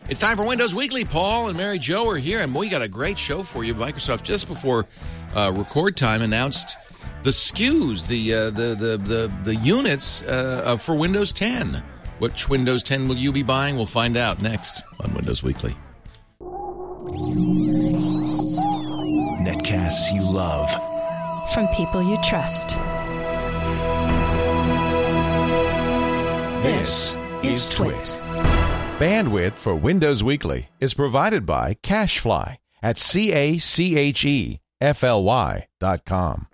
It's time for Windows Weekly. Paul and Mary Jo are here, and we got a great show for you. Microsoft, just before record time, announced the SKUs, the units for Windows 10. Which Windows 10 will you be buying? We'll find out next on Windows Weekly. Netcasts you love. From people you trust. This is Twit. Bandwidth for Windows Weekly is provided by CacheFly at CacheFly.com.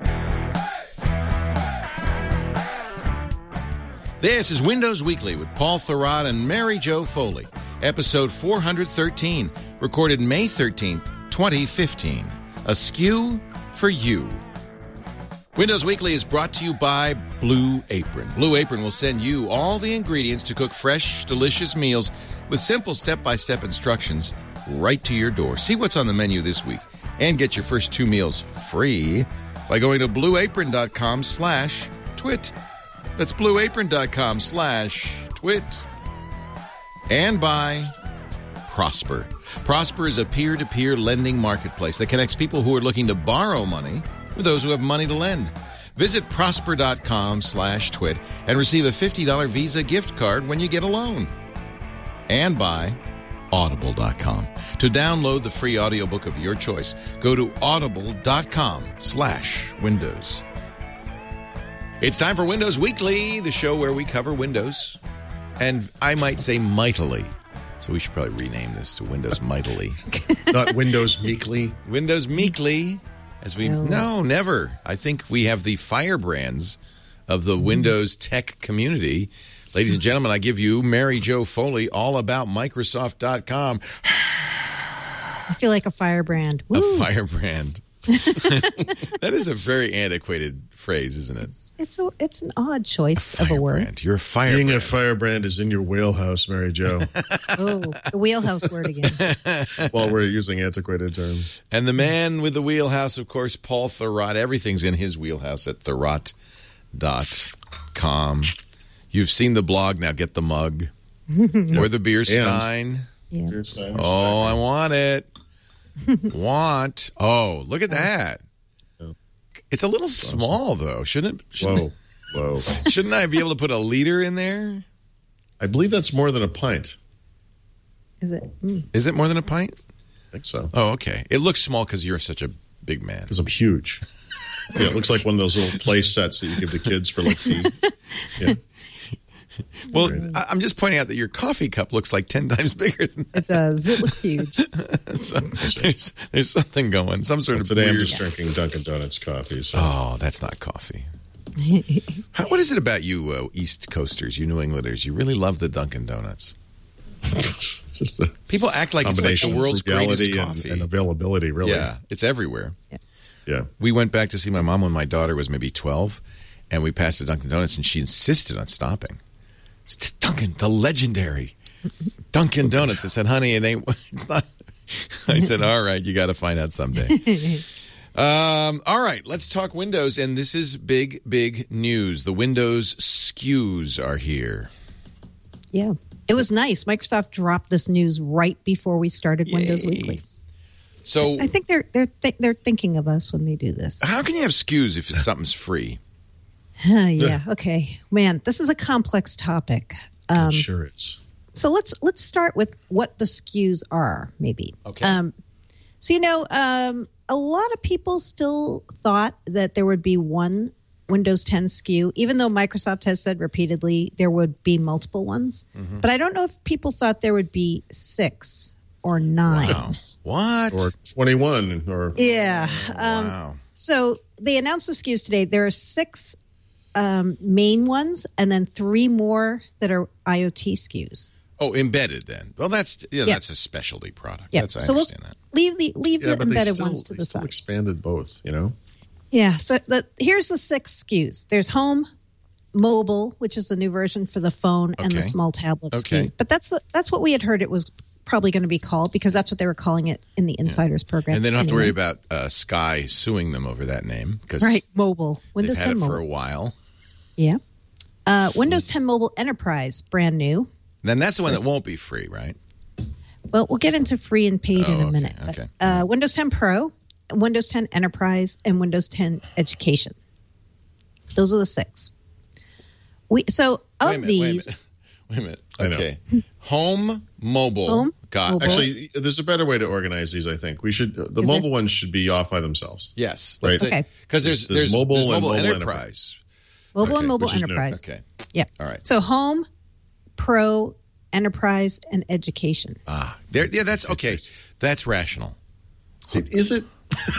This is Windows Weekly with Paul Thurrott and Mary Jo Foley. Episode 413, recorded May 13th, 2015. A SKU for you. Windows Weekly is brought to you by Blue Apron. Blue Apron will send you all the ingredients to cook fresh, delicious meals with simple step-by-step instructions right to your door. See what's on the menu this week and get your first 2 meals free by going to blueapron.com/twit. That's blueapron.com/twit. And by Prosper. Prosper is a peer-to-peer lending marketplace that connects people who are looking to borrow money with those who have money to lend. Visit prosper.com/twit and receive a $50 Visa gift card when you get a loan. And by audible.com. To download the free audiobook of your choice, go to audible.com/windows. It's time for Windows Weekly, the show where we cover Windows, and I might say mightily. So we should probably rename this to Windows Mightily. Not Windows Meekly. Windows Meekly. No, never. I think we have the firebrands of the Windows tech community. Ladies and gentlemen, I give you Mary Jo Foley, all about Microsoft.com. I feel like a firebrand. Woo. A firebrand. That is a very antiquated phrase, isn't it? It's an odd choice of a word. You're a firebrand. Being a firebrand is in your wheelhouse, Mary Jo. Oh, the wheelhouse word again. Well, we're using antiquated terms. And the man with the wheelhouse, of course, Paul Thurrott. Everything's in his wheelhouse at Thurrott.com. You've seen the blog, now get the mug. Or the beer stein. Yeah. Beer stein. Oh, I want it. Oh, look at that. It's a little small, though. Shouldn't Whoa. Shouldn't I be able to put a liter in there? I believe that's more than a pint. Is it? Is it more than a pint? I think so. Oh, okay. It looks small because you're such a big man. Because I'm huge. Yeah, it looks like one of those little play sets that you give the kids for like tea. Yeah. Well, I'm just pointing out that your coffee cup looks like 10 times bigger than that. It does. It looks huge. So there's something going. Some sort of today weird... I'm just drinking Dunkin' Donuts coffee. So. Oh, that's not coffee. What is it about you East Coasters, you New Englanders? You really love the Dunkin' Donuts. It's just a people act like it's like the world's greatest coffee. And availability, really. Yeah, it's everywhere. Yeah. We went back to see my mom when my daughter was maybe 12, and we passed a Dunkin' Donuts, and she insisted on stopping. It's Dunkin', the legendary Dunkin' Donuts. I said, honey, it's not. I said, all right, you got to find out someday. All right, let's talk Windows, and this is big, big news. The Windows SKUs are here. Yeah. It was nice. Microsoft dropped this news right before we started Windows Weekly. So I think they're thinking of us when they do this. How can you have SKUs if something's free? Yeah. Okay. Man, this is a complex topic. It sure is. So let's start with what the SKUs are, maybe. Okay. So, a lot of people still thought that there would be one Windows 10 SKU, even though Microsoft has said repeatedly there would be multiple ones. Mm-hmm. But I don't know if people thought there would be 6 or 9. Wow. What? Or 21. Or yeah. Wow. So they announced the SKUs today. There are 6 main ones, and then 3 more that are IoT SKUs. Oh, embedded then. Well, that's a specialty product. Yeah. I understand that. Leave the embedded ones to the side. Expanded both, Yeah. So here's the 6 SKUs. There's Home, Mobile, which is the new version for the phone, and the small tablet SKU. But that's what we had heard it was probably going to be called, because that's what they were calling it in the Insiders program. And they don't have to worry about Sky suing them over that name. Right. Mobile. Windows 10 Mobile. They've had it for a while. Yeah. Windows 10 Mobile Enterprise, brand new. Then that's the one that won't be free, right? Well, we'll get into free and paid in a okay, minute. okay. But, Windows 10 Pro, Windows 10 Enterprise, and Windows 10 Education. Those are the 6. Wait a minute. Okay. Home, mobile. Home, got mobile. Actually, there's a better way to organize these. I think we should. The mobile ones should be off by themselves. Yes. Right. Okay. Because there's mobile and mobile mobile enterprise. Mobile and mobile which is new. enterprise. Okay. Yeah. All right. So Home, Pro, Enterprise, and Education. That's okay. That's rational. Is it?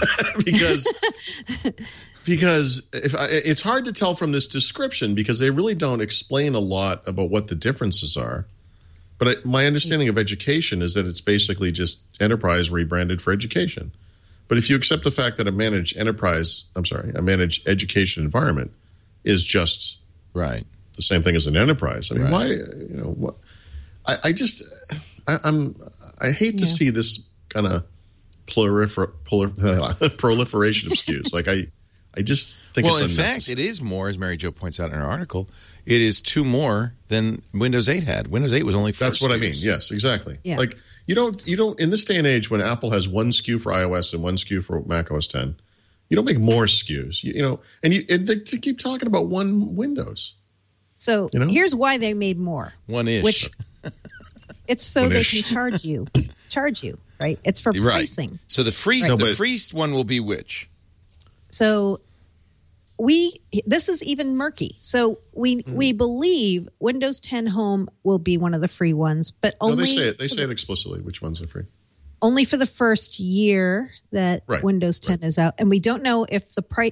because it's hard to tell from this description because they really don't explain a lot about what the differences are. But my understanding of education is that it's basically just enterprise rebranded for education. But if you accept the fact that a managed education environment is just Right. the same thing as an enterprise. I mean, Right. why? I hate to see this kind of proliferation of SKUs. Like I just think it's unnecessary. Fact, it is more, as Mary Jo points out in her article. It is 2 more than Windows 8 had. Windows 8 was only 4 That's what SKUs. I mean. Yes, exactly. Yeah. Like you don't in this day and age when Apple has 1 SKU for iOS and 1 SKU for Mac OS 10, you don't make more SKUs. And to keep talking about one Windows. So here's why they made more. 1-ish. Which it's so they One-ish. can charge you, right? It's for pricing. Right. So the free one will be which? So this is even murky. So we believe Windows 10 Home will be one of the free ones, but only they say it explicitly which ones are free. Only for the first year that Windows 10 is out, and we don't know if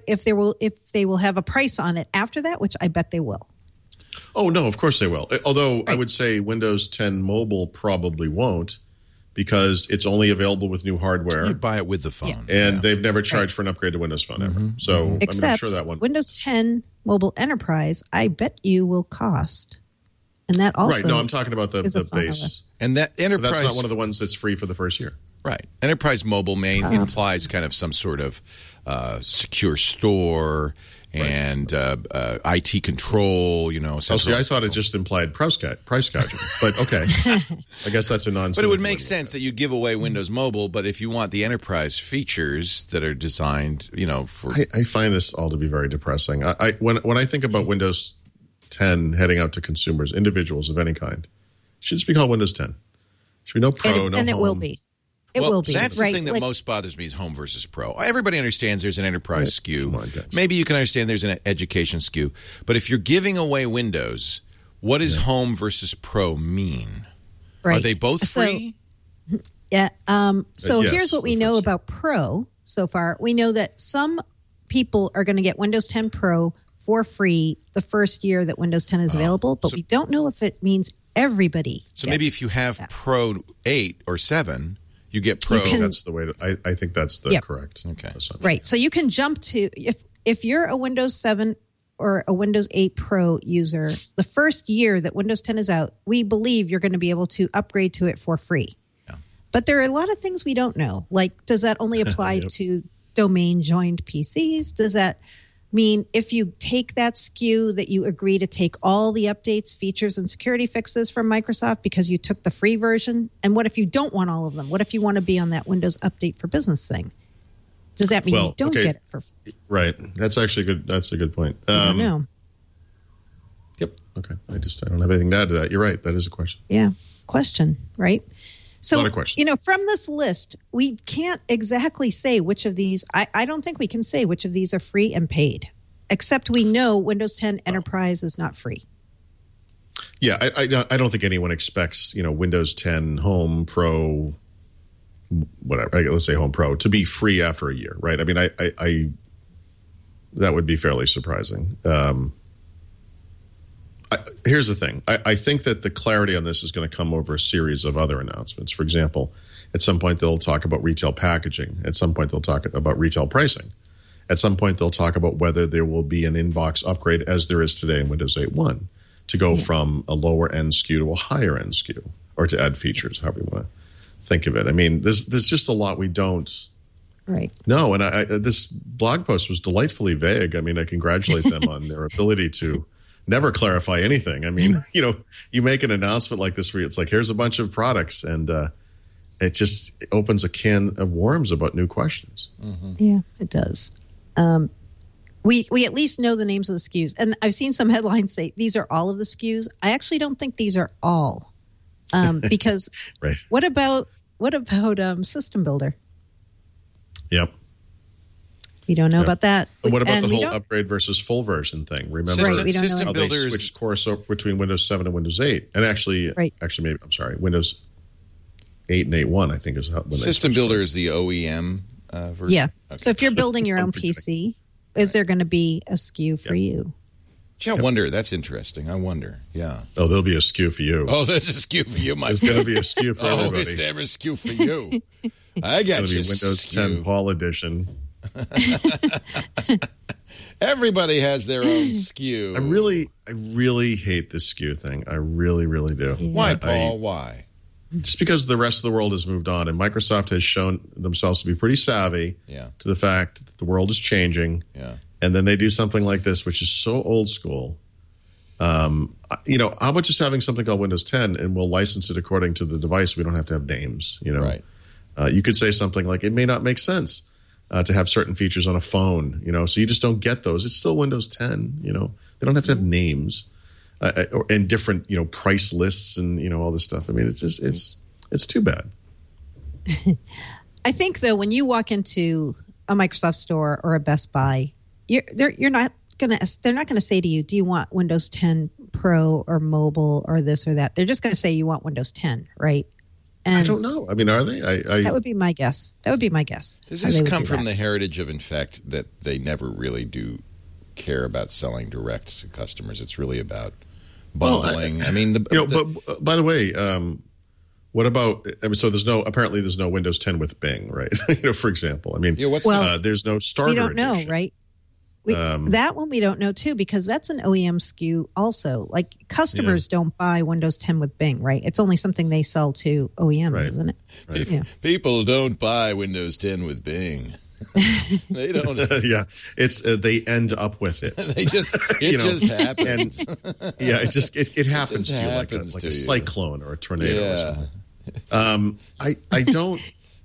they will have a price on it after that, which I bet they will. Oh no, of course they will. Although I would say Windows 10 Mobile probably won't because it's only available with new hardware. You buy it with the phone. And they've never charged for an upgrade to Windows Phone ever. So Except I'm sure that one. Windows 10 Mobile Enterprise, I bet you will cost. And that also Right. No, I'm talking about the base. And that enterprise. But that's not one of the ones that's free for the first year. Right. Enterprise Mobile implies kind of some sort of secure store and IT control, I thought it just implied price gouging. But okay. I guess that's a nonsense. But it would make sense that you give away Windows Mobile, but if you want the enterprise features that are designed, for... I find this all to be very depressing. When I think about Windows 10 heading out to consumers, individuals of any kind, it should just be called Windows 10. It should be no Pro, no Home. And it will be. It will be. That's right? the thing that most bothers me is Home versus Pro. Everybody understands there's an enterprise SKU. Come on, guys. Maybe you can understand there's an education SKU. But if you're giving away Windows, what does Home versus Pro mean? Right. Are they both free? Yeah. So yes, here's what we know about Pro so far. We know that some people are going to get Windows 10 Pro for free the first year that Windows 10 is available, but we don't know if it means everybody. So maybe if you have Pro 8 or 7, you get Pro. That's the way to. I think that's the correct assumption. Right. So you can jump to if you're a Windows 7 or a Windows 8 Pro user, the first year that Windows 10 is out, we believe you're going to be able to upgrade to it for free. Yeah. But there are a lot of things we don't know. Like, does that only apply to domain joined PCs? Does that mean if you take that SKU that you agree to take all the updates, features, and security fixes from Microsoft because you took the free version? And what if you don't want all of them? What if you want to be on that Windows Update for Business thing? Does that mean you don't get it for free? Right. That's actually good. That's a good point. I don't know. Yep. Okay. I don't have anything to add to that. You're right. That is a question. Yeah. Question, right? So, a lot of questions. From this list, we can't exactly say which of these, I don't think we can say which of these are free and paid, except we know Windows 10 Enterprise is not free. Yeah, I don't think anyone expects, Windows 10 Home Pro, whatever, let's say Home Pro, to be free after a year, right? I mean, I that would be fairly surprising. Here's the thing. I think that the clarity on this is going to come over a series of other announcements. For example, at some point they'll talk about retail packaging. At some point they'll talk about retail pricing. At some point they'll talk about whether there will be an inbox upgrade, as there is today in Windows 8.1, to go from a lower end SKU to a higher end SKU, or to add features, however you want to think of it. I mean, there's just a lot we don't know. And this blog post was delightfully vague. I mean, I congratulate them on their ability to never clarify anything. I mean, you make an announcement like this where it's like, here's a bunch of products, and it just opens a can of worms about new questions. Yeah, it does. We at least know the names of the SKUs. And I've seen some headlines say these are all of the SKUs. I actually don't think these are all. Because Right. what about System Builder? Yep. We don't know about that. And what about And the we whole don't- upgrade versus full version thing? Remember Right, we don't know System how they Builder is switched course over between Windows 7 and Windows 8? And actually, Right. maybe, I'm sorry, Windows 8 and 8.1, I think, is how, when they System switched Builder course. is the OEM version. Yeah. Okay. So if you're building your own forgetting. PC, is there going to be a SKU for you? Gee, I wonder. That's interesting. I wonder. Yeah. Oh, there'll be a SKU for you. Oh, there's a SKU for you, my There's going to be a SKU for Oh, everybody. is there a SKU for you? I got It'll you. be Windows SKU. 10 Paul Edition. Everybody has their own SKU. I really hate this SKU thing. I really, really do. Why, Paul? Why? Just because the rest of the world has moved on, and Microsoft has shown themselves to be pretty savvy Yeah. to the fact that the world is changing. Yeah. And then they do something like this, which is so old school. How about just having something called Windows 10, and we'll license it according to the device. We don't have to have names. Right. You could say something like, it may not make sense to have certain features on a phone, so you just don't get those. It's still Windows 10, They don't have to have names and different, price lists and, all this stuff. I mean, it's just, it's too bad. I think, though, when you walk into a Microsoft store or a Best Buy, they're not going to say to you, do you want Windows 10 Pro or mobile or this or that? They're just going to say you want Windows 10, right? And I don't know. I mean, are they? that would be my guess. Does Does this come from the heritage of, in fact, that they never really do care about selling direct to customers? It's really about bundling. But by the way, what about? So there's no Windows 10 with Bing, right? For example, I mean, there's no starter. We don't know, edition. right? That one we don't know too, because that's an OEM SKU also. Like customers don't buy Windows 10 with Bing, right? It's only something they sell to OEMs, Right. isn't it? Right. Yeah. People don't buy Windows 10 with Bing. They don't. Yeah, it's they end up with it. They just just happens. It happens to you like happens a to you. cyclone or a tornado or something. Yeah. I don't.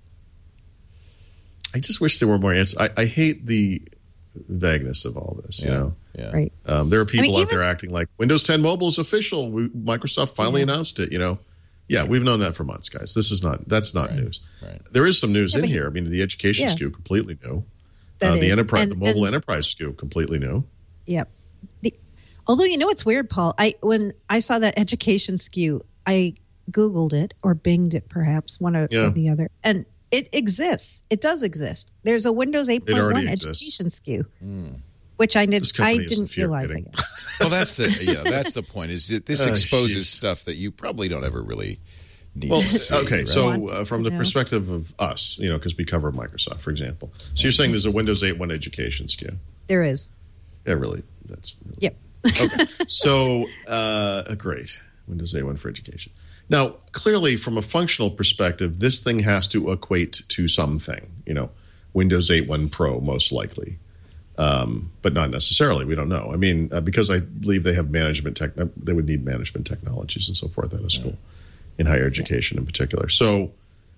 I just wish there were more answers. I hate the vagueness of all this. Yeah. Right. There are people out even- there acting like Windows 10 Mobile is official. Microsoft finally announced it. Yeah, we've known that for months, guys. That's not news. Right. There is some news in here. I mean, the education Yeah. SKU completely new. That The is. enterprise, the And- mobile and- enterprise SKU completely new. Yep. Although it's weird, Paul. When I saw that education SKU, I Googled it or Binged it, perhaps one or the other, and it exists. It does exist. There's a Windows 8.1 already exists. education SKU, which I This company is didn't realize. I infuriating. guess. Well, that's the point. Is that this exposes stuff that you probably don't ever really need Well, to see. okay, right? so from the perspective of us, because we cover Microsoft, for example. So you're saying there's a Windows 8.1 education SKU? There is. Yeah, really. That's really. Yep. Okay. So, great. Windows 8.1 for education. Now, clearly, from a functional perspective, this thing has to equate to something. Windows 8.1 Pro, most likely. But not necessarily. We don't know. I mean, because I believe they have they would need management technologies and so forth at a school, in higher education in particular. So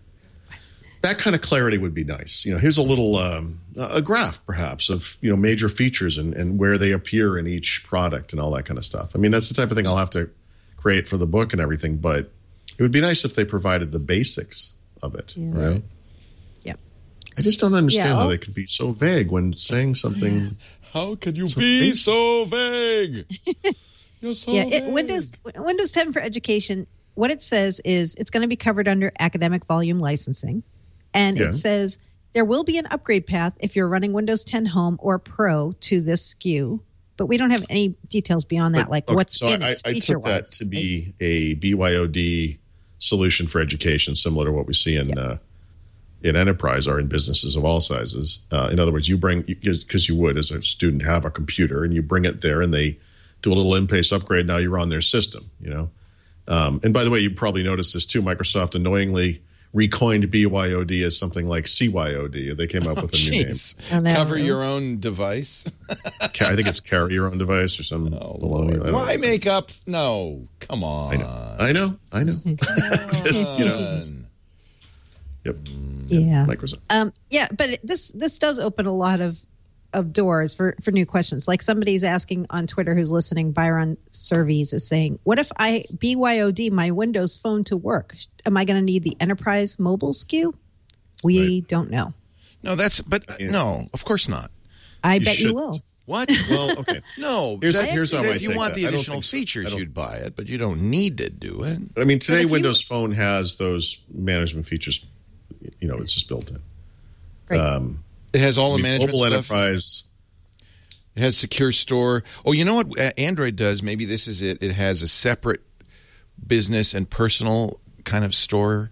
that kind of clarity would be nice. Here's a little a graph, perhaps, of major features and where they appear in each product and all that kind of stuff. I mean, that's the type of thing I'll have to create for the book and everything. But it would be nice if they provided the basics of it. Right? Yep. I just don't understand Yeah, how they could be so vague when saying something. How can you be so vague? You're so vague. Windows 10 for education. What it says is it's going to be covered under academic volume licensing. And it says there will be an upgrade path if you're running Windows 10 Home or Pro to this SKU. But we don't have any details beyond that, what's in it I took that to be a BYOD solution for education, similar to what we see in enterprise or in businesses of all sizes. In other words, you bring, because you would, as a student, have a computer, and you bring it there, and they do a little in-pace upgrade. Now you're on their system, And by the way, you probably noticed this too. Microsoft annoyingly recoined BYOD as something like CYOD. They came up with a new name. Cover your own device. I think it's carry your own device or some baloney. Why make up? No, come on. I know. Just Yep. Yeah. Microsoft. But this does open a lot of doors for new questions. Like somebody's asking on Twitter who's listening, Byron Servies is saying, what if I BYOD my Windows phone to work? Am I going to need the enterprise mobile SKU? We don't know. No, no, of course not. I bet you will. What? Well, okay. No, here's how I if you take want that. the I don't additional think so. features, you'd buy it, but you don't need to do it. I mean, today Windows Phone has those management features. It's just built in. Right. It has all the management mobile stuff. enterprise. It has secure store. Oh, you know what Android does? Maybe this is it. It has a separate business and personal kind of storage.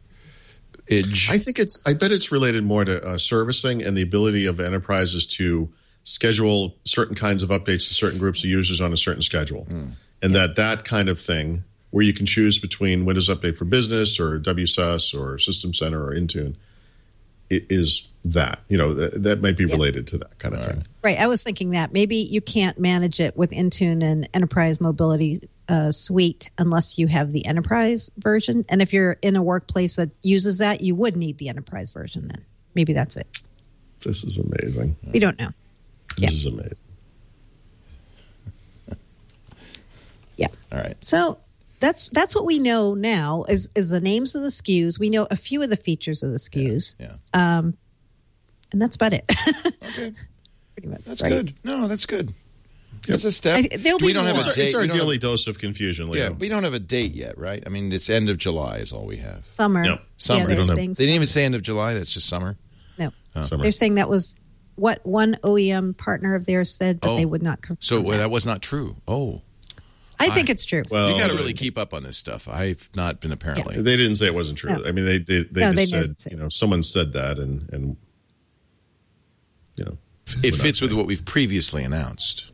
I bet it's related more to servicing and the ability of enterprises to schedule certain kinds of updates to certain groups of users on a certain schedule. And that kind of thing where you can choose between Windows Update for Business or WSUS or System Center or Intune is that. That might be related to that kind of thing. Right. I was thinking that maybe you can't manage it with Intune and Enterprise Mobility Suite unless you have the Enterprise version. And if you're in a workplace that uses that, you would need the Enterprise version then. Maybe that's it. This is amazing. We don't know. This is amazing. Yeah. All right. So that's what we know now is the names of the SKUs. We know a few of the features of the SKUs. Yeah. And that's about it. Okay. Pretty much. That's right? good. No, that's good. It's a step. There'll be We don't have more. a date. It's our We don't daily have- dose of confusion, Leo. Yeah, we don't have a date yet, right? I mean, it's end of July is all we have. Summer. Yep. Summer. Yeah, We they're don't have- saying They didn't even say end of July. That's just summer. No. Summer. They're saying that was what one OEM partner of theirs said, but they would not confirm. So that was not true. Oh. I think it's true. Well, You got to really keep up on this stuff. I've not been apparently. They didn't say it wasn't true. No. I mean, they No, just they said, didn't say. Someone said that, and It fits with what we've previously announced.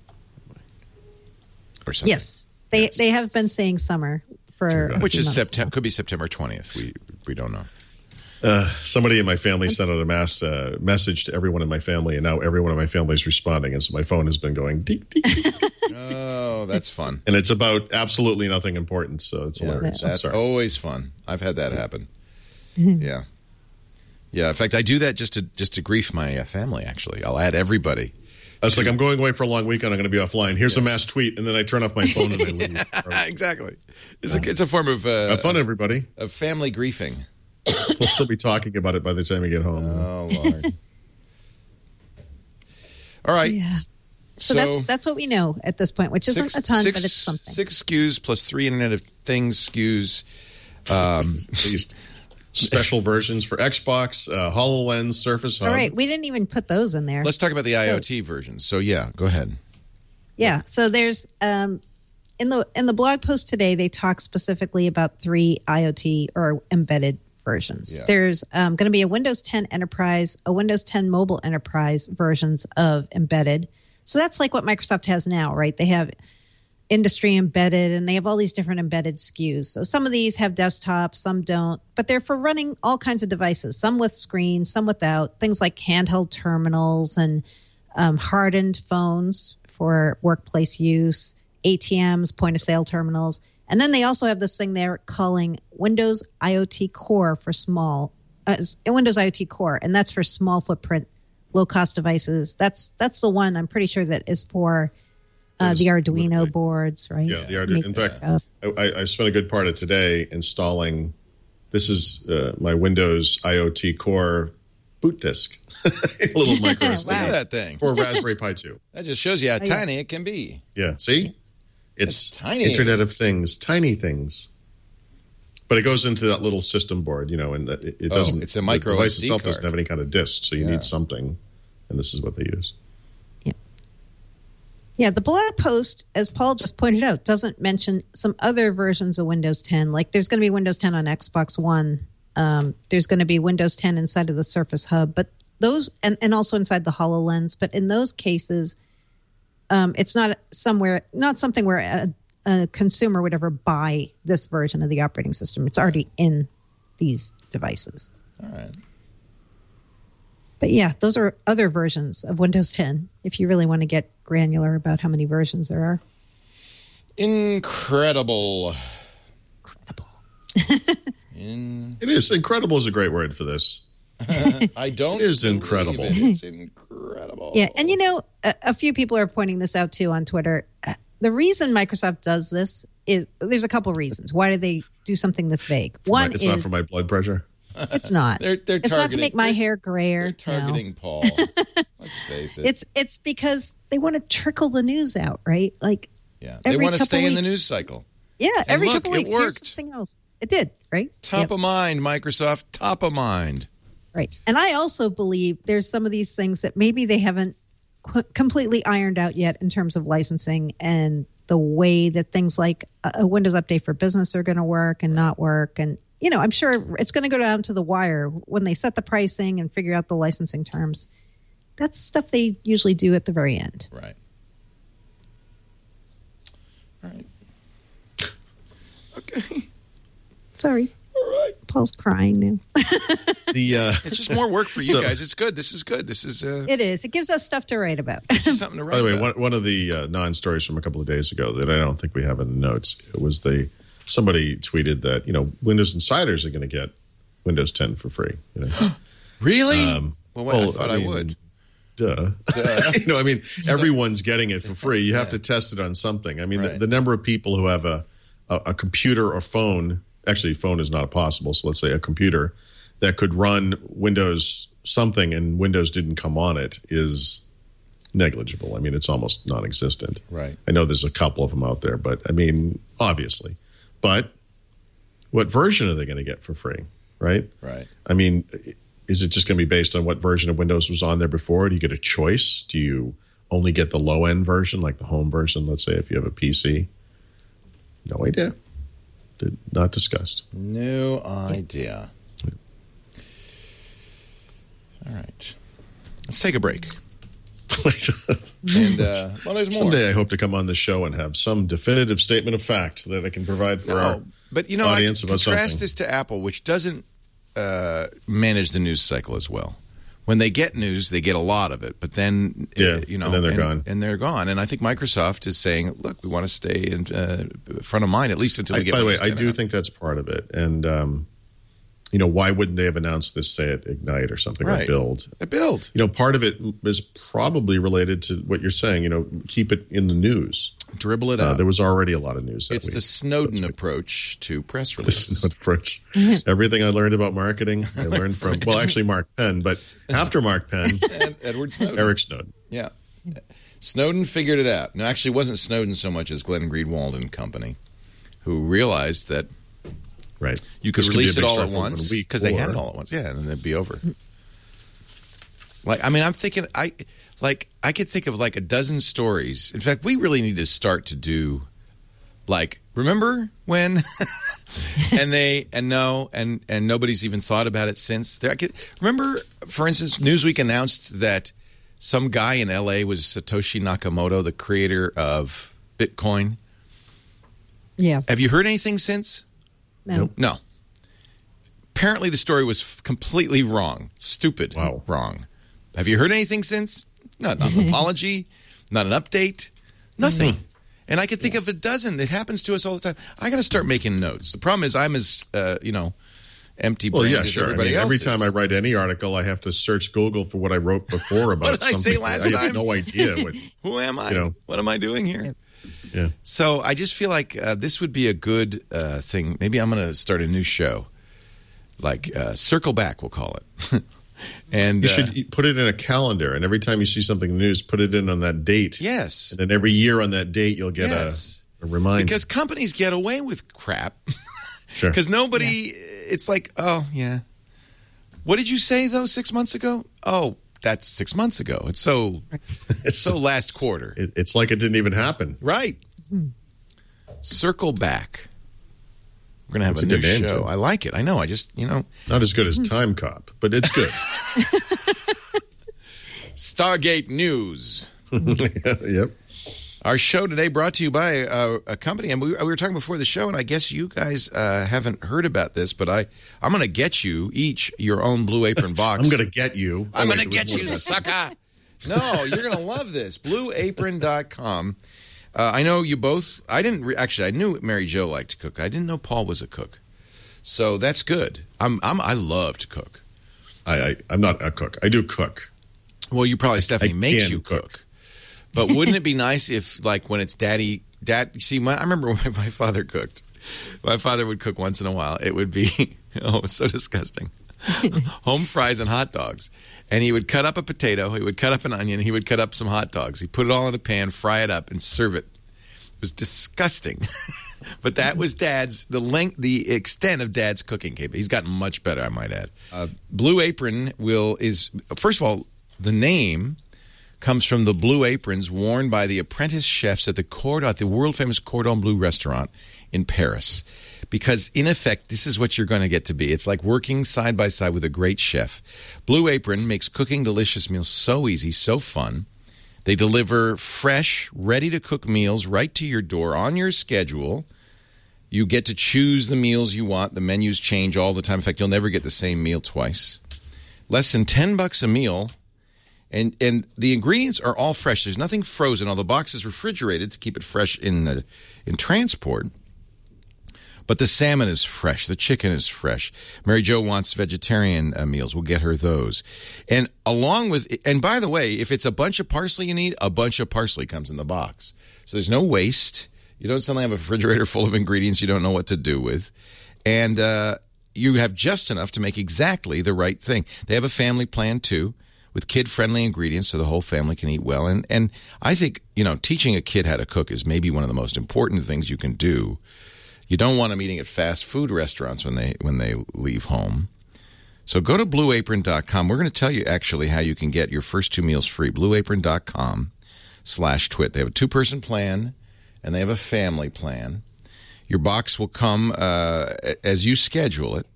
Or something. Yes. They have been saying summer for a Which few is months now. September. Could be September 20th. We don't know. Somebody in my family sent out a mass message to everyone in my family, and now everyone in my family is responding, and so my phone has been going ding, ding, ding. Oh, that's fun. And it's about absolutely nothing important, so it's hilarious. I'm That's sorry. always fun. I've had that happen. Yeah. Yeah. In fact, I do that just to grief my family, actually. I'll add everybody. I was like, I'm going away for a long weekend. I'm going to be offline. Here's a mass tweet, and then I turn off my phone and I leave. Exactly. It's a form of Have fun, everybody. of family griefing. We'll still be talking about it by the time we get home. Oh, Lord. All right. Yeah. So that's what we know at this point, which isn't a ton, but it's something. 6 SKUs plus 3 Internet of Things SKUs. These special versions for Xbox, HoloLens, Surface Hub. All right. We didn't even put those in there. Let's talk about the IoT versions. So, yeah, go ahead. Yeah. So there's in the blog post today, they talk specifically about 3 IoT or embedded versions. Yeah. There's going to be a Windows 10 Enterprise, a Windows 10 Mobile Enterprise versions of embedded. So that's like what Microsoft has now, right? They have industry embedded, and they have all these different embedded SKUs. So some of these have desktop, some don't, but they're for running all kinds of devices, some with screens, some without, things like handheld terminals and hardened phones for workplace use, ATMs, point-of-sale terminals. And then they also have this thing they're calling Windows IoT Core for small, Windows IoT Core, and that's for small footprint, low-cost devices. That's the one I'm pretty sure that is for the Arduino boards, right? Yeah, the Arduino. In fact, I spent a good part of today installing. This is my Windows IoT Core boot disk, a little micro SD Look at that thing. for Raspberry Pi 2. That just shows you how tiny it can be. Yeah, see, it's tiny. Internet of Things, tiny things. But it goes into that little system board, and that it doesn't. It's a micro The device SD itself card. doesn't have any kind of disk, so you need something, and this is what they use. Yeah, the blog post, as Paul just pointed out, doesn't mention some other versions of Windows 10. Like there's going to be Windows 10 on Xbox One. There's going to be Windows 10 inside of the Surface Hub, but those and also inside the HoloLens. But in those cases, it's not something where a consumer would ever buy this version of the operating system. It's already in these devices. All right. But yeah, those are other versions of Windows 10, if you really want to get granular about how many versions there are. Incredible. It is. Incredible is a great word for this. I don't. It is incredible. It's incredible. Yeah, and a few people are pointing this out too on Twitter. The reason Microsoft does this is there's a couple reasons. Why do they do something this vague? It's not for my blood pressure. It's not. It's not to make my hair grayer. They're targeting Paul. Let's face it. It's because they want to trickle the news out, right? Like, they want to stay in the news cycle. Yeah, every look, couple weeks, it worked. here's something else. It did, right? Top of mind, Microsoft. Top of mind. Right. And I also believe there's some of these things that maybe they haven't completely ironed out yet in terms of licensing and the way that things like a Windows Update for Business are going to work and not work. And, I'm sure it's going to go down to the wire when they set the pricing and figure out the licensing terms. That's stuff they usually do at the very end. Right. All right. Okay. Sorry. All right. Paul's crying now. It's just more work for you guys. It's good. This is good. This is. It is. It gives us stuff to write about. This is something to write By the way, about. one of the non-stories from a couple of days ago that I don't think we have in the notes, it was somebody tweeted that, Windows Insiders are going to get Windows 10 for free. Really? I thought I would. Duh. Everyone's getting it for free. You have to test it on something. I mean, Right. the number of people who have a computer or phone, actually phone is not possible, so let's say a computer that could run Windows something and Windows didn't come on it is negligible. I mean, it's almost non-existent. Right. I know there's a couple of them out there, but I mean, obviously. But what version are they going to get for free, right? Right. I mean, is it just going to be based on what version of Windows was on there before? Do you get a choice? Do you only get the low-end version, like the home version, let's say, if you have a PC? No idea. Not discussed. No idea. All right. Let's take a break. And, there's more. Someday I hope to come on the show and have some definitive statement of fact that I can provide for our audience about something. Contrast this to Apple, which doesn't manage the news cycle as well. When they get news, they get a lot of it, but then and then they're gone. And they're gone. And I think Microsoft is saying, "Look, we want to stay in front of mind at least until we get." By the way, Windows 10 I do out. think that's part of it. And why wouldn't they have announced this, say, at Ignite or something, or Build? A Build. Part of it is probably related to what you're saying. Keep it in the news. Dribble it out. There was already a lot of news that It's week. the Snowden approach to press releases. Approach. Everything I learned about marketing, I learned from, actually Mark Penn, but after Mark Penn, And Edward Snowden. Eric Snowden. Yeah. Snowden figured it out. No, actually, it wasn't Snowden so much as Glenn Greenwald and company, who realized that you could This release be a it big all story at for once 1 week, because they had it all at once. Yeah, and then it'd be over. I'm thinking, I could think of like a dozen stories. In fact, we really need to start to do, remember when, and nobody's even thought about it since. Remember, for instance, Newsweek announced that some guy in L.A. was Satoshi Nakamoto, the creator of Bitcoin. Yeah. Have you heard anything since? No. No. Apparently the story was completely wrong. Stupid. Wow. Wrong. Have you heard anything since? Not an apology, not an update, nothing. And I could think of a dozen. It happens to us all the time. I got to start making notes. The problem is I'm as, empty-brained as everybody else Every is. time I write any article, I have to search Google for what I wrote before about What did I something. say last I time? have no idea. Who am I? What am I doing here? Yeah. So I just feel like this would be a good thing. Maybe I'm going to start a new show, Circle Back, we'll call it. And you should put it in a calendar, and every time you see something in the news, put it in on that date. Yes. And then every year on that date, you'll get a reminder. Because companies get away with crap. Sure. Because nobody, it's like, oh, yeah. What did you say, though, 6 months ago? Oh, that's 6 months ago. It's so last quarter. It's like it didn't even happen. Right. Circle Back. We're going to have That's a a new good name, show. too. I like it. I know. I just, Not as good as Time Cop, but it's good. Stargate News. Yep. Our show today brought to you by a company, and we were talking before the show, and I guess you guys haven't heard about this, but I'm going to get you each your own Blue Apron box. I'm going to get you. I'm going to get you, sucker. No, you're going to love this. BlueApron.com. I know you both. I didn't actually. I knew Mary Jo liked to cook. I didn't know Paul was a cook. So that's good. I love to cook. I'm not a cook. I do cook. Well, Stephanie makes can you cook. But wouldn't it be nice if, like, when it's Dad, see, I remember when my father cooked. My father would cook once in a while. It would be, it was so disgusting. Home fries and hot dogs. And he would cut up a potato, he would cut up an onion, he would cut up some hot dogs. He'd put it all in a pan, fry it up, and serve it. It was disgusting. But that was the extent of Dad's cooking capability. He's gotten much better, I might add. Blue Apron is, first of all, the name comes from the blue aprons worn by the apprentice chefs at the world-famous Cordon Bleu restaurant in Paris. Because, in effect, this is what you're going to get to be. It's like working side by side with a great chef. Blue Apron makes cooking delicious meals so easy, so fun. They deliver fresh, ready-to-cook meals right to your door on your schedule. You get to choose the meals you want. The menus change all the time. In fact, you'll never get the same meal twice. Less than $10 a meal. And the ingredients are all fresh. There's nothing frozen. All the box is refrigerated to keep it fresh in transport. But the salmon is fresh. The chicken is fresh. Mary Jo wants vegetarian meals. We'll get her those. And by the way, if it's a bunch of parsley you need, a bunch of parsley comes in the box. So there's no waste. You don't suddenly have a refrigerator full of ingredients you don't know what to do with. And you have just enough to make exactly the right thing. They have a family plan, too, with kid-friendly ingredients so the whole family can eat well. And I think, teaching a kid how to cook is maybe one of the most important things you can do. You don't want them eating at fast food restaurants when they leave home. So go to blueapron.com. We're going to tell you actually how you can get your first 2 meals free. blueapron.com/twit. They have a 2-person plan and they have a family plan. Your box will come as you schedule it.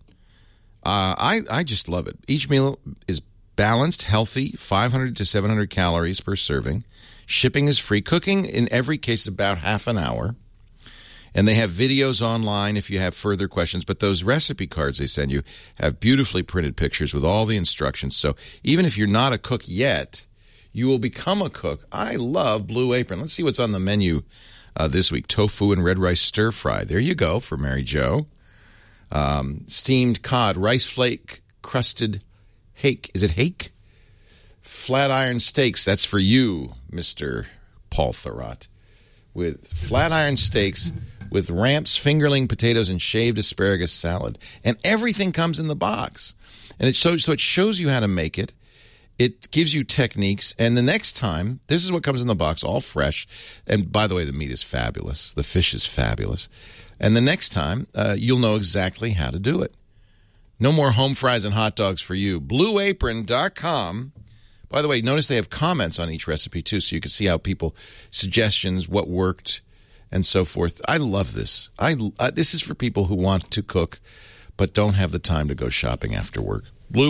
I just love it. Each meal is balanced, healthy, 500 to 700 calories per serving. Shipping is free. Cooking, in every case, is about half an hour. And they have videos online if you have further questions. But those recipe cards they send you have beautifully printed pictures with all the instructions. So even if you're not a cook yet, you will become a cook. I love Blue Apron. Let's see what's on the menu this week. Tofu and red rice stir fry. There you go for Mary Jo. Steamed cod, rice flake crusted hake. Is it hake? Flat iron steaks. That's for you, Mr. Paul Thurrott. With flat iron steaks with ramps, fingerling potatoes, and shaved asparagus salad. And everything comes in the box. And it shows you how to make it. It gives you techniques. And the next time, this is what comes in the box, all fresh. And by the way, the meat is fabulous. The fish is fabulous. And the next time, you'll know exactly how to do it. No more home fries and hot dogs for you. BlueApron.com. By the way, notice they have comments on each recipe, too, so you can see how suggestions, what worked, and so forth. I love this. This is for people who want to cook but don't have the time to go shopping after work.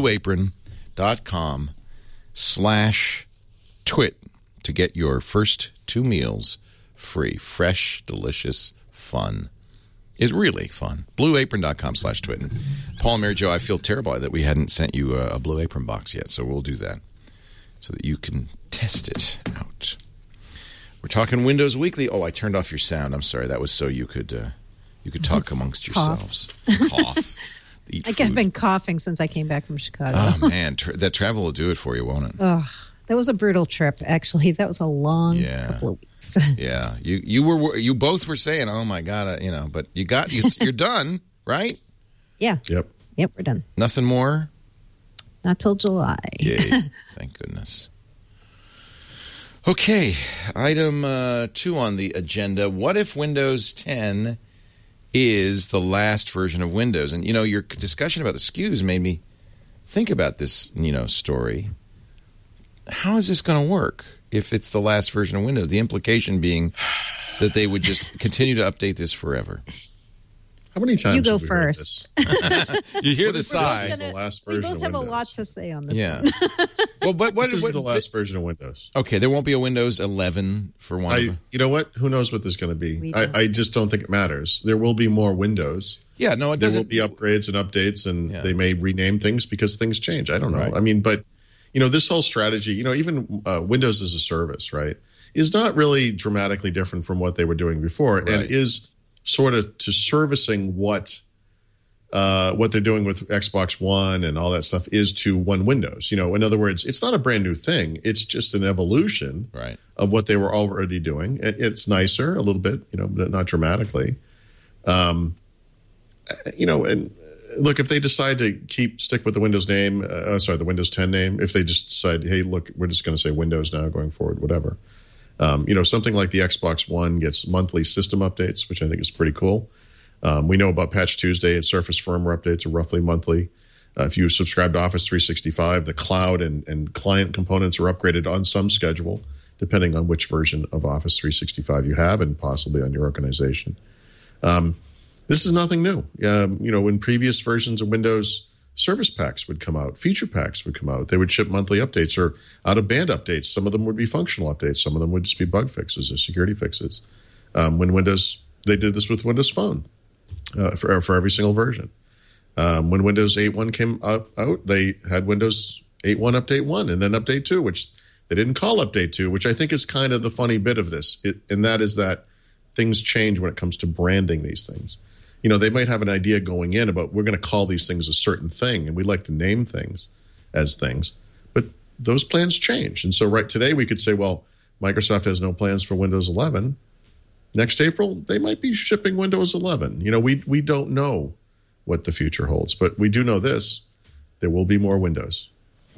BlueApron.com/twit to get your first 2 meals free. Fresh, delicious, fun. It's really fun. BlueApron.com/twit. Paul and Mary Jo, I feel terrible that we hadn't sent you a Blue Apron box yet, so we'll do that so that you can test it out. We're talking Windows Weekly. Oh, I turned off your sound. I'm sorry. That was so you could talk amongst yourselves. Cough. Eat food. I've been coughing since I came back from Chicago. Oh, man. That travel will do it for you, won't it? Oh, that was a brutal trip, actually. That was a long couple of weeks. Yeah. You both were saying, oh, my God, but you're done, right? Yeah. Yep, we're done. Nothing more? Not till July. Yay. Thank goodness. Okay, item 2 on the agenda. What if Windows 10 is the last version of Windows? And, your discussion about the SKUs made me think about this, story. How is this going to work if it's the last version of Windows? The implication being that they would just continue to update this forever. How many times you go have we heard first? This? You hear the sigh. The last We version both of have a Windows. lot to say on this. Yeah. one. Well, but This isn't the last version of Windows. Okay, there won't be a Windows 11 for one. You know what? Who knows what this is going to be? We don't. I just don't think it matters. There will be more Windows. Yeah, no, it There doesn't. will be upgrades and updates, and they may rename things because things change. I don't know. Right. I mean, but this whole strategy, even Windows as a service, right, is not really dramatically different from what they were doing before, and is sort of to servicing what what they're doing with Xbox One and all that stuff is to One Windows. In other words, it's not a brand new thing. It's just an evolution of what they were already doing. It's nicer a little bit, but not dramatically. And look, if they decide to stick with the Windows name, the Windows 10 name, if they just decide, hey, look, we're just going to say Windows now going forward, whatever. Something like the Xbox One gets monthly system updates, which I think is pretty cool. We know about Patch Tuesday and Surface firmware updates are roughly monthly. If you subscribe to Office 365, the cloud and client components are upgraded on some schedule, depending on which version of Office 365 you have and possibly on your organization. This is nothing new. In previous versions of Windows, service packs would come out, feature packs would come out. They would ship monthly updates or out-of-band updates. Some of them would be functional updates. Some of them would just be bug fixes or security fixes. They did this with Windows Phone. For every single version. When Windows 8.1 came out, they had Windows 8.1 Update 1 and then Update 2, which they didn't call Update 2, which I think is kind of the funny bit of this. And that is that things change when it comes to branding these things. They might have an idea going in about we're going to call these things a certain thing, and we like to name things as things. But those plans change. And so right today we could say, well, Microsoft has no plans for Windows 11. Next April, they might be shipping Windows 11. We don't know what the future holds, but we do know this: there will be more Windows.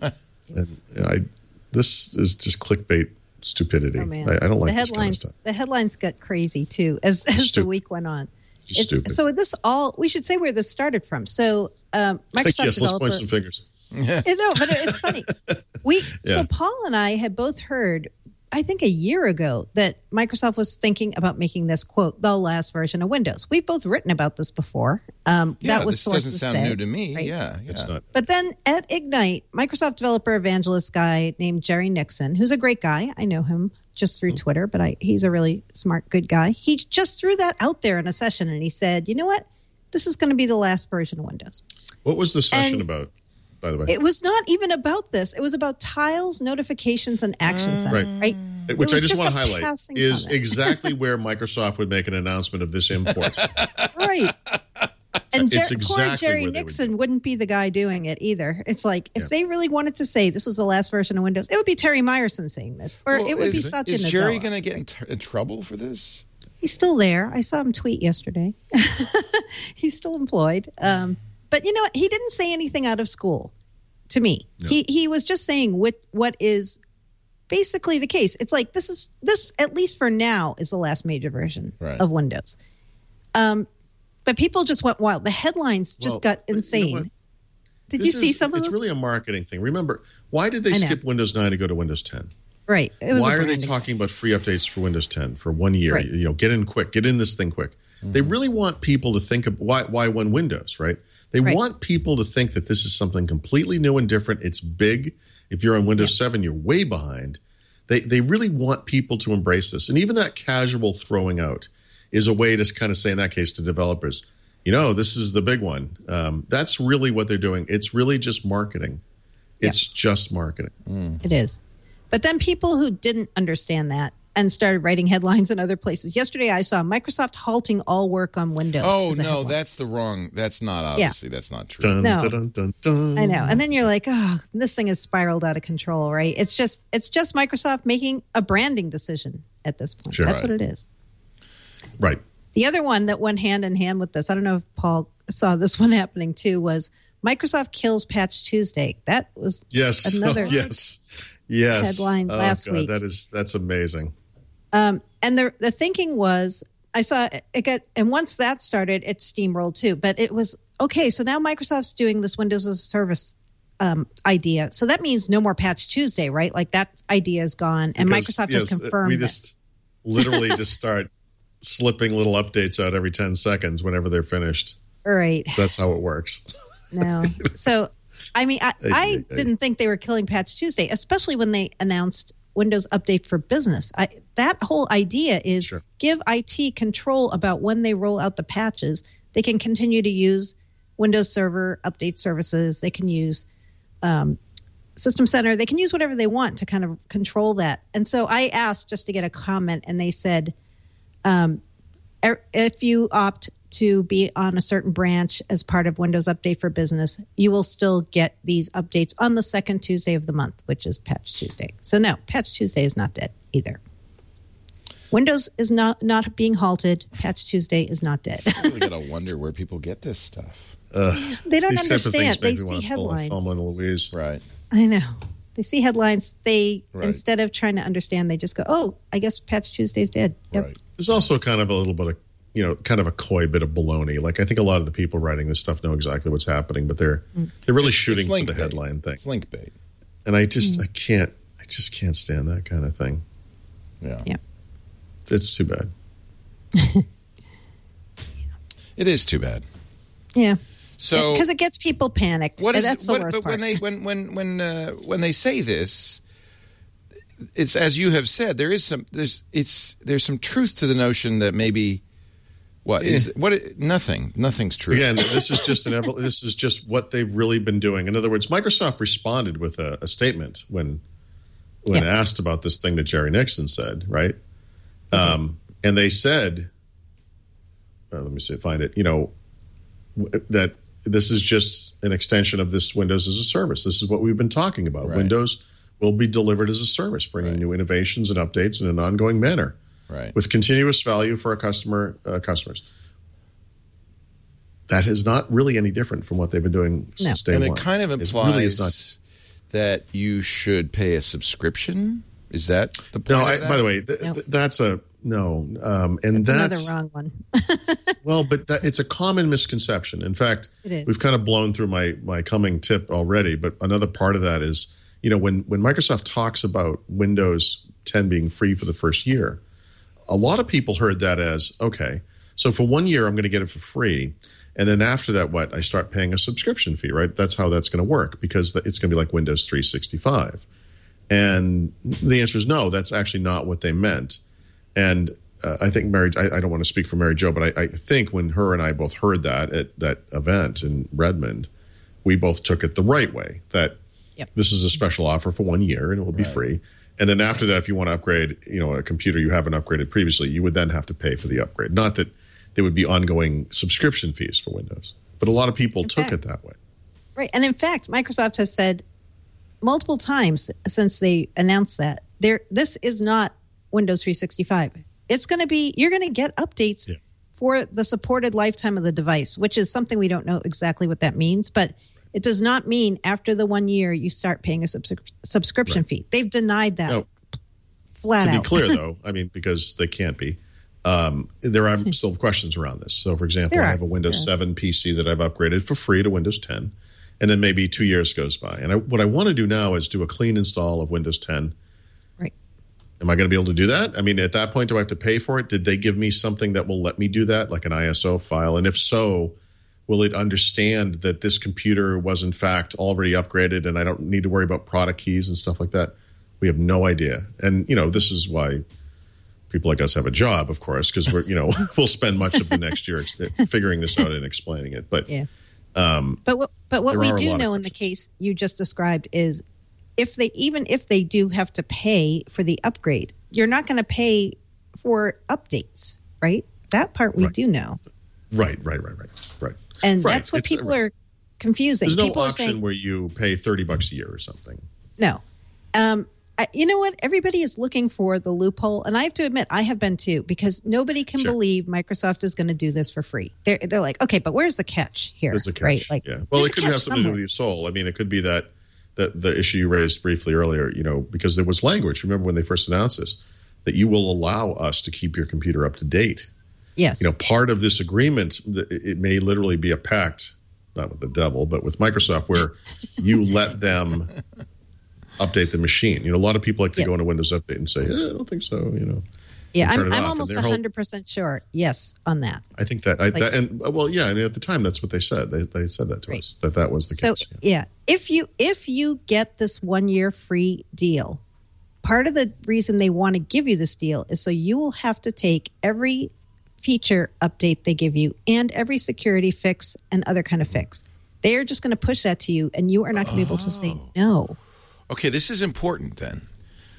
And this is just clickbait stupidity. Oh, man. I don't like the headlines. This kind of stuff. The headlines got crazy too as the week went on. Stupid. So we should say where this started from. So Microsoft yes, developer. Let's point some fingers. No, but it's funny. So Paul and I had both heard, I think a year ago, that Microsoft was thinking about making this, quote, the last version of Windows. We've both written about this before. That was this sources doesn't sound said, new to me. right? Yeah. It's not. But then at Ignite, Microsoft developer evangelist guy named Jerry Nixon, who's a great guy. I know him just through Twitter, but he's a really smart, good guy. He just threw that out there in a session, and he said, you know what? This is going to be the last version of Windows. What was the session about, by the way? It was not even about this. It was about tiles, notifications, and Action Center, right? Which I just want to a highlight is comment. exactly where Microsoft would make an announcement of this import. Right. And It's poor exactly Jerry where they would Nixon wouldn't be the guy doing it either. It's like if they really wanted to say this was the last version of Windows, it would be Terry Myerson saying this, or it would be Satya Is Nadella. Jerry going to get in trouble for this? He's still there. I saw him tweet yesterday. He's still employed. But you know what? He didn't say anything out of school to me. No. He was just saying what is basically the case. It's like this at least for now is the last major version of Windows. But people just went wild. The headlines just got insane. You know Did you see some of them? It's really a marketing thing. Remember, why did they skip Windows 9 to go to Windows 10? Right. Why are they talking about free updates for Windows 10 for 1 year? Right. Get in quick. Get in this thing quick. Mm-hmm. They really want people to think of why one Windows, right? They want people to think that this is something completely new and different. It's big. If you're on Windows 7, you're way behind. They really want people to embrace this. And even that casual throwing out is a way to kind of say, in that case, to developers, this is the big one. That's really what they're doing. It's really just marketing. It's just marketing. It is. But then people who didn't understand that and started writing headlines in other places. Yesterday, I saw Microsoft halting all work on Windows. Oh, no, that's not obviously. That's not true. Dun, no. dun, dun, dun. I know. And then you're like, oh, this thing has spiraled out of control, right? It's just Microsoft making a branding decision at this point. Sure. That's what it is. Right. The other one that went hand in hand with this, I don't know if Paul saw this one happening too, was Microsoft kills Patch Tuesday. That was another headline last week. That's amazing. And the thinking was, I saw it and once that started, it steamrolled too. But it was, okay, so now Microsoft's doing this Windows as a Service idea. So that means no more Patch Tuesday, right? Like that idea is gone. And Microsoft just confirmed we just literally just start slipping little updates out every 10 seconds whenever they're finished. Right. That's how it works. No. So, I mean, I didn't think they were killing Patch Tuesday, especially when they announced Windows Update for Business. That whole idea is give IT control about when they roll out the patches. They can continue to use Windows Server update services. They can use System Center. They can use whatever they want to kind of control that. And so I asked just to get a comment, and they said, if you opt to be on a certain branch as part of Windows Update for Business, you will still get these updates on the second Tuesday of the month, which is Patch Tuesday. So no, Patch Tuesday is not dead either. Windows is not being halted. Patch Tuesday is not dead. I really got to wonder where people get this stuff. They don't understand. They see headlines. Louise. Right. I know. They see headlines. Instead of trying to understand, they just go, "Oh, I guess Patch Tuesday's dead." Yep. Right. There's also kind of a little bit of, kind of a coy bit of baloney. Like I think a lot of the people writing this stuff know exactly what's happening, but they're really shooting for the headline thing. It's link bait. And I just can't stand that kind of thing. Yeah. Yeah. It's too bad. It is too bad. Yeah. So because it gets people panicked. That's the worst part. When they say this, it's as you have said. There's some truth to the notion that maybe nothing's true. Again, this is just this is just what they've really been doing. In other words, Microsoft responded with a statement when asked about this thing that Jerry Nixon said, right? And they said, let me find it. That this is just an extension of this Windows as a service. This is what we've been talking about. Right. Windows will be delivered as a service, bringing new innovations and updates in an ongoing manner, with continuous value for our customers. That is not really any different from what they've been doing since day one. And it kind of implies that you should pay a subscription. Is that the point? No, by the way, that's a no. And that's another wrong one. Well, but it's a common misconception. In fact, we've kind of blown through my coming tip already. But another part of that is, when Microsoft talks about Windows 10 being free for the first year, a lot of people heard that as, okay, so for 1 year I'm going to get it for free. And then after that, I start paying a subscription fee, right? That's how that's going to work because it's going to be like Windows 365. And the answer is no, that's actually not what they meant. And I think I don't want to speak for Mary Jo, but I think when her and I both heard that at that event in Redmond, we both took it the right way, that this is a special offer for 1 year and it will be free. And then after that, if you want to upgrade, a computer you haven't upgraded previously, you would then have to pay for the upgrade. Not that there would be ongoing subscription fees for Windows, but a lot of people took it that way. Right. And in fact, Microsoft has said multiple times since they announced that this is not Windows 365. It's going to be, you're going to get updates for the supported lifetime of the device, which is something we don't know exactly what that means, but it does not mean after the 1 year you start paying a subscription fee. They've denied that flat out. To be clear, though, because they can't be, there are still questions around this. So, for example, I have a Windows 7 PC that I've upgraded for free to Windows 10, and then maybe 2 years goes by. And what I want to do now is do a clean install of Windows 10. Right. Am I going to be able to do that? I mean, at that point, do I have to pay for it? Did they give me something that will let me do that, like an ISO file? And if so, will it understand that this computer was, in fact, already upgraded and I don't need to worry about product keys and stuff like that? We have no idea. And, this is why people like us have a job, of course, because we'll spend much of the next year figuring this out and explaining it. But but what we do know in the case you just described is if they do have to pay for the upgrade, you're not going to pay for updates, right? That part we do know. Right. And that's what people are confusing. There's no people option where you pay $30 a year or something. No. You know what? Everybody is looking for the loophole, and I have to admit, I have been too, because nobody can believe Microsoft is going to do this for free. They're like, okay, but where's the catch here? There's a catch, right? Like, well, it could have something to do with your soul. I mean, it could be that the issue you raised briefly earlier, because there was language. Remember when they first announced this, that you will allow us to keep your computer up to date. Yes. Part of this agreement, it may literally be a pact, not with the devil, but with Microsoft, where you let them update the machine. A lot of people like to go into Windows Update and say, I don't think so, Yeah, I'm almost 100% sure, on that. I think that, and at the time, that's what they said. They said that to us, that was the case. So, if you get this 1 year free deal, part of the reason they want to give you this deal is so you will have to take every feature update they give you and every security fix and other kind of fix. They are just going to push that to you, and you are not going to be able to say no. Okay, this is important then.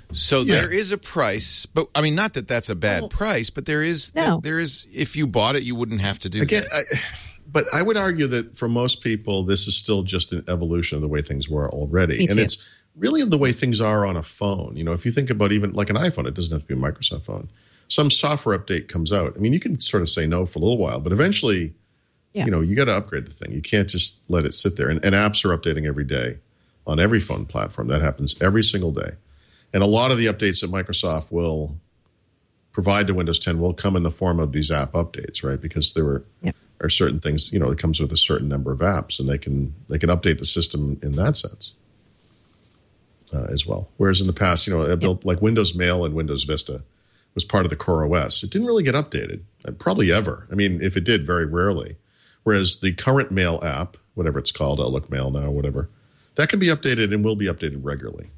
So there is a price, but I mean, not that that's a bad price, but there is. If you bought it, you wouldn't have to do that. But I would argue that for most people, this is still just an evolution of the way things were already, and it's really the way things are on a phone. You know, if you think about even like an iPhone, it doesn't have to be a Microsoft phone. Some software update comes out. I mean, you can sort of say no for a little while, but eventually, you know, you got to upgrade the thing. You can't just let it sit there. And apps are updating every day on every phone platform. That happens every single day. And a lot of the updates that Microsoft will provide to Windows 10 will come in the form of these app updates, right? Because there are certain things, you know, it comes with a certain number of apps, and they can update the system in that sense as well. Whereas in the past, you know, built like Windows Mail and Windows Vista was part of the core OS. It didn't really get updated, probably ever. I mean, if it did, very rarely. Whereas the current Mail app, whatever it's called, Outlook Mail now, whatever, that can be updated and will be updated regularly.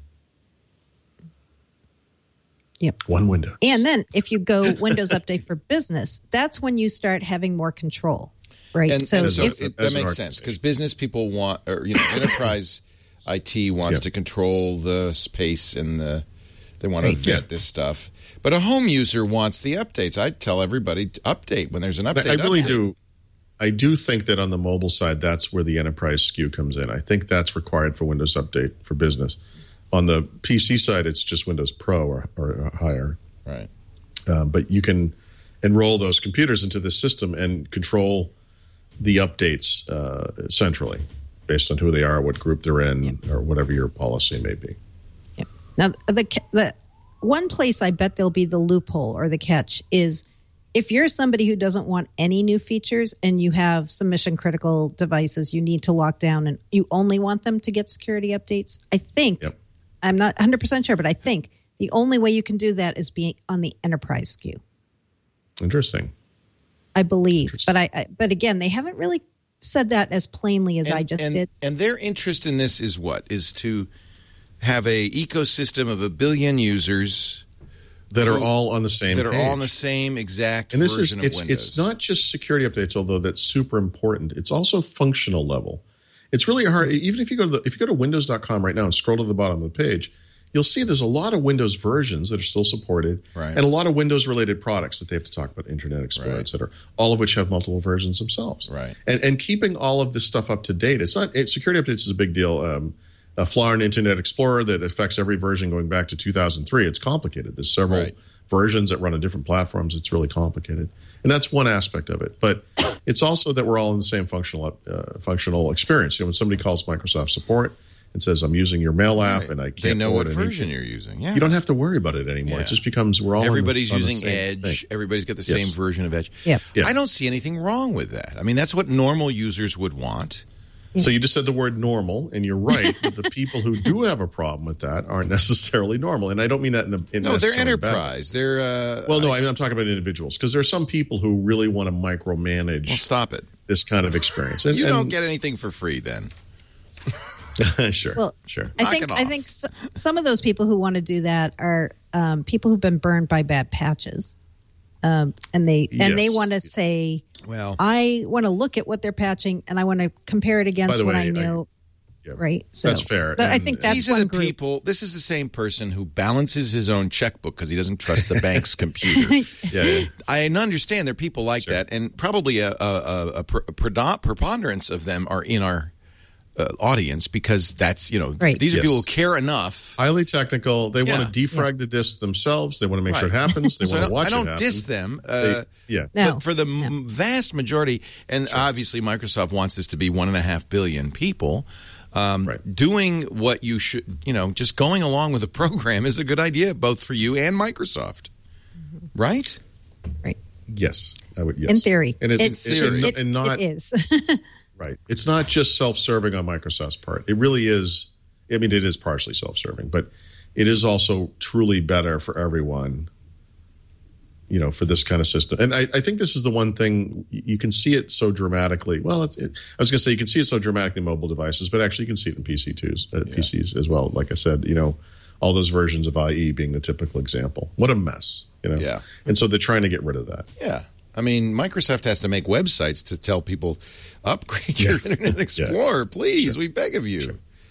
Yep. One window. And then if you go Windows Update for Business, that's when you start having more control, right? And so that makes sense because business people want, or you know, enterprise IT wants to control the space and they want to vet this stuff. But a home user wants the updates. I tell everybody to update when there's an update. I really do. I do think that on the mobile side, that's where the enterprise SKU comes in. I think that's required for Windows Update for Business. On the PC side, it's just Windows Pro or higher. Right. But you can enroll those computers into the system and control the updates centrally based on who they are, what group they're in, or whatever your policy may be. Yep. Now, the one place I bet there'll be the loophole or the catch is if you're somebody who doesn't want any new features and you have some mission-critical devices you need to lock down and you only want them to get security updates, I think – I'm not 100% sure, but I think the only way you can do that is being on the enterprise SKU. Interesting. I believe. But again, they haven't really said that as plainly as I just did. And their interest in this is what? Is to have a ecosystem of 1 billion users that are all on the same page. That are all on the same exact version of Windows. It's not just security updates, although that's super important. It's also functional level. It's really hard. Even if you go to Windows.com right now and scroll to the bottom of the page, you'll see there's a lot of Windows versions that are still supported, and a lot of Windows-related products that they have to talk about, Internet Explorer, et cetera, all of which have multiple versions themselves. Right. And keeping all of this stuff up to date, security updates is a big deal. A flaw in Internet Explorer that affects every version going back to 2003. It's complicated. There's several versions that run on different platforms. It's really complicated. And that's one aspect of it. But it's also that we're all in the same functional experience. You know, when somebody calls Microsoft support and says, I'm using your mail app and I can't. They know what version you're using. Yeah. You don't have to worry about it anymore. It just becomes everybody's using Edge. Thing. Everybody's got the same version of Edge. Yeah. I don't see anything wrong with that. I mean, that's what normal users would want. So you just said the word normal, and you're right. But the people who do have a problem with that aren't necessarily normal, and I don't mean that in no, they're enterprise. They're I'm talking about individuals because there are some people who really want to micromanage. Well, stop it. This kind of experience, and you don't get anything for free, then. Sure. Well, sure. I think some of those people who want to do that are people who've been burned by bad patches, and they want to say. Well, I want to look at what they're patching, and I want to compare it against what I know. Right? So that's fair. I think that's these are the people. This is the same person who balances his own checkbook because he doesn't trust the bank's computer. I understand there are people like that, and probably a preponderance of them are in our audience because that's these are people who care enough. Highly technical. They want to defrag the disk themselves. They want to make sure it happens. They want to watch it happen. I don't diss them. But for the vast majority, and obviously Microsoft wants this to be 1.5 billion people. Doing what you should, just going along with the program is a good idea, both for you and Microsoft, right? Right. Yes, I would. Yes, in theory, and it is. Right. It's not just self-serving on Microsoft's part. It really is. I mean, it is partially self-serving, but it is also truly better for everyone. For this kind of system. And I think this is the one thing you can see it so dramatically. Well, I was going to say you can see it so dramatically in mobile devices, but actually you can see it in PCs as well. Like I said, all those versions of IE being the typical example. What a mess, Yeah. And so they're trying to get rid of that. Yeah. I mean, Microsoft has to make websites to tell people, upgrade your Internet Explorer, please. We beg of you. Sure.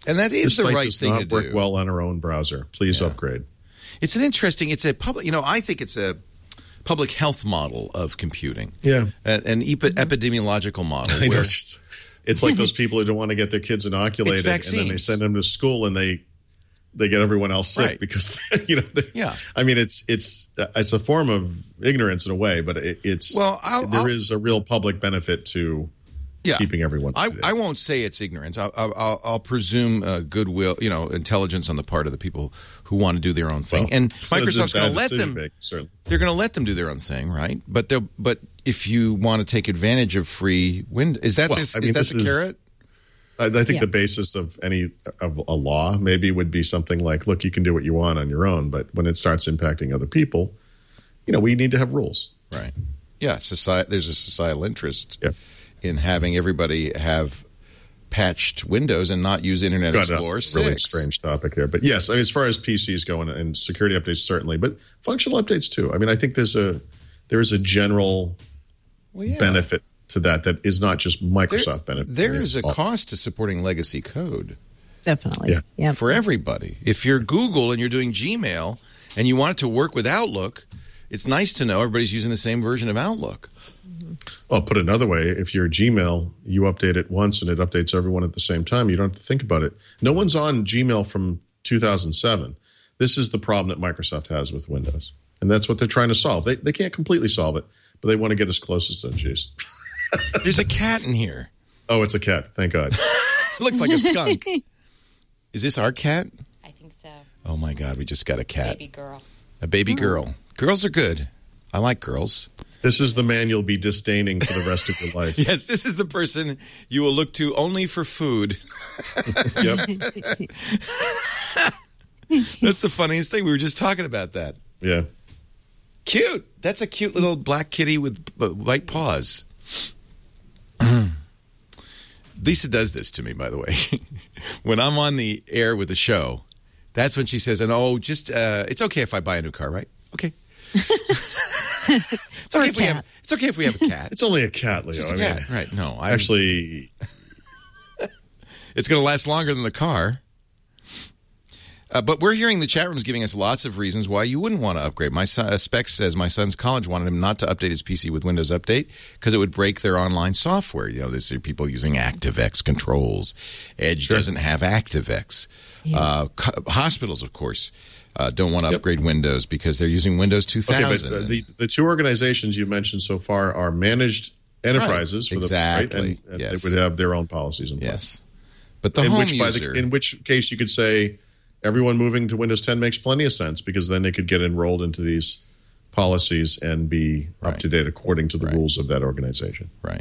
And that is the the site right does thing not to do. work well on our own browser. Please upgrade. It's a public, I think it's a public health model of computing. Yeah. An epidemiological model. I know. Where It's like those people who don't want to get their kids inoculated, and then they send them to school and they get everyone else sick because I mean it's a form of ignorance in a way, but there is a real public benefit to keeping everyone. I won't say it's ignorance. I'll presume goodwill, intelligence on the part of the people who want to do their own thing, and Microsoft's going to let them. They're going to let them do their own thing, right? But if you want to take advantage of free Windows, is that the carrot? I think the basis of a law maybe would be something like, look, you can do what you want on your own, but when it starts impacting other people, we need to have rules. Right. Yeah. There's a societal interest in having everybody have patched Windows and not use Internet Explorer 6. Really strange topic here. But yes, as far as PCs go and security updates, certainly, but functional updates too. I mean, I think there is a general benefit to that is not just Microsoft benefit. There is a cost to supporting legacy code. Definitely. Yeah. For everybody. If you're Google and you're doing Gmail and you want it to work with Outlook, it's nice to know everybody's using the same version of Outlook. Well, put another way, if you're Gmail, you update it once and it updates everyone at the same time. You don't have to think about it. No one's on Gmail from 2007. This is the problem that Microsoft has with Windows. And that's what they're trying to solve. They can't completely solve it, but they want to get as close as that. Jeez. There's a cat in here. Oh, it's a cat. Thank God. Looks like a skunk. Is this our cat? I think so. Oh, my God. We just got a cat. Baby girl. A baby girl. Girls are good. I like girls. This is the man you'll be disdaining for the rest of your life. Yes, this is the person you will look to only for food. Yep. That's the funniest thing. We were just talking about that. Yeah. Cute. That's a cute little black kitty with white paws. Lisa does this to me, by the way. When I'm on the air with the show, that's when she says, it's okay if I buy a new car, right? Okay. It's okay if we have a cat. It's only a cat, Leo. Just a cat. Right. No. Actually, it's going to last longer than the car. But we're hearing the chat room's giving us lots of reasons why you wouldn't want to upgrade. My son, Specs says my son's college wanted him not to update his PC with Windows Update because it would break their online software. There's people using ActiveX controls. Edge doesn't have ActiveX. Yeah. Hospitals, of course, don't want to upgrade Windows because they're using Windows 2000. Okay, but the two organizations you mentioned so far are managed enterprises. Right. Exactly. And they would have their own policies in place. Yes. But the home user... in which case you could say... Everyone moving to Windows 10 makes plenty of sense because then they could get enrolled into these policies and be up to date according to the rules of that organization. Right.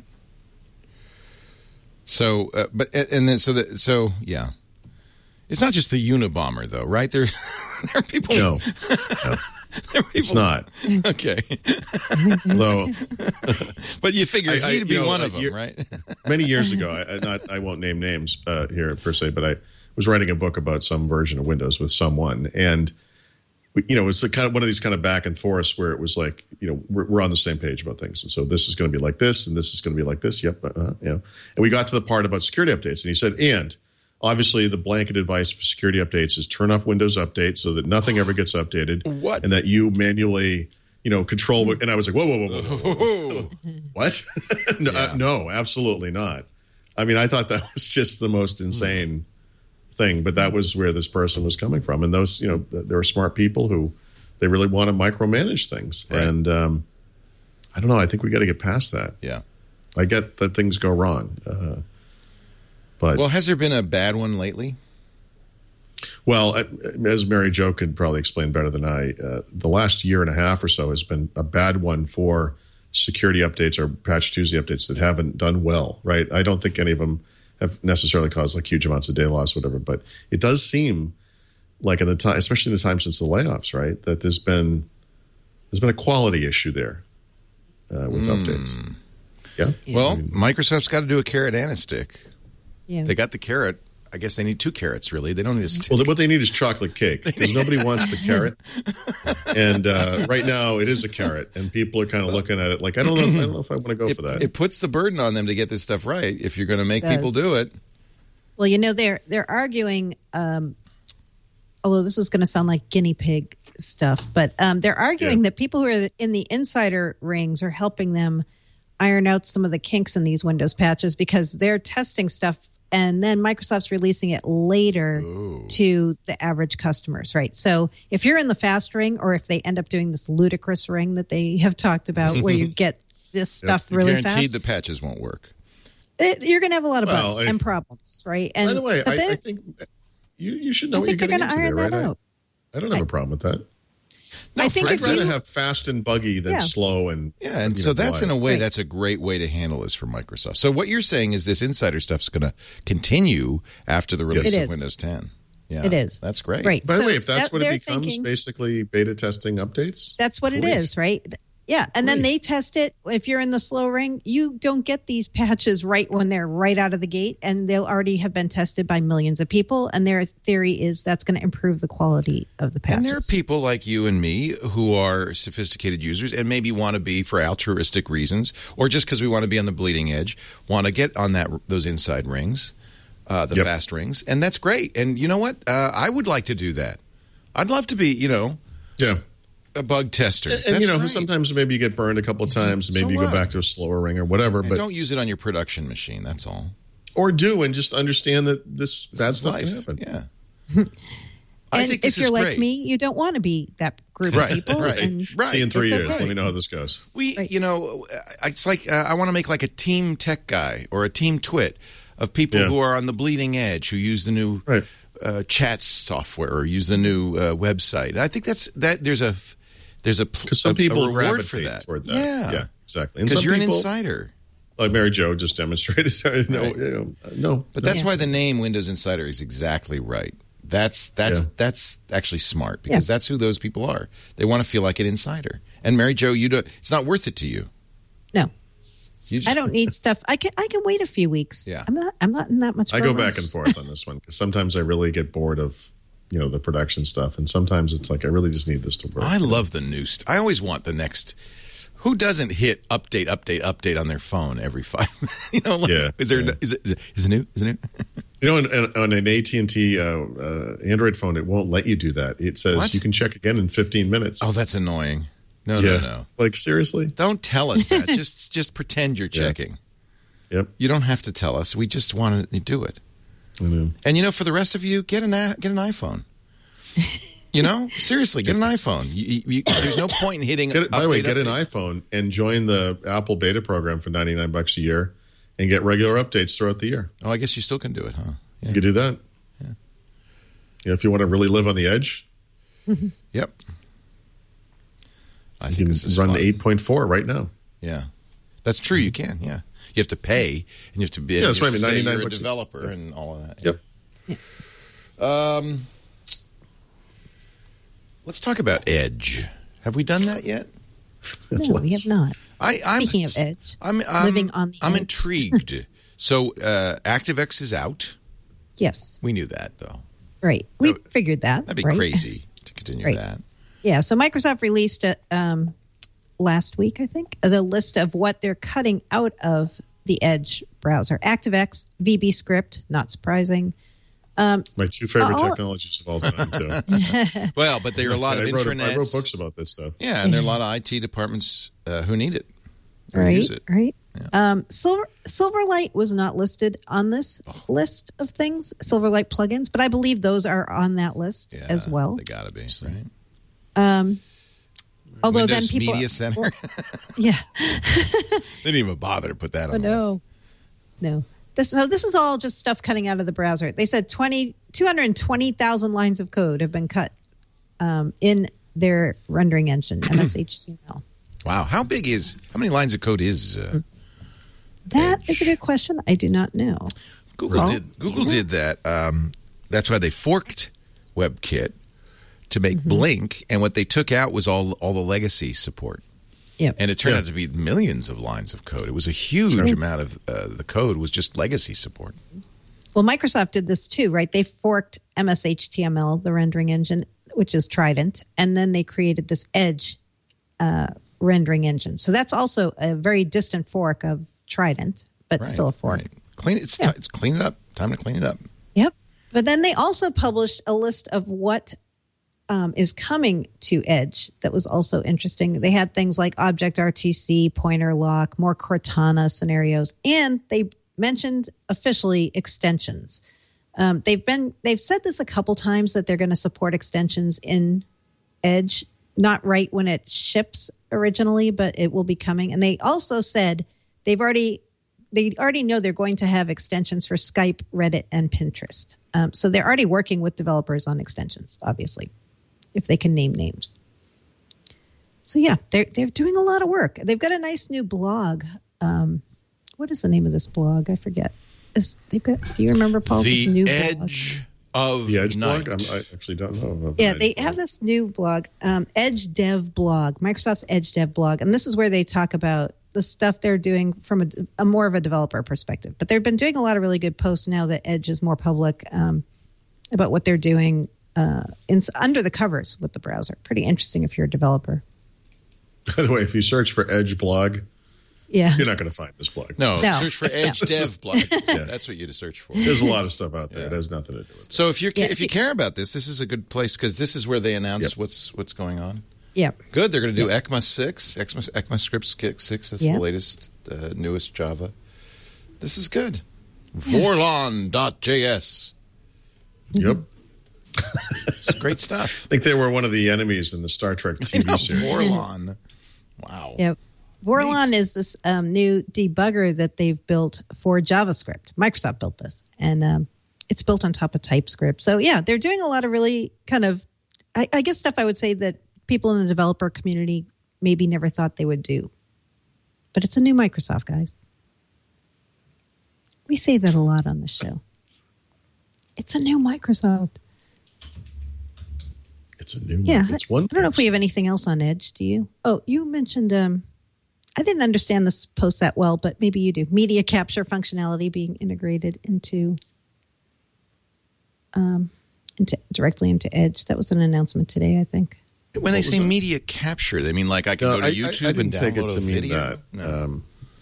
So, yeah, it's not just the Unabomber though, right? There are people. No, it's not. Okay. Although, but you figure he'd be one of them, right? Many years ago, I won't name names here per se, but I was writing a book about some version of Windows with someone, and it was kind of one of these kind of back and forths where it was like, we're on the same page about things, and so this is going to be like this, and this is going to be like this. Yep, and we got to the part about security updates, and he said, and obviously the blanket advice for security updates is turn off Windows Update so that nothing ever gets updated. What? And that you manually, control. And I was like, whoa. What? No, absolutely not. I mean, I thought that was just the most insane thing, but that was where this person was coming from. And those, there were smart people who they really want to micromanage things. Right. And I don't know. I think we got to get past that. Yeah. I get that things go wrong. But has there been a bad one lately? Well, as Mary Jo could probably explain better than I, the last year and a half or so has been a bad one for security updates or Patch Tuesday updates that haven't done well, right? I don't think any of them have necessarily caused like huge amounts of data loss or whatever, but it does seem like in the time, especially in the time since the layoffs, right, that there's been a quality issue there with updates. Yeah. Well, Microsoft's got to do a carrot and a stick. Yeah. They got the carrot. I guess they need two carrots, really. They don't need a stick. Well, what they need is chocolate cake because nobody wants the carrot. And right now it is a carrot, and people are kind of looking at it like, I don't know if I want to go for that. It puts the burden on them to get this stuff right if you're going to make people do it. Well, they're arguing, although this is going to sound like guinea pig stuff, but they're arguing that people who are in the insider rings are helping them iron out some of the kinks in these Windows patches because they're testing stuff and then Microsoft's releasing it later to the average customers, right? So if you're in the fast ring or if they end up doing this ludicrous ring that they have talked about where you get this stuff really fast. Guaranteed the patches won't work. You're going to have a lot of bugs and problems, right? And by the way, I think you should know what you're getting into there, right? I don't have a problem with that. No, I'd rather have fast and buggy than slow and and so that's in a way that's a great way to handle this for Microsoft. So what you're saying is this insider stuff is going to continue after the release of Windows 10. Yeah, it is. That's great. Right. By the way, if that's what it becomes, basically beta testing updates. That's what it is, right? Yeah, and then they test it. If you're in the slow ring, you don't get these patches right when they're right out of the gate, and they'll already have been tested by millions of people. And their theory is that's going to improve the quality of the patches. And there are people like you and me who are sophisticated users and maybe want to be for altruistic reasons, or just because we want to be on the bleeding edge, want to get on those inside rings, the fast rings, and that's great. And you know what? I would like to do that. I'd love to be, a bug tester. And sometimes maybe you get burned a couple of times. Maybe you go back to a slower ring or whatever. And but don't use it on your production machine. That's all. Or do and just understand that this bad stuff can happen. Yeah. I think this if you're is like great. me, you don't want to be that group of people. Right. See you in 3 years. Let me know how this goes. It's like I want to make like a team tech guy or a team twit of people who are on the bleeding edge, who use the new chat software or use the new website. And I think there's some people a reward gravitate for that. toward that. Yeah, exactly. Because you're an insider. Like Mary Jo just demonstrated. No. But that's why the name Windows Insider is exactly right. That's actually smart because that's who those people are. They want to feel like an insider. And Mary Jo, it's not worth it to you. No. I don't need stuff. I can wait a few weeks. Yeah. I'm not in that much. I go back and forth on this one because sometimes I really get bored of the production stuff, and sometimes it's like I really just need this to work. I love the new stuff. I always want the next. Who doesn't hit update on their phone every 5 minutes? Is it new? Is it new? On an AT&T Android phone, it won't let you do that. It says you can check again in 15 minutes. Oh, that's annoying. No. Like, seriously? Don't tell us that. just pretend you're checking. Yep. You don't have to tell us. We just want to do it. I know. And for the rest of you, get an iPhone. Seriously, get an iPhone. There's no point in hitting. By the way, get an iPhone and join the Apple beta program for $99 a year, and get regular updates throughout the year. Oh, I guess you still can do it, huh? Yeah. You can do that. Yeah. If you want to really live on the edge. Yep. I you think can this is run fun. the 8.4 right now. Yeah, that's true. You can. Yeah, you have to pay, and you have to be. That's right. You're a developer and all of that. Yep. Let's talk about Edge. Have we done that yet? No, we have not. Speaking of Edge, I'm living on the I'm edge. intrigued. So ActiveX is out. Yes. We knew that, though. Right. We figured that. That'd be crazy to continue that. Yeah. So Microsoft released last week, I think, the list of what they're cutting out of the Edge browser. ActiveX, VBScript, not surprising. My two favorite technologies of all time, too. Well, but there are a lot of intranets. I wrote books about this stuff. Yeah, and there are a lot of IT departments who need it. Use it. Right. Yeah. Silverlight was not listed on this list of things, Silverlight plugins, but I believe those are on that list as well. They got to be, right? Although Windows then people Media Center. They didn't even bother to put that on the list. No. This is all just stuff cutting out of the browser. They said 220,000 lines of code have been cut in their rendering engine, MS-HTML. Wow. How many lines of code is That is a good question. I do not know. Google did that. That's why they forked WebKit to make Blink, and what they took out was all the legacy support. Yep. And it turned out to be millions of lines of code. It was a huge amount of the code was just legacy support. Well, Microsoft did this too, right? They forked MS-HTML, the rendering engine, which is Trident, and then they created this Edge rendering engine. So that's also a very distant fork of Trident, but still a fork. Right. Clean it up. Time to clean it up. Yep. But then they also published a list of what is coming to Edge that was also interesting. They had things like Object RTC, pointer lock, more Cortana scenarios, and they mentioned officially extensions. They've said this a couple times that they're going to support extensions in Edge, not right when it ships originally, but it will be coming. And they also said they already know they're going to have extensions for Skype, Reddit, and Pinterest. So they're already working with developers on extensions, obviously, if they can name names. So yeah, they're doing a lot of work. They've got a nice new blog. What is the name of this blog? I forget. Do you remember, Paul? The this new Edge blog? of The Edge Night. blog? I actually don't know. Yeah, they have this new blog, Edge Dev blog, Microsoft's Edge Dev blog. And this is where they talk about the stuff they're doing from a more of a developer perspective. But they've been doing a lot of really good posts now that Edge is more public about what they're doing under the covers with the browser. Pretty interesting if you're a developer. By the way, if you search for Edge blog, Yeah. you're not going to find this blog. No, No. search for Edge Dev blog. Yeah. That's what you to search for. There's a lot of stuff out there. It has nothing to do with it. So if you care about this is a good place because this is where they announce what's going on. Yeah. Good. They're going to do ECMA 6, ECMAScript 6. That's the Yep. latest, newest Java. This is good. Vorlon.js. Yep. It's great stuff. I think they were one of the enemies in the Star Trek TV series. Vorlon. Wow. Yeah. Vorlon is this new debugger that they've built for JavaScript. Microsoft built this, and it's built on top of TypeScript. So, yeah, they're doing a lot of really kind of, I guess, stuff I would say that people in the developer community maybe never thought they would do. But it's a new Microsoft, guys. We say that a lot on the show. It's a new Microsoft. It's a new Yeah. one. It's one. I don't know if we have anything else on Edge. Do you? Oh, you mentioned, I didn't understand this post that well, but maybe you do. Media capture functionality being integrated into directly into Edge. That was an announcement today, I think. When they say media capture, they mean like I can go to YouTube I and didn't take it download to a mean video? that. No.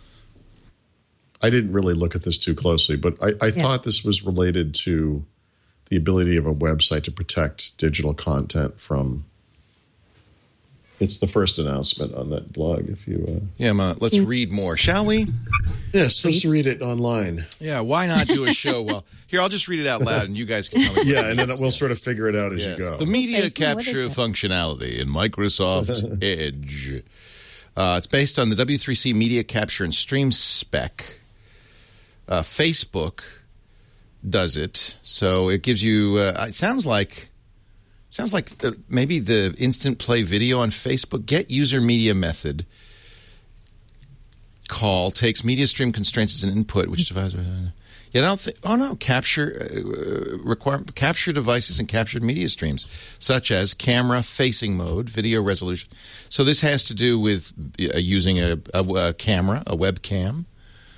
I didn't really look at this too closely, but I thought this was related to the ability of a website to protect digital content from. It's the first announcement on that blog. If you, Let's read more, shall we? yes, let's read it online. Yeah, why not do a show? Well, here, I'll just read it out loud, and you guys can tell me. What Yeah, it and then means. we'll sort of figure it out as you go. The media Say, what is capture it? functionality in Microsoft Edge. It's based on the W3C media capture and stream spec. Facebook does it, so it gives you. It sounds like maybe the instant play video on Facebook. Get user media method. Call takes media stream constraints as an input, which divides. Yeah, I don't think. Oh no, capture devices and captured media streams, such as camera facing mode, video resolution. So this has to do with using a camera, a webcam.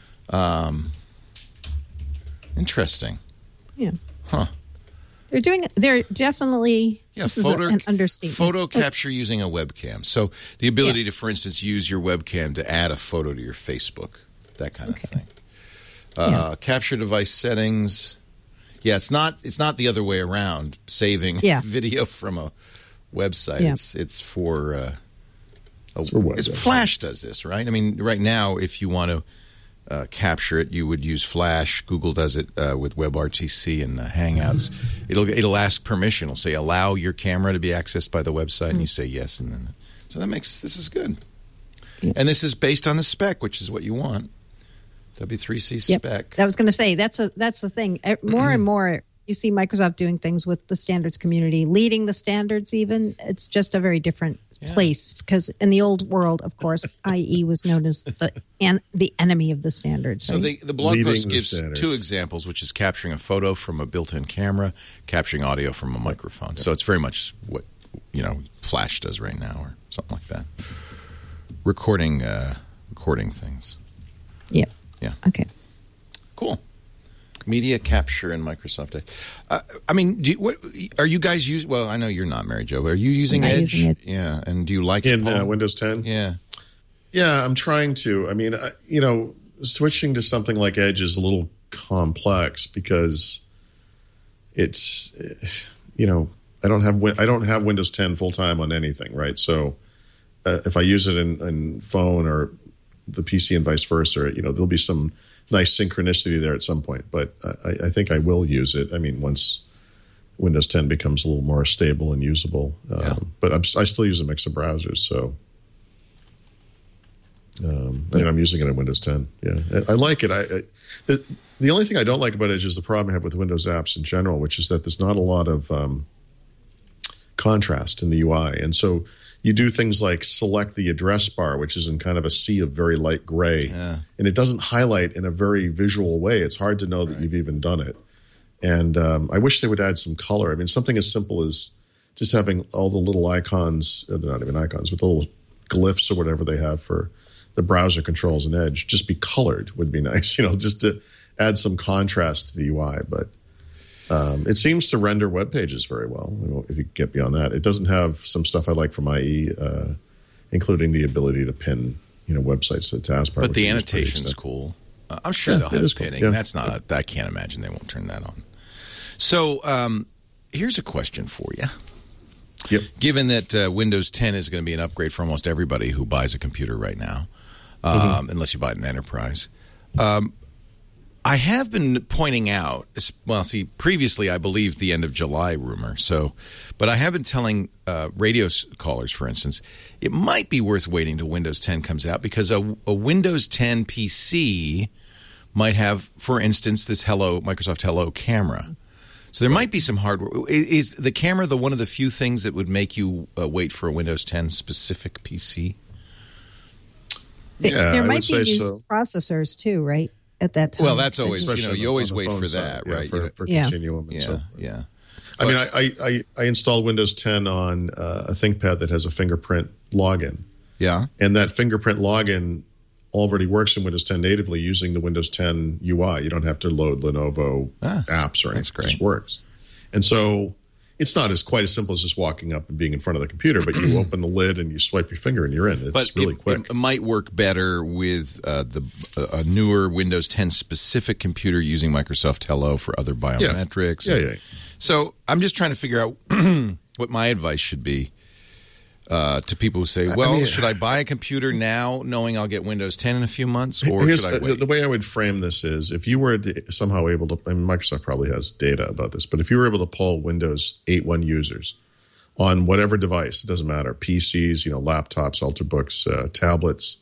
Interesting. Yeah. Huh. They're definitely, Yeah, this is an understatement. Photo capture using a webcam. So the ability to, for instance, use your webcam to add a photo to your Facebook, that kind of thing. Capture device settings. Yeah, it's not the other way around. Saving video from a website. Yeah. It's for. web. Flash does this, right? I mean, right now, if you want to capture it, you would use Flash. Google does it with WebRTC and Hangouts. It'll ask permission. It'll say allow your camera to be accessed by the website, and you say yes, and then so this is good. Yeah. And this is based on the spec, which is what you want. W3C spec. I was going to say that's the thing. More and more, you see Microsoft doing things with the standards community, leading the standards. Even it's just a very different place because in the old world, of course, IE was known as the enemy of the standards. So right? the blog Leading post the gives standards. two examples, which is capturing a photo from a built-in camera, capturing audio from a microphone. So it's very much what Flash does right now, or something like that. Recording things. Yeah. Yeah. Okay. Cool. Media capture in Microsoft Edge. I mean, are you guys using? Well, I know you're not, Mary Jo, but are you using I'm not Edge? using it. Yeah, and do you like In it? Paul? Windows 10? Yeah. Yeah, I'm trying to. I mean, switching to something like Edge is a little complex because it's, I don't have Windows 10 full time on anything, right? So if I use it in phone or the PC and vice versa, there'll be some nice synchronicity there at some point. But I think I will use it. I mean, once Windows 10 becomes a little more stable and usable. But I still use a mix of browsers, so I'm using it in Windows 10. Yeah, I like it. The only thing I don't like about Edge is the problem I have with Windows apps in general, which is that there's not a lot of contrast in the UI. And so you do things like select the address bar, which is in kind of a sea of very light gray, and it doesn't highlight in a very visual way. It's hard to know that you've even done it. And I wish they would add some color. I mean, something as simple as just having all the little icons, they're not even icons, but the little glyphs or whatever they have for the browser controls in Edge, just be colored would be nice, just to add some contrast to the UI. But it seems to render web pages very well, if you get beyond that. It doesn't have some stuff I like from IE, including the ability to pin websites to the taskbar. But the annotation's cool. I'm sure they'll have pinning. Cool. That's not I can't imagine they won't turn that on. So here's a question for you. Yep. Given that Windows 10 is going to be an upgrade for almost everybody who buys a computer right now, unless you buy an enterprise, I have been pointing out, previously I believed the end of July rumor, but I have been telling radio callers, for instance, it might be worth waiting till Windows 10 comes out because a Windows 10 PC might have, for instance, this Microsoft Hello camera. So there might be some hardware. Is the camera one of the few things that would make you wait for a Windows 10 specific PC? There might be new processors too, right? At that time. Well, that's always, you always wait for that, right? For Continuum and so forth. Yeah. I mean, I installed Windows 10 on a ThinkPad that has a fingerprint login. Yeah. And that fingerprint login already works in Windows 10 natively using the Windows 10 UI. You don't have to load Lenovo apps or anything. That's great. It just works. And so it's not quite as simple as just walking up and being in front of the computer, but you open the lid and you swipe your finger and you're in. It's really quick. It might work better with a newer Windows 10 specific computer using Microsoft Hello for other biometrics. Yeah. So I'm just trying to figure out what my advice should be to people who say, should I buy a computer now knowing I'll get Windows 10 in a few months, or should I wait? The way I would frame this is if you were somehow able to, Microsoft probably has data about this, but if you were able to pull Windows 8.1 users on whatever device, it doesn't matter, PCs, laptops, Ultrabooks, tablets,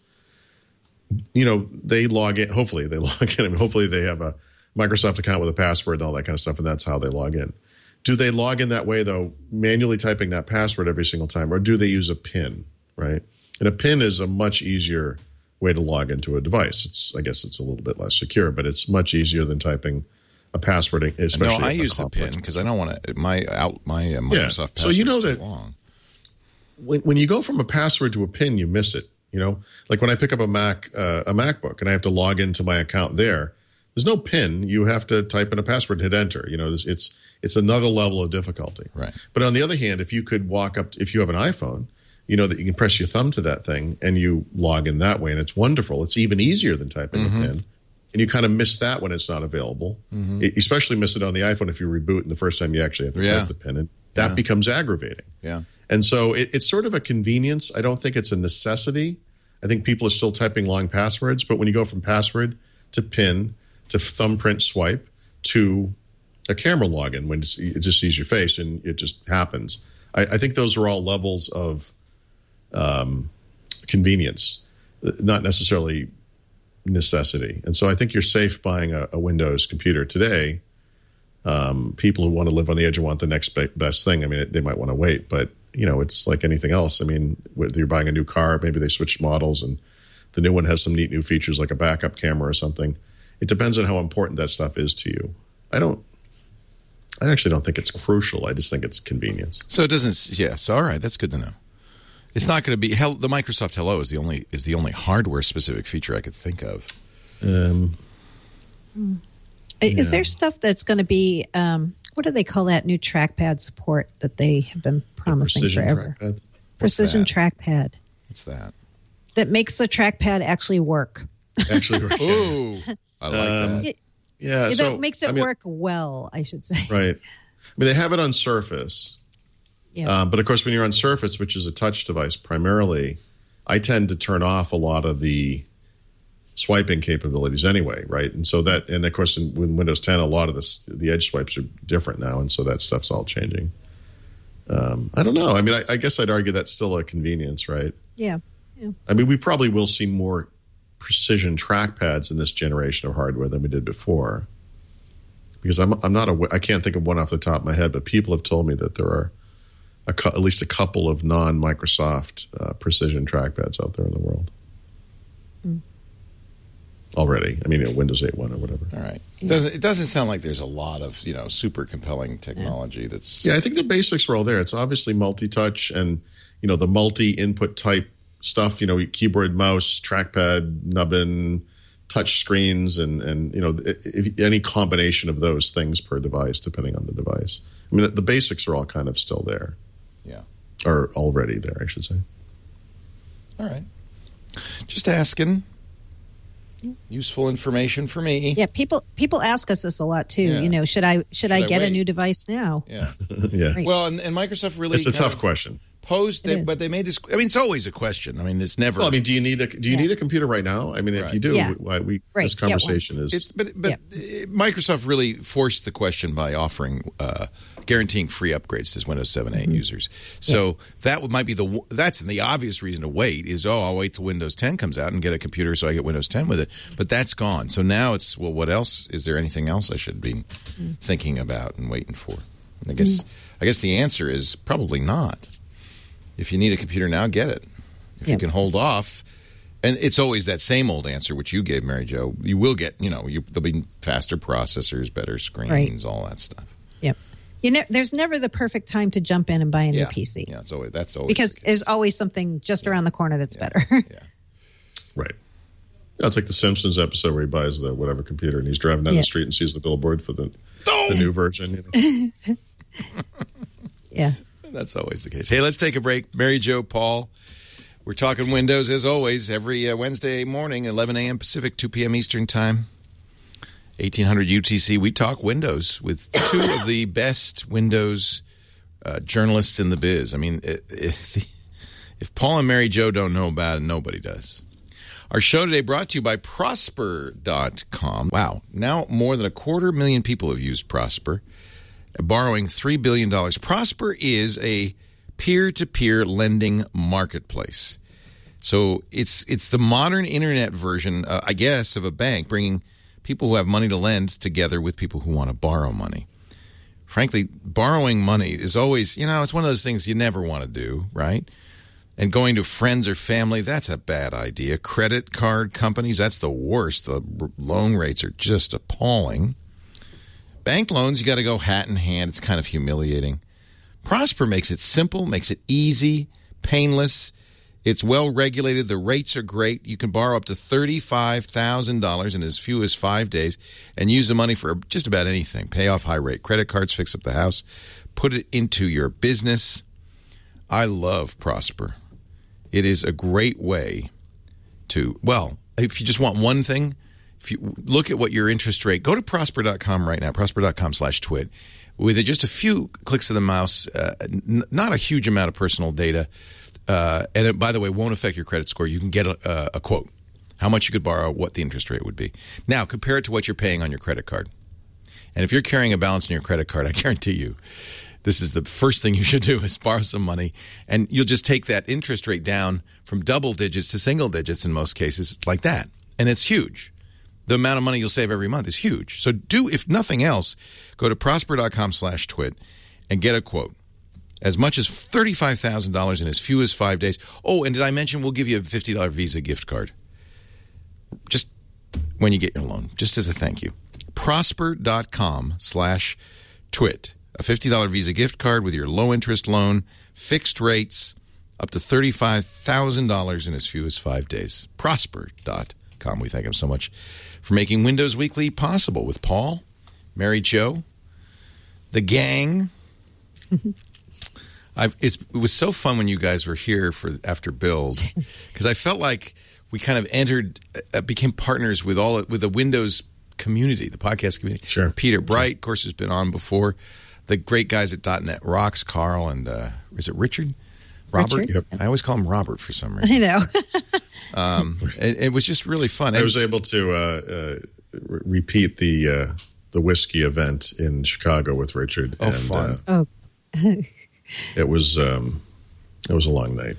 they log in, hopefully they log in, hopefully they have a Microsoft account with a password and all that kind of stuff, and that's how they log in. Do they log in that way, though, manually typing that password every single time, or do they use a PIN, right? And a PIN is a much easier way to log into a device. I guess it's a little bit less secure, but it's much easier than typing a password, especially. No, I use the PIN because I don't want to. My Microsoft password is too long. When you go from a password to a PIN, you miss it. Like when I pick up a MacBook, and I have to log into my account there. There's no PIN. You have to type in a password and hit enter. It's another level of difficulty. Right. But on the other hand, if you could if you have an iPhone, that you can press your thumb to that thing and you log in that way, and it's wonderful. It's even easier than typing a PIN. And you kind of miss that when it's not available. You especially miss it on the iPhone if you reboot and the first time you actually have to type the PIN. And that becomes aggravating. Yeah. And so it's sort of a convenience. I don't think it's a necessity. I think people are still typing long passwords, but when you go from password to PIN to thumbprint swipe to a camera login, when it just sees your face and it just happens. I think those are all levels of convenience, not necessarily necessity. And so I think you're safe buying a Windows computer today. People who want to live on the edge and want the next best thing, they might want to wait, but it's like anything else. Whether you're buying a new car, maybe they switched models and the new one has some neat new features like a backup camera or something. It depends on how important that stuff is to you. I actually don't think it's crucial. I just think it's convenience. So it doesn't. Yes, all right. That's good to know. It's not going to be the Microsoft Hello is the only hardware specific feature I could think of. Is there stuff that's going to be? What do they call that new trackpad support that they have been promising forever? Trackpad? Precision trackpad. What's that? That makes the trackpad actually work. Actually work. Ooh, I like that. Yeah, that makes it work well, I should say. Right. I mean, they have it on Surface. Yeah. But of course, when you're on Surface, which is a touch device primarily, I tend to turn off a lot of the swiping capabilities anyway, right? And so and of course, in Windows 10, a lot of the edge swipes are different now, and so that stuff's all changing. I don't know. I mean, I guess I'd argue that's still a convenience, right? Yeah. I mean, we probably will see more precision trackpads in this generation of hardware than we did before. Because I can't think of one off the top of my head, but people have told me that there are at least a couple of non-Microsoft precision trackpads out there in the world already. I mean, Windows 8.1 or whatever. All right. It doesn't sound like there's a lot of super compelling technology that's. Yeah, I think the basics are all there. It's obviously multi-touch and the multi-input type stuff. Keyboard, mouse, trackpad, nubbin, touch screens, and any combination of those things per device, depending on the device. I mean, the basics are all kind of still there. Yeah. Or already there, I should say. All right. Just asking. Useful information for me. Yeah, people ask us this a lot too. Yeah. Should I get wait? a new device now? Yeah. Yeah. Right. Well, and Microsoft really It's a tough question. But they made this. I mean, it's always a question. I mean, it's never. Well, I mean, do you need a computer right now? I mean, if you do, this conversation is. But Microsoft really forced the question by offering guaranteeing free upgrades to Windows 7 8 users. So that might be that's the obvious reason to wait is I'll wait till Windows 10 comes out and get a computer so I get Windows 10 with it. But that's gone. So now it's what else? Is there anything else I should be thinking about and waiting for? And I guess the answer is probably not. If you need a computer now, get it. If you can hold off, and it's always that same old answer which you gave, Mary Jo. You will get, there'll be faster processors, better screens, all that stuff. Yep. There's never the perfect time to jump in and buy a new PC. Yeah, that's always because there's always something just around the corner that's better. Yeah. Right. Yeah, it's like the Simpsons episode where he buys the whatever computer and he's driving down the street and sees the billboard for the new version. Yeah. That's always the case. Hey, let's take a break. Mary Jo, Paul, we're talking Windows as always every Wednesday morning, 11 a.m. Pacific, 2 p.m. Eastern Time, 1800 UTC. We talk Windows with two of the best Windows journalists in the biz. I mean, if Paul and Mary Jo don't know about it, nobody does. Our show today brought to you by Prosper.com. Wow. Now more than 250,000 people have used Prosper, borrowing $3 billion. Prosper is a peer-to-peer lending marketplace. So it's the modern internet version, I guess, of a bank, bringing people who have money to lend together with people who want to borrow money. Frankly, borrowing money is always, it's one of those things you never want to do, right? And going to friends or family, that's a bad idea. Credit card companies, that's the worst. The loan rates are just appalling. Bank loans, you got to go hat in hand. It's kind of humiliating. Prosper makes it simple, makes it easy, painless. It's well regulated. The rates are great. You can borrow up to $35,000 in as few as 5 days and use the money for just about anything. Pay off high rate credit cards, fix up the house, put it into your business. I love Prosper. It is a great way to, if you just want one thing, if you look at what your interest rate, go to Prosper.com right now, Prosper.com/twit. With just a few clicks of the mouse, not a huge amount of personal data, and it, by the way, won't affect your credit score. You can get a quote, how much you could borrow, what the interest rate would be. Now, compare it to what you're paying on your credit card. And if you're carrying a balance on your credit card, I guarantee you, this is the first thing you should do is borrow some money, and you'll just take that interest rate down from double digits to single digits in most cases like that. And it's huge. The amount of money you'll save every month is huge. So if nothing else, go to Prosper.com/twit and get a quote. As much as $35,000 in as few as 5 days. Oh, and did I mention we'll give you a $50 Visa gift card? Just when you get your loan, just as a thank you. Prosper.com/twit. A $50 Visa gift card with your low-interest loan, fixed rates, up to $35,000 in as few as 5 days. Prosper.com. We thank him so much for making Windows Weekly possible with Paul, Mary Jo, the gang. It was so fun when you guys were here after Build, because I felt like we kind of became partners with the Windows community, the podcast community. Sure. Peter Bright, of course, has been on before. The great guys at .NET Rocks, Carl and is it Richard? Robert? Richard? Yep. I always call him Robert for some reason. I know. It was just really fun. I was able to repeat the whiskey event in Chicago with Richard. Oh, fun. It was a long night.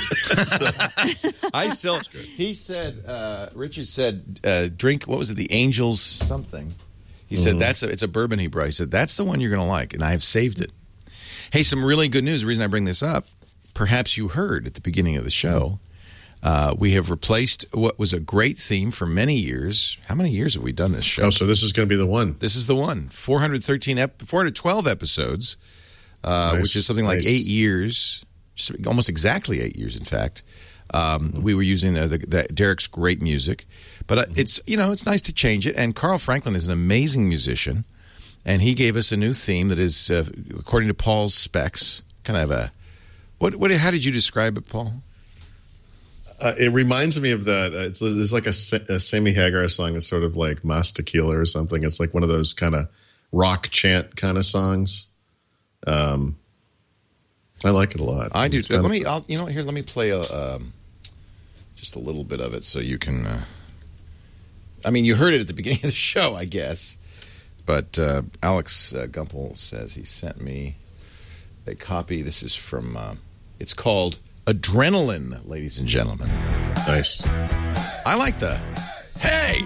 He said, Richard said, drink, what was it, the Angels something. He said, it's a bourbon he brought. He said, that's the one you're going to like, and I have saved it. Hey, some really good news. The reason I bring this up, perhaps you heard at the beginning of the show, we have replaced what was a great theme for many years. How many years have we done this show? Oh, so this is going to be the one. This is the one. 412 episodes, Nice. which is something like 8 years, almost exactly 8 years, in fact. We were using Derek's great music, but it's nice to change it. And Carl Franklin is an amazing musician, and he gave us a new theme that is, according to Paul's specs, kind of a how did you describe it, Paul? It reminds me of that. It's like a Sammy Hagar song. It's sort of like Mas Tequila or something. It's like one of those kind of rock chant kind of songs. I like it a lot. I do. Let me play just a little bit of it so you can. You heard it at the beginning of the show, I guess. But Alex Gumpel says he sent me a copy. This is from. It's called Adrenaline, ladies and gentlemen. Nice. I like the. Hey,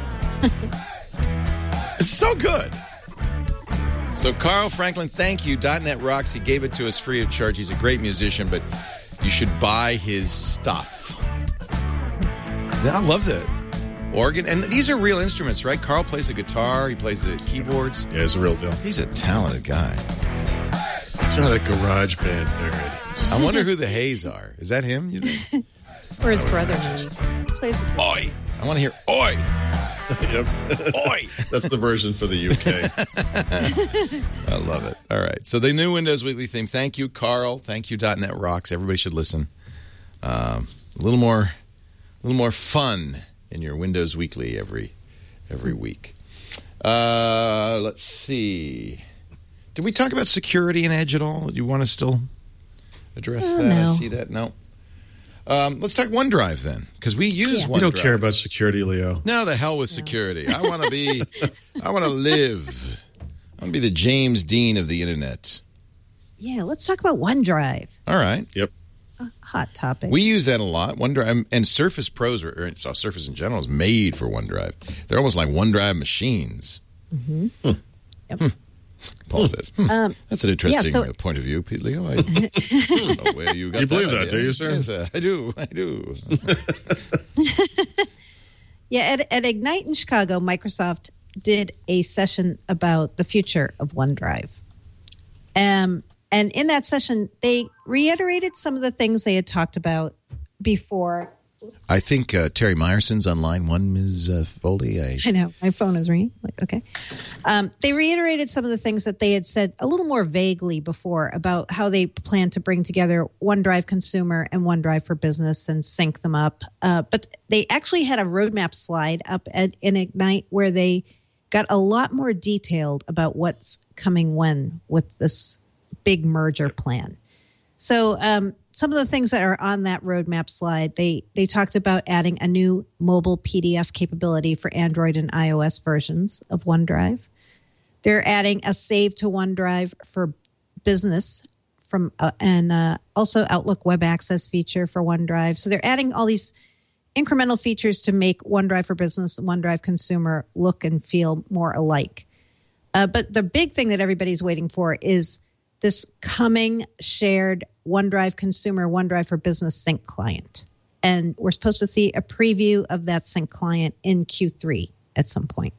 it's so good. So Carl Franklin, thank you. .NET Rocks. He gave it to us free of charge. He's a great musician, but you should buy his stuff. I love the organ. And these are real instruments, right? Carl plays the guitar. He plays the keyboards. Yeah, it's a real deal. He's a talented guy. It's not a garage band nerd. I wonder who the Hayes are. Is that him, you think? Or his brother maybe. Plays with Oi. I want to hear oi. Yep. Oi. That's the version for the UK. I love it. All right. So the new Windows Weekly theme. Thank you, Carl. Thank you, .NET Rocks. Everybody should listen. A little more fun in your Windows Weekly every week. Let's see. Did we talk about security in Edge at all? Do you want to still address that? No. I see that. No. Let's talk OneDrive then, because we use OneDrive. We don't care about security, Leo. No, the hell with security. I want to live. I want to be the James Dean of the internet. Yeah, let's talk about OneDrive. All right. Yep. Hot topic. We use that a lot. OneDrive and Surface Pros, or Surface in general, is made for OneDrive. They're almost like OneDrive machines. Mm-hmm. Yep. Paul says, that's an interesting point of view, Pete Leo. I don't know where you got You believe that that, do you, sir? Yes, I do. Yeah, at Ignite in Chicago, Microsoft did a session about the future of OneDrive. And in that session, they reiterated some of the things they had talked about before. I think Terry Meyerson's on line one, Ms. Foley. I know. My phone is ringing. Okay. They reiterated some of the things that they had said a little more vaguely before about how they plan to bring together OneDrive Consumer and OneDrive for Business and sync them up. But they actually had a roadmap slide up in Ignite where they got a lot more detailed about what's coming when with this big merger plan. So some of the things that are on that roadmap slide, they talked about adding a new mobile PDF capability for Android and iOS versions of OneDrive. They're adding a save to OneDrive for business and also Outlook Web Access feature for OneDrive. So they're adding all these incremental features to make OneDrive for Business and OneDrive Consumer look and feel more alike. But the big thing that everybody's waiting for is this coming shared OneDrive Consumer, OneDrive for Business sync client. And we're supposed to see a preview of that sync client in Q3 at some point.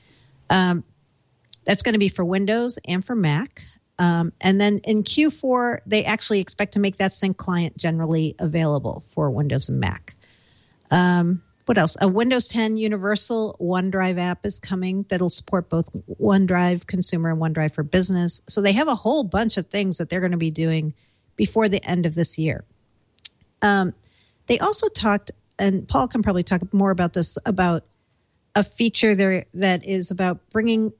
That's going to be for Windows and for Mac. And then in Q4, they actually expect to make that sync client generally available for Windows and Mac. What else? A Windows 10 Universal OneDrive app is coming that'll support both OneDrive Consumer and OneDrive for Business. So they have a whole bunch of things that they're going to be doing before the end of this year. They also talked, and Paul can probably talk more about this, about a feature there that is about bringing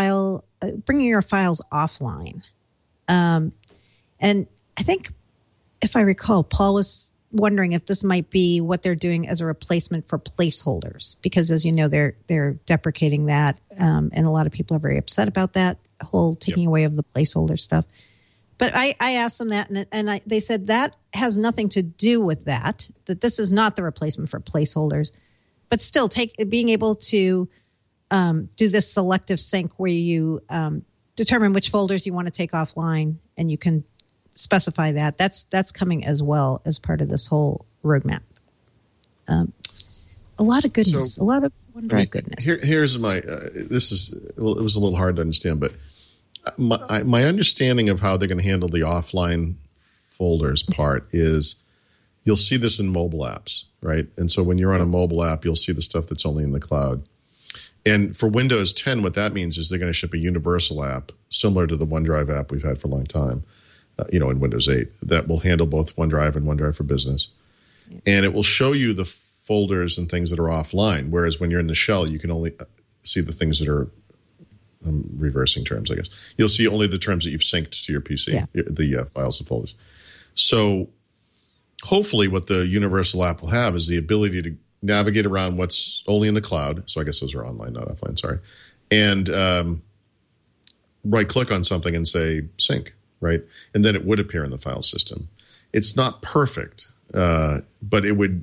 your files offline. And I think, if I recall, Paul was wondering if this might be what they're doing as a replacement for placeholders, because as you know, they're deprecating that, and a lot of people are very upset about that whole taking away of the placeholder stuff. But I asked them that, and they said that has nothing to do with that this is not the replacement for placeholders, but still being able to do this selective sync where you determine which folders you want to take offline, and you can specify that. That's coming as well as part of this whole roadmap. A lot of goodness, a lot of OneDrive goodness. Here's my. It was a little hard to understand, but my understanding of how they're going to handle the offline folders part is you'll see this in mobile apps, right? And so when you're on a mobile app, you'll see the stuff that's only in the cloud. And for Windows 10, what that means is they're going to ship a universal app similar to the OneDrive app we've had for a long time. In Windows 8, that will handle both OneDrive and OneDrive for Business. And it will show you the folders and things that are offline, whereas when you're in the shell, you can only see the things that are reversing terms, I guess. You'll see only the terms that you've synced to your PC, the files and folders. So hopefully what the universal app will have is the ability to navigate around what's only in the cloud. So I guess those are online, not offline, sorry. And right-click on something and say sync. Right, and then it would appear in the file system. It's not perfect, but it would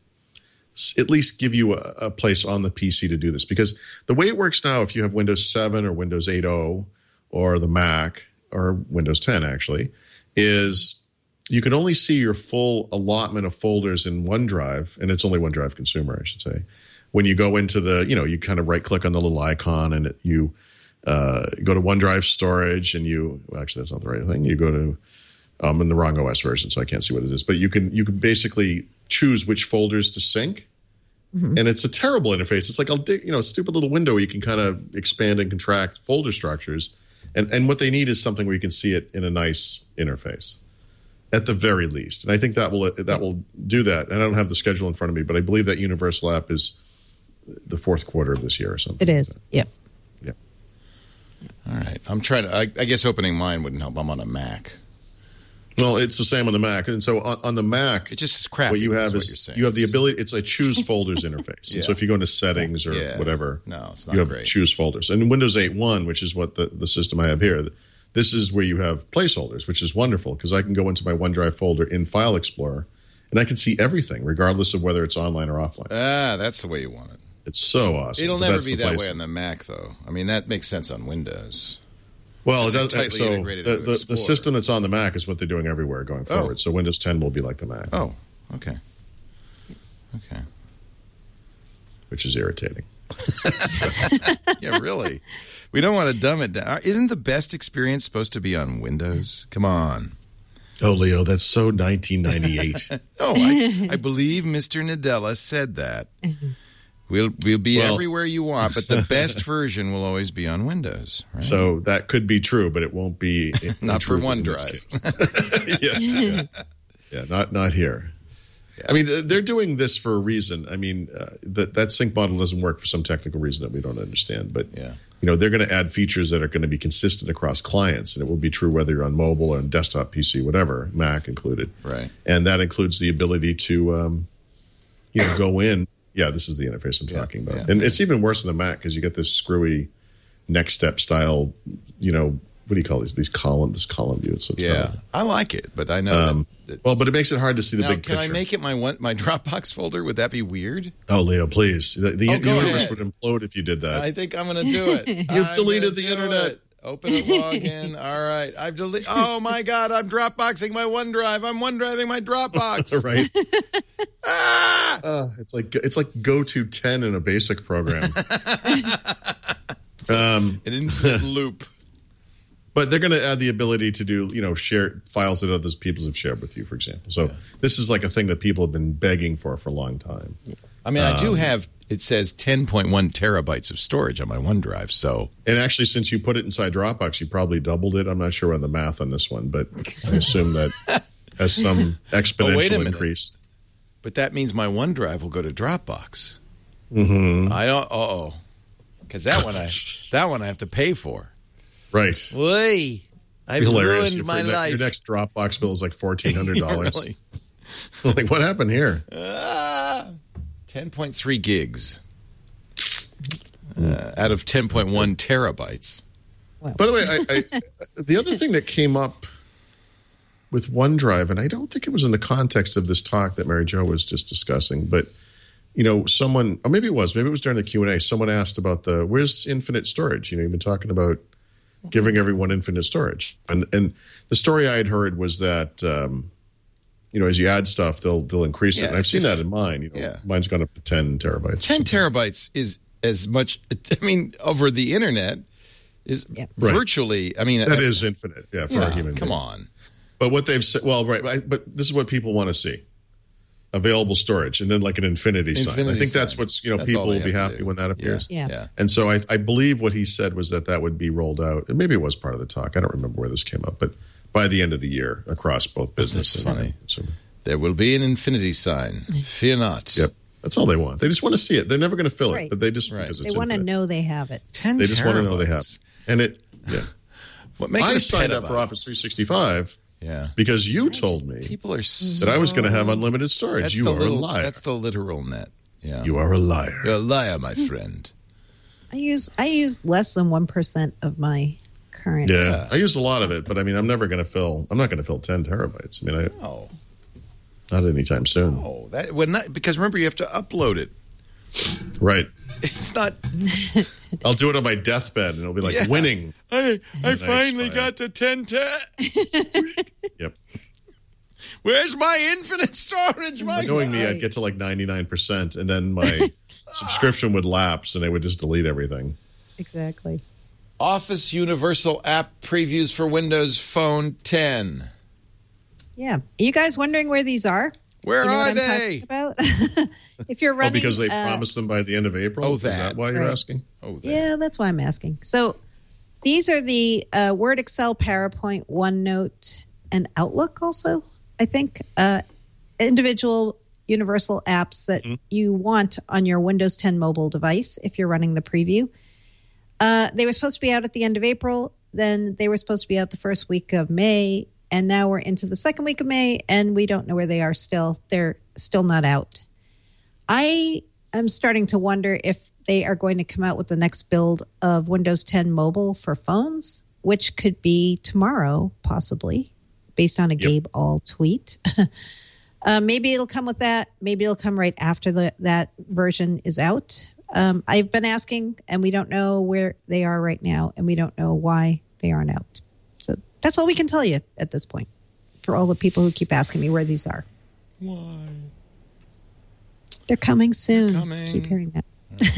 at least give you a place on the PC to do this. Because the way it works now, if you have Windows 7 or Windows 8.0 or the Mac or Windows 10, actually, is you can only see your full allotment of folders in OneDrive, and it's only OneDrive Consumer, I should say. When you go into you kind of right-click on the little icon, and you go to OneDrive storage, and actually that's not the right thing. You go to I'm in the wrong OS version, so I can't see what it is. But you can basically choose which folders to sync, and it's a terrible interface. It's like a stupid little window where you can kind of expand and contract folder structures, and what they need is something where you can see it in a nice interface, at the very least. And I think that will do that. And I don't have the schedule in front of me, but I believe that universal app is the fourth quarter of this year or something. It is. Yep. Yeah. All right. I'm trying to. I guess opening mine wouldn't help. I'm on a Mac. Well, it's the same on the Mac, and so on the Mac, it just is crappy. What you have is you have the ability. It's a choose folders interface. And so if you go into settings or whatever, no, it's not you have great. Choose folders. And in Windows 8.1, which is what the system I have here, this is where you have placeholders, which is wonderful because I can go into my OneDrive folder in File Explorer, and I can see everything, regardless of whether it's online or offline. That's the way you want it. It's so awesome. It'll never be that way on the Mac, though. I mean, that makes sense on Windows. Well, it does, so the system that's on the Mac is what they're doing everywhere going forward. So Windows 10 will be like the Mac. Oh, okay. Okay. Which is irritating. Yeah, really. We don't want to dumb it down. Isn't the best experience supposed to be on Windows? Come on. Oh, Leo, that's so 1998. No, I believe Mr. Nadella said that. We'll be everywhere you want, but the best version will always be on Windows. Right? So that could be true, but it won't be not for OneDrive. Yes, yeah, not here. Yeah. I mean, they're doing this for a reason. I mean, that sync model doesn't work for some technical reason that we don't understand. But they're going to add features that are going to be consistent across clients, and it will be true whether you're on mobile or on desktop PC, whatever, Mac included. Right, and that includes the ability to, go in. Yeah, this is the interface I'm talking about. And it's even worse than the Mac because you get this screwy next step style, what do you call this column view. It's so terrible. I like it, but I know but it makes it hard to see the big picture. Can I make it my Dropbox folder? Would that be weird? Oh, Leo, please. The universe would implode if you did that. I think I'm going to do it. You've deleted the internet. Open a login. All right. I've deleted. Oh, my God. I'm Dropboxing my OneDrive. I'm OneDriving my Dropbox. Right. It's like go to 10 in a basic program. An infinite loop. But they're going to add the ability to do, share files that other people have shared with you, for example. So this is like a thing that people have been begging for a long time. I mean, I do have, it says 10.1 terabytes of storage on my OneDrive. So, and actually, since you put it inside Dropbox, you probably doubled it. I'm not sure on the math on this one, but I assume that has some exponential increase. But that means my OneDrive will go to Dropbox. I don't. Because that one I have to pay for. Right. Whey, I've Hilarious. ruined my life. Your next Dropbox bill is like $1,400. Really? Like, what happened here? 10.3 gigs out of 10.1 terabytes. By the way, I the other thing that came up with OneDrive, and I don't think it was in the context of this talk that Mary Jo was just discussing, but someone, or maybe it was during the Q&A, someone asked about where's infinite storage? You've been talking about giving everyone infinite storage, and the story I had heard was that as you add stuff, they'll increase it. And I've seen that in mine. Mine's gone up to 10 terabytes. 10 terabytes is as much. I mean, over the internet is virtually. I mean, that is infinite. Yeah, for a human. Come on. But what they've said, but this is what people want to see: available storage, and then like an infinity sign. I think that's what's people will be happy when that appears. Yeah. And so I believe what he said was that would be rolled out, and maybe it was part of the talk. I don't remember where this came up, but by the end of the year across both business and consumer. There will be an infinity sign. Fear not. Yep. That's all they want. They just want to see it. They're never going to fill it, but they just because it's they want to know they have it. 10 They just want to know they have it. And I signed up for Office 365 because you told me that I was going to have unlimited storage. You are a liar. That's the literal net. Yeah. You are a liar. You're a liar, my friend. I use less than 1% of my current. Yeah, I use a lot of it, but I mean, I'm not going to fill 10 terabytes. I mean, not anytime soon. Oh, because remember, you have to upload it. Right. It's not. I'll do it on my deathbed, and it'll be like winning. I finally got to 10 Yep. Where's my infinite storage? Knowing me, I'd get to like 99%, and then my subscription would lapse, and I would just delete everything. Exactly. Office Universal App previews for Windows Phone 10. Yeah. Are you guys wondering where these are? Where you know are what I'm they? talking about? If you're running, because they promised them by the end of April. Oh, is that why you're asking? Oh, yeah, that's why I'm asking. So these are the Word, Excel, PowerPoint, OneNote, and Outlook. Also, I think individual universal apps that you want on your Windows 10 mobile device if you're running the preview. They were supposed to be out at the end of April. Then they were supposed to be out the first week of May. And now we're into the second week of May, and we don't know where they are still. They're still not out. I am starting to wonder if they are going to come out with the next build of Windows 10 Mobile for phones, which could be tomorrow, possibly, based on a Gabe All tweet. Maybe it'll come with that. Maybe it'll come right after that version is out. I've been asking, and we don't know where they are right now, and we don't know why they aren't out. So that's all we can tell you at this point for all the people who keep asking me where these are. Why? They're coming soon. They're coming. Keep hearing that.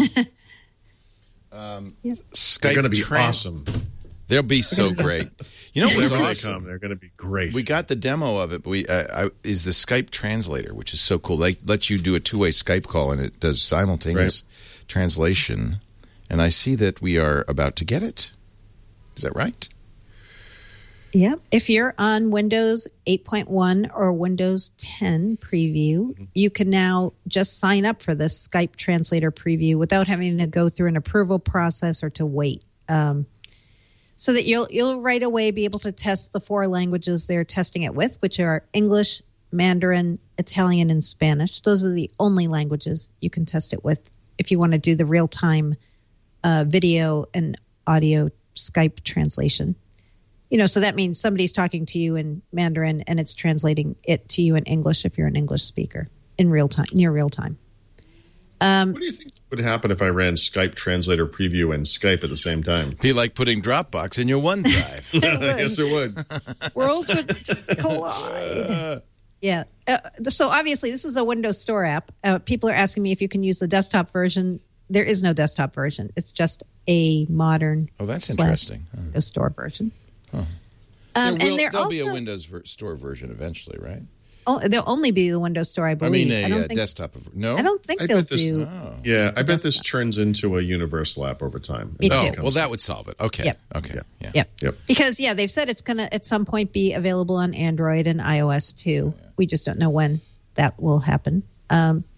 Skype They're going to be awesome. They'll be so great. You know what was Whenever awesome? they come, they're going to be great. We got the demo of it, but is the Skype translator, which is so cool. They let you do a two-way Skype call, and it does simultaneous translation. And I see that we are about to get it. Is that right? Yeah. If you're on Windows 8.1 or Windows 10 preview, you can now just sign up for this Skype translator preview without having to go through an approval process or to wait. So that you'll right away be able to test the 4 languages they're testing it with, which are English, Mandarin, Italian, and Spanish. Those are the only languages you can test it with if you want to do the real-time video and audio Skype translation. So that means somebody's talking to you in Mandarin and it's translating it to you in English if you're an English speaker in real time, near real time. What do you think would happen if I ran Skype Translator Preview and Skype at the same time? Be like putting Dropbox in your OneDrive. Yes, it would. Worlds would just collide. Yeah. So obviously this is a Windows Store app. People are asking me if you can use the desktop version. There is no desktop version. It's just a modern that's interesting. Windows Store version. Huh. There'll be a Windows Store version eventually, right? Oh, there'll only be the Windows Store, I believe. I mean, desktop. No, I don't think they'll do. Yeah, I bet this turns into a universal app over time. Me too. Well, that would solve it. Okay. Yep. Okay. Yep. Because they've said it's going to at some point be available on Android and iOS too. Yeah. We just don't know when that will happen. And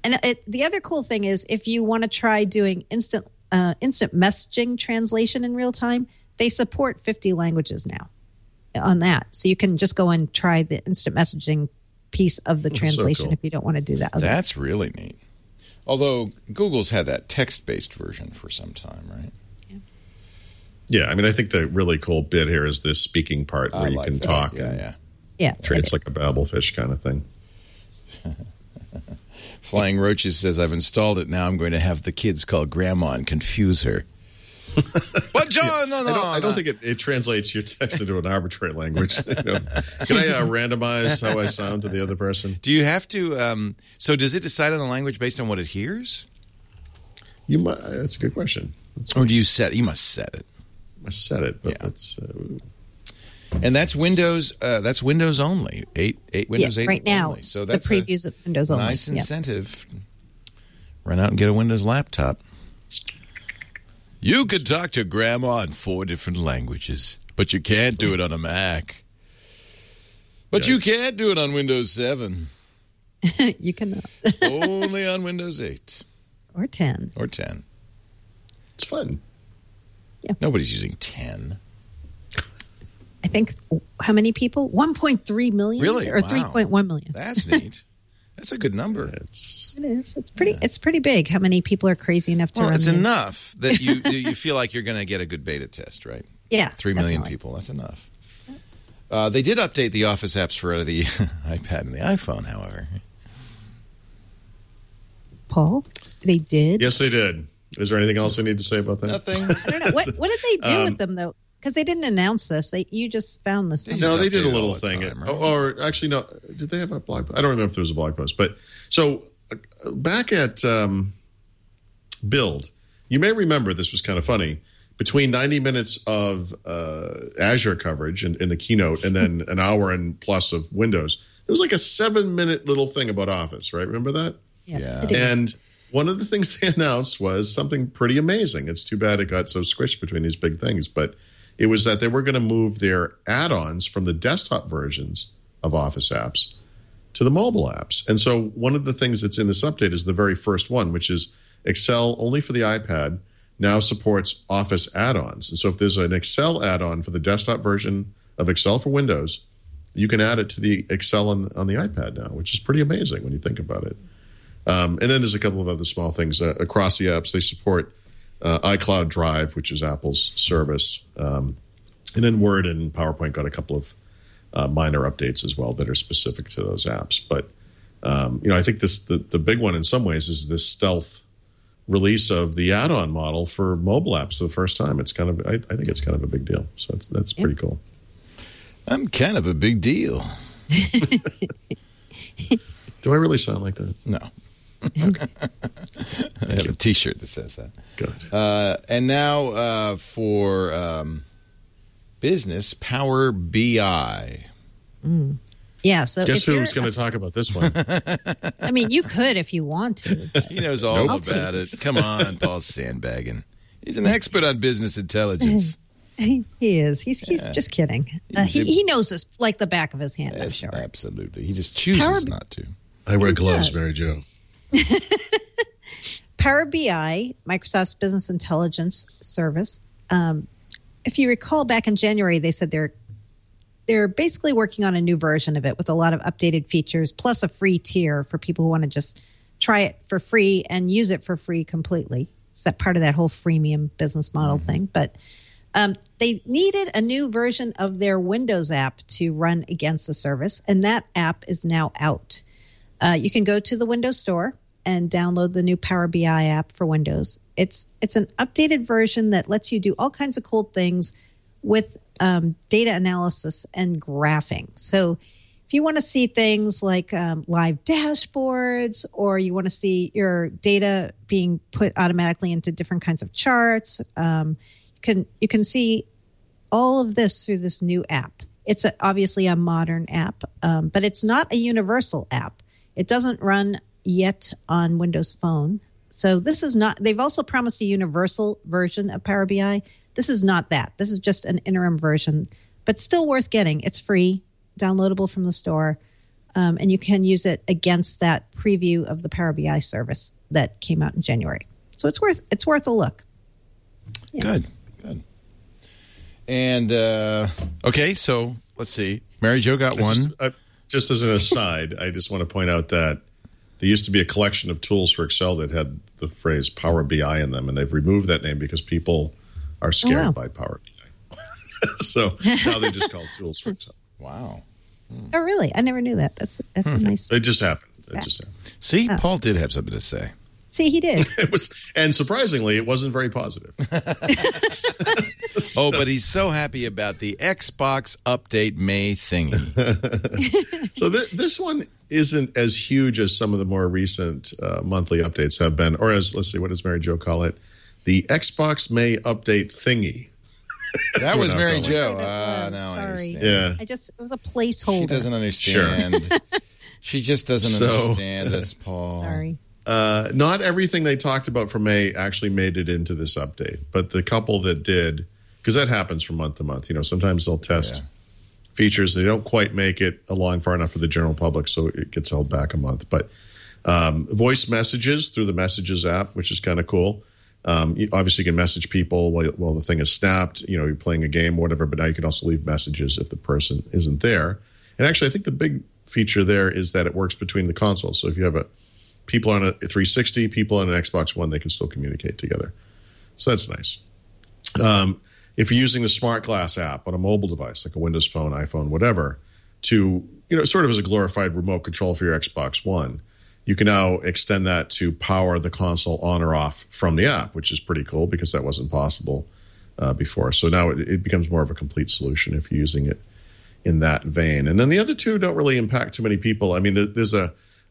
And the other cool thing is if you want to try doing instant messaging translation in real time, they support 50 languages now on that. So you can just go and try the instant messaging piece of the translation so cool. if you don't want to do that. That's really neat. Although Google's had that text-based version for some time, right? Yeah, I mean, I think the really cool bit here is this speaking part where you can talk. Yeah. It's like a Babelfish kind of thing. Flying Roaches says, I've installed it. Now I'm going to have the kids call Grandma and confuse her. But John, I don't think it translates your text into an arbitrary language. Can I randomize how I sound to the other person? Do you have to? So does it decide on the language based on what it hears? You might. That's a good question. Or do you set? You must set it. I set it, but that's. And that's Windows. That's Windows only. Windows 8 right now. Only. So that's the previews of Windows only. Nice incentive. Run out and get a Windows laptop. You could talk to Grandma in 4 different languages, but you can't do it on a Mac. But you can't do it on Windows 7. You cannot. Only on Windows 8. Or 10. Or 10. It's fun. Yeah. Nobody's using 10. I think, how many people? 1.3 million? Really? Or Wow. 3.1 million. That's neat. That's a good number. It is. It's pretty big. How many people are crazy enough to run it's this? enough that you feel like you're going to get a good beta test, right? Yeah. 3 million definitely. people. That's enough. They did update the Office apps for the iPad and the iPhone, however. Paul, they did? Yes, they did. Is there anything else I need to say about that? Nothing. I don't know. What did they do with them, though? Because they didn't announce this. You just found this. No, they did a update little all the thing. time, right? Or actually, no. Did they have a blog post? I don't remember if there was a blog post. But so back at Build, you may remember this was kind of funny. Between 90 minutes of Azure coverage in the keynote and then an hour and plus of Windows, it was like a 7-minute little thing about Office, right? Remember that? Yeah. They did. And one of the things they announced was something pretty amazing. It's too bad it got so squished between these big things, but it was that they were going to move their add-ons from the desktop versions of Office apps to the mobile apps. And so one of the things that's in this update is the very first one, which is Excel only for the iPad now supports Office add-ons. And so if there's an Excel add-on for the desktop version of Excel for Windows, you can add it to the Excel on the iPad now, which is pretty amazing when you think about it. And then there's a couple of other small things. Across the apps, they support iCloud Drive, which is Apple's service. And then Word and PowerPoint got a couple of minor updates as well that are specific to those apps. But, I think the big one in some ways is this stealth release of the add-on model for mobile apps for the first time. It's kind of, I think it's kind of a big deal. So that's pretty cool. I'm kind of a big deal. Do I really sound like that? No. Okay. I have a T-shirt that says that. Good. And now for business, Power BI. Yeah. So Guess if who's going to talk about this one? I mean, you could if you want to. but- He knows all about it. Come on, Paul's sandbagging. He's an expert on business intelligence. He is. He's just kidding. He knows this like the back of his hand, I'm Yes, sure. absolutely. He just chooses not to. I wear gloves, does. Mary Jo. Power BI, Microsoft's business intelligence service. If you recall, back in January, they said they're basically working on a new version of it with a lot of updated features, plus a free tier for people who want to just try it for free and use it for free completely. It's that part of that whole freemium business model thing. But they needed a new version of their Windows app to run against the service, and that app is now out. You can go to the Windows Store and download the new Power BI app for Windows. It's an updated version that lets you do all kinds of cool things with data analysis and graphing. So if you want to see things like live dashboards, or you want to see your data being put automatically into different kinds of charts, you can see all of this through this new app. It's obviously a modern app, but it's not a universal app. It doesn't run yet on Windows Phone. So this is not, they've also promised a universal version of Power BI. This is not that. This is just an interim version, but still worth getting. It's free, downloadable from the store. and you can use it against that preview of the Power BI service that came out in January. So it's worth a look. Yeah. Good. And okay, so let's see. Mary Jo got one. Just as an aside, I just want to point out that there used to be a collection of tools for Excel that had the phrase Power BI in them, and they've removed that name because people are scared by Power BI. So now they just call it tools for Excel. Wow. Oh, really? I never knew that. That's a nice. It just happened. See, Paul did have something to say. See, he did. It was, and surprisingly, it wasn't very positive. Oh, but he's so happy about the Xbox Update May thingy. So this one isn't as huge as some of the more recent monthly updates have been, or as, let's see, what does Mary Jo call it? The Xbox May Update thingy. That was Mary Jo. Now I understand. Yeah. It was a placeholder. She doesn't understand. Sure. She just doesn't understand us, Paul. Sorry. Not everything they talked about for May actually made it into this update, but the couple that did, because that happens from month to month. Sometimes they'll test features. They don't quite make it along far enough for the general public, so it gets held back a month. But voice messages through the Messages app, which is kind of cool. Obviously, you can message people while the thing is snapped. You're playing a game or whatever, but now you can also leave messages if the person isn't there. And actually, I think the big feature there is that it works between the consoles. So if you have people on a 360, people on an Xbox One, they can still communicate together. So that's nice. If you're using the Smart Glass app on a mobile device, like a Windows Phone, iPhone, whatever, to, sort of as a glorified remote control for your Xbox One, you can now extend that to power the console on or off from the app, which is pretty cool because that wasn't possible before. So now it becomes more of a complete solution if you're using it in that vein. And then the other two don't really impact too many people. I mean, there's a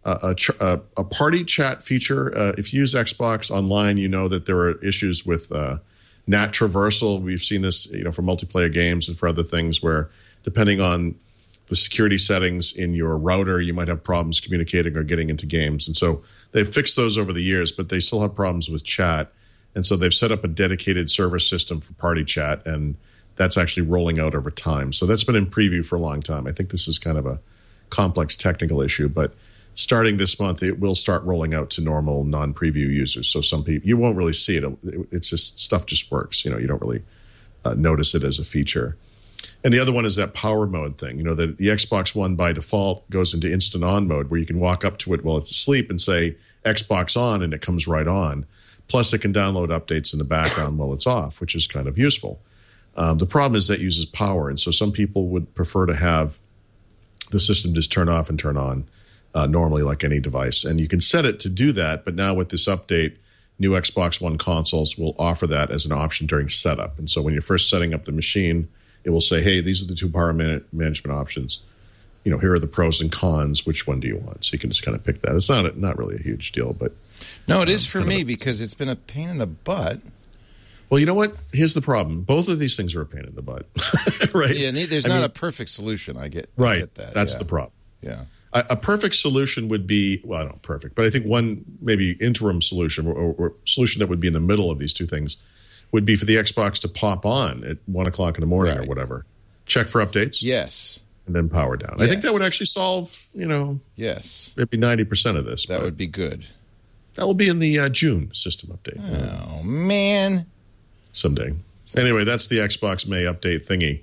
party chat feature. If you use Xbox Online, you know that there are issues with NAT traversal. We've seen this, for multiplayer games and for other things where depending on the security settings in your router, you might have problems communicating or getting into games. And so they've fixed those over the years, but they still have problems with chat. And so they've set up a dedicated server system for party chat, and that's actually rolling out over time. So that's been in preview for a long time. I think this is kind of a complex technical issue, but starting this month, it will start rolling out to normal non-preview users. So some people, you won't really see it. It's just, stuff just works. You don't really notice it as a feature. And the other one is that power mode thing. The Xbox One by default goes into instant on mode where you can walk up to it while it's asleep and say Xbox on, and it comes right on. Plus, it can download updates in the background while it's off, which is kind of useful. The problem is that uses power, and so some people would prefer to have the system just turn off and turn on normally like any device. And you can set it to do that, but now with this update, new Xbox One consoles will offer that as an option during setup. And so when you're first setting up the machine, it will say, hey, these are the two power management options. Here are the pros and cons. Which one do you want? So you can just kind of pick that. It's not really a huge deal, but no, it is for me because it's been a pain in the butt. Well, you know what? Here's the problem. Both of these things are a pain in the butt, right? Yeah, there's not a perfect solution. I get that. That's the problem. Yeah. A perfect solution would be, well, not perfect, but I think one maybe interim solution or solution that would be in the middle of these two things would be for the Xbox to pop on at 1 o'clock in the morning or whatever. Check for updates. Yes. And then power down. Yes. I think that would actually solve, yes, maybe 90% of this. That would be good. That will be in the June system update. Oh, man. Someday. Anyway, that's the Xbox May update thingy.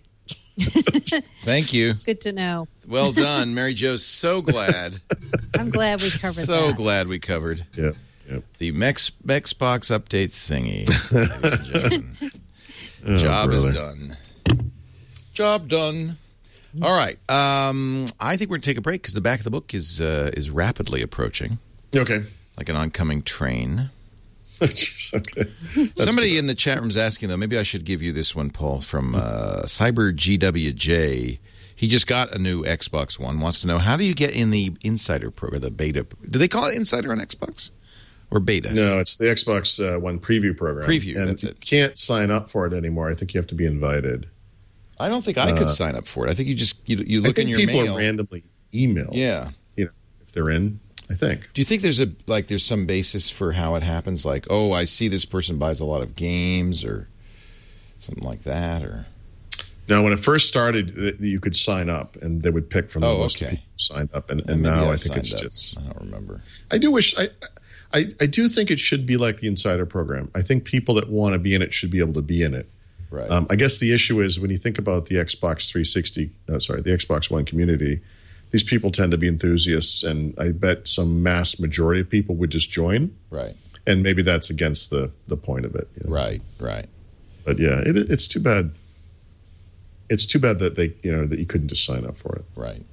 Thank you. Good to know. Well done, Mary Jo. So glad. I'm glad we covered that. So glad we covered. Yep. The Xbox update thingy, ladies and gentlemen. Job is done. Job done. All right. I think we're going to take a break because the back of the book is rapidly approaching. Okay. Like an oncoming train. Okay. Somebody in the chat room is asking, though, maybe I should give you this one, Paul, from Cyber GWJ. He just got a new Xbox One, wants to know, how do you get in the Insider program, the beta? Do they call it Insider on Xbox or beta? No, it's the Xbox One preview program. Preview, and that's it. You can't sign up for it anymore. I think you have to be invited. I don't think I could sign up for it. I think you just you look in your mail. People are randomly emailed. Yeah. If they're in, I think. Do you think there's some basis for how it happens? Like, oh, I see this person buys a lot of games or something like that, or Now, when it first started, you could sign up, and they would pick from the list of people who signed up. And now I think it's just... I don't remember. I do wish... I do think it should be like the Insider program. I think people that want to be in it should be able to be in it. Right. I guess the issue is when you think about the Xbox the Xbox One community, these people tend to be enthusiasts, and I bet some mass majority of people would just join. Right. And maybe that's against the point of it. You know? Right. But yeah, it's too bad. It's too bad that that you couldn't just sign up for it. Right.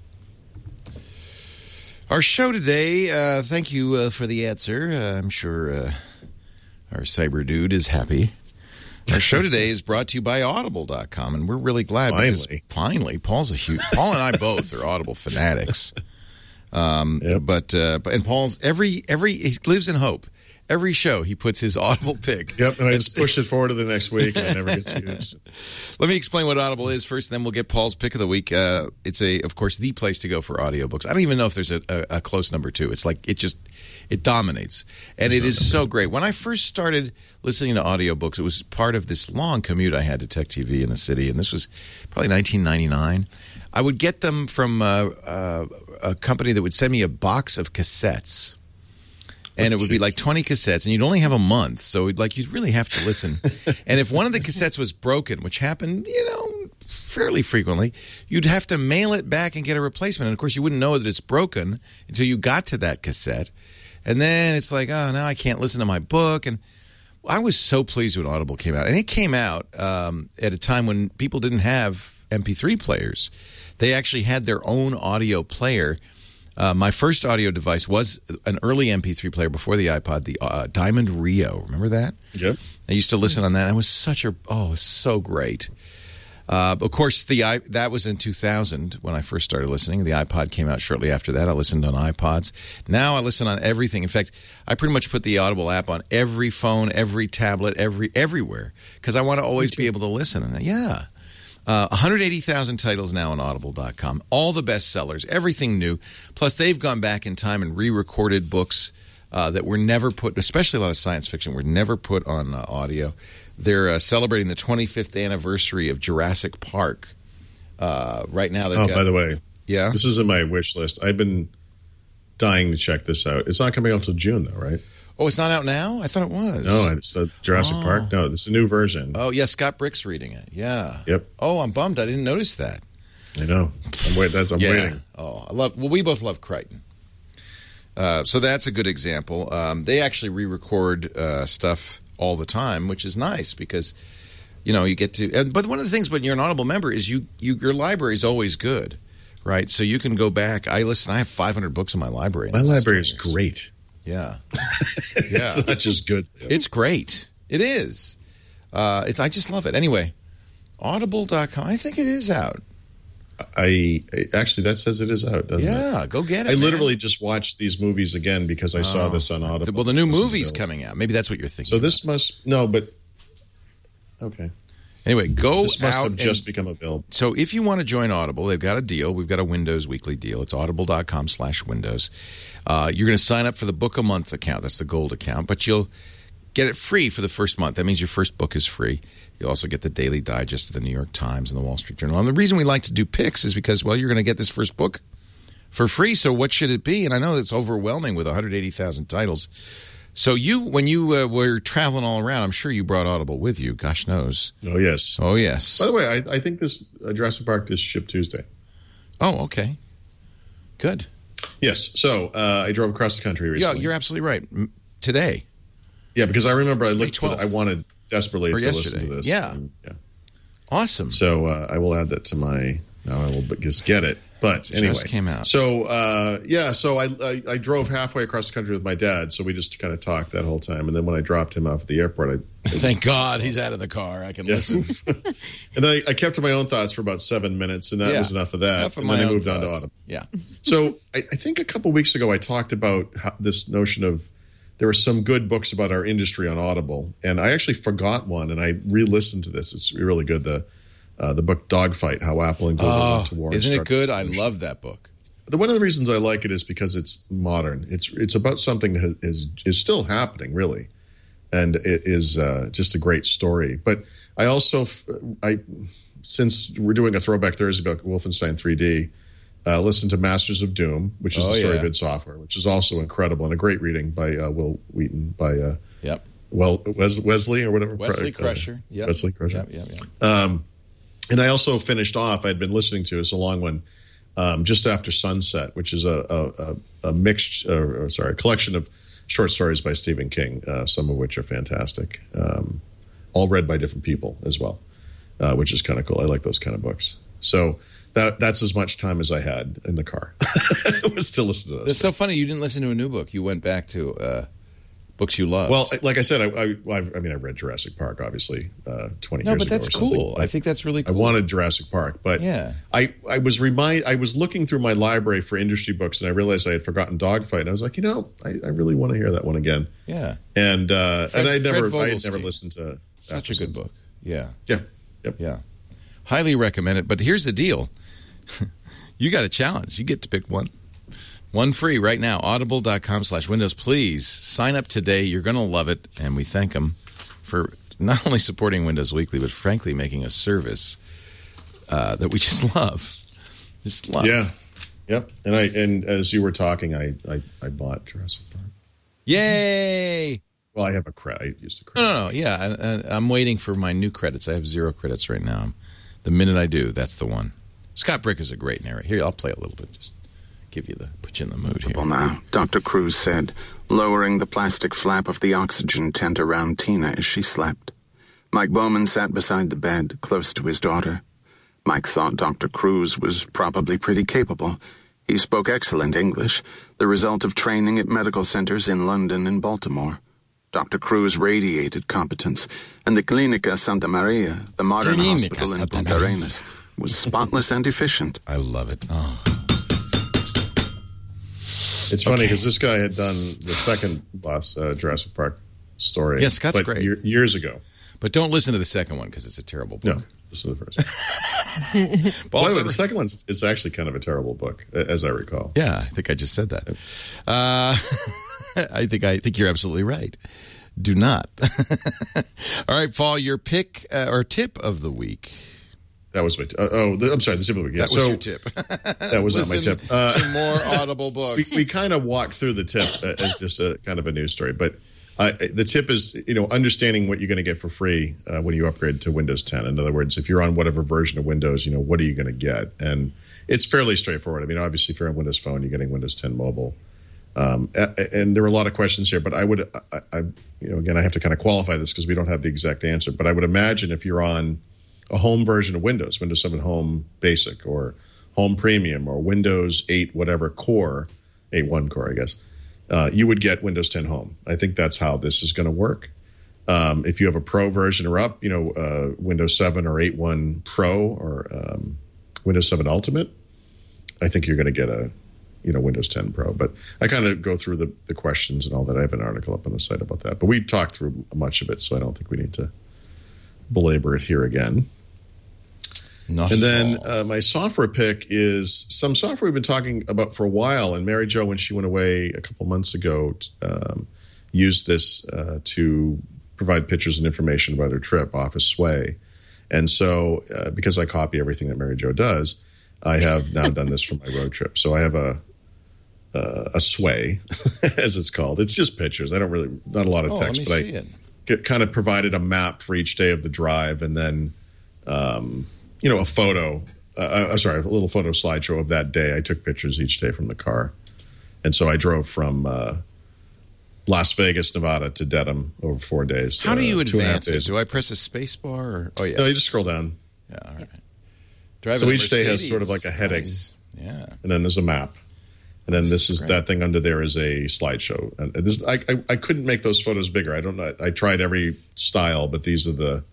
Our show today, thank you for the answer. I'm sure our cyber dude is happy. Our show today is brought to you by Audible.com, and we're really glad because finally, Paul and I both are Audible fanatics. Yep. But Paul's he lives in hope. Every show he puts his Audible pick. Yep, and I just push it forward to the next week, and it never gets used. Let me explain what Audible is first, and then we'll get Paul's pick of the week. It's of course, the place to go for audiobooks. I don't even know if there's a close number two. It's like it dominates, and it is so great. When I first started listening to audiobooks, it was part of this long commute I had to Tech TV in the city, and this was probably 1999. I would get them from a company that would send me a box of cassettes. And it would be like 20 cassettes, and you'd only have a month, so you'd really have to listen. And if one of the cassettes was broken, which happened, fairly frequently, you'd have to mail it back and get a replacement. And of course, you wouldn't know that it's broken until you got to that cassette. And then it's like, oh, now I can't listen to my book. And I was so pleased when Audible came out. And it came out at a time when people didn't have MP3 players. They actually had their own audio player. My first audio device was an early MP3 player before the iPod, the Diamond Rio. Remember that? Yep. I used to listen on that. It was so great. Of course, that was in 2000 when I first started listening. The iPod came out shortly after that. I listened on iPods. Now I listen on everything. In fact, I pretty much put the Audible app on every phone, every tablet, everywhere, because I want to always be able to listen. And 180,000 titles now on Audible.com. All the bestsellers, everything new. Plus, they've gone back in time and re-recorded books that were never put, especially a lot of science fiction, were never put on audio. They're celebrating the 25th anniversary of Jurassic Park. Right now, by the way, yeah, this is in my wish list. I've been dying to check this out. It's not coming out until June, though, right? Oh, it's not out now? I thought it was. No, it's the Jurassic Park. No, this is a new version. Oh, yeah, Scott Brick's reading it. Yeah. Yep. Oh, I'm bummed. I didn't notice that. I know. I'm waiting. Oh, we both love Crichton. So that's a good example. They actually re-record stuff all the time, which is nice because, you get to. But one of the things when you're an Audible member is your library is always good, right? So you can go back. I have 500 books in my library. My library is great. Yeah. It's not just good. It's great. It is. I just love it. Anyway, Audible.com. I think it is out. Actually, that says it is out, doesn't it? Yeah, go get it. I literally just watched these movies again because I saw this on Audible. Well, the new movie's coming out. Maybe that's what you're thinking. So this okay. Anyway, this must have just become available. So if you want to join Audible, they've got a deal. We've got a Windows weekly deal. It's audible.com/Windows. You're going to sign up for the book a month account. That's the gold account. But you'll get it free for the first month. That means your first book is free. You'll also get the daily digest of the New York Times and the Wall Street Journal. And the reason we like to do picks is because, you're going to get this first book for free. So what should it be? And I know it's overwhelming with 180,000 titles. So when you were traveling all around, I'm sure you brought Audible with you. Gosh knows. Oh, yes. Oh, yes. By the way, I think this Jurassic Park is shipped Tuesday. Oh, okay. Good. Yes. So I drove across the country recently. Yeah, you're absolutely right. Today. Yeah, because I remember I looked I wanted desperately to listen to this. Yeah. Awesome. So I will add that to my. Now I will just get it. But anyway, just came out. So so I drove halfway across the country with my dad. So we just kind of talked that whole time. And then when I dropped him off at the airport, thank God he's out of the car. I can listen. And then I kept to my own thoughts for about 7 minutes, and that was enough of that. And then I moved on to Audible. Yeah. So I think a couple weeks ago I talked about this notion of there were some good books about our industry on Audible, and I actually forgot one, and I re-listened to this. It's really good. The book Dogfight: How Apple and Google Went to War. Isn't it good? I love that book. One of the reasons I like it is because it's modern. It's about something that is still happening, really, and it is just a great story. But I also since we're doing a Throwback Thursday about Wolfenstein 3D, listen to Masters of Doom, which is the story of id Software, which is also incredible and a great reading by Will Wheaton, by Wesley or whatever. Wesley Crusher. Wesley Crusher. Yep. And I also finished off, I'd been listening to, it's a long one, Just After Sunset, which is a collection of short stories by Stephen King, some of which are fantastic, all read by different people as well, which is kind of cool. I like those kind of books. So that's as much time as I had in the car. It was to listen to those. It's so funny you didn't listen to a new book. You went back to books you love. Well, like I said, I read Jurassic Park, obviously, 20 years ago. No, but that's cool. I think that's really cool. I wanted Jurassic Park, but I was looking through my library for industry books, and I realized I had forgotten Dogfight, and I was like, I really want to hear that one again. Yeah. And I never listened to such a good book. Yeah. Yeah. Yep. Yeah. Highly recommend it. But here's the deal. You got a challenge. You get to pick one free right now. Audible.com/Windows. Please sign up today. You're going to love it. And we thank them for not only supporting Windows Weekly, but frankly making a service that we just love. Just love. Yeah. Yep. And as you were talking, I bought Jurassic Park. Yay! Well, I have a credit. I used a credit. No. Yeah. I'm waiting for my new credits. I have 0 credits right now. The minute I do, that's the one. Scott Brick is a great narrator. Here, I'll play a little bit. Just put you in the mood here. Now, Dr. Cruz said, lowering the plastic flap of the oxygen tent around Tina as she slept. Mike Bowman sat beside the bed, close to his daughter. Mike thought Dr. Cruz was probably pretty capable. He spoke excellent English, the result of training at medical centers in London and Baltimore. Dr. Cruz radiated competence, and the Clinica Santa Maria, the modern hospital in Punta Arenas, was spotless and efficient. I love it. Oh. It's funny because this guy had done the second Jurassic Park story. Yeah, Scott's great. Years ago. But don't listen to the second one because it's a terrible book. No, listen to the first one. By the way, the second one is actually kind of a terrible book, as I recall. Yeah, I think I just said that. I think you're absolutely right. Do not. All right, Paul, your pick or tip of the week. That was my I'm sorry, the tip of the week. That was your tip. That was not my tip. To more Audible books. We kind of walked through the tip as just a kind of a news story, but the tip is understanding what you're going to get for free when you upgrade to Windows 10. In other words, if you're on whatever version of Windows, what are you going to get? And it's fairly straightforward. I mean, obviously, if you're on Windows Phone, you're getting Windows 10 Mobile. And there were a lot of questions here, but again, I have to kind of qualify this because we don't have the exact answer. But I would imagine if you're on a home version of Windows 7 Home Basic or Home Premium or Windows 8 whatever core, 8.1 core, I guess, you would get Windows 10 Home. I think that's how this is going to work. If you have a Pro version or up, Windows 7 or 8.1 Pro or Windows 7 Ultimate, I think you're going to get a Windows 10 Pro. But I kind of go through the questions and all that. I have an article up on the site about that. But we talked through much of it, so I don't think we need to belabor it here again. And then my software pick is some software we've been talking about for a while. And Mary Jo, when she went away a couple months ago, used this to provide pictures and information about her trip, Office Sway. And so because I copy everything that Mary Jo does, I have now done this for my road trip. So I have a Sway, as it's called. It's just pictures. Not a lot of text, but I kind of provided a map for each day of the drive, and then a photo. A little photo slideshow of that day. I took pictures each day from the car, and so I drove from Las Vegas, Nevada, to Dedham over 4 days. How do you advance it? Do I press a space bar? No, you just scroll down. Yeah, all right. So each day has sort of like a heading, yeah, and then there's a map, and then that thing under there is a slideshow. And this, I couldn't make those photos bigger. I don't know. I tried every style, but this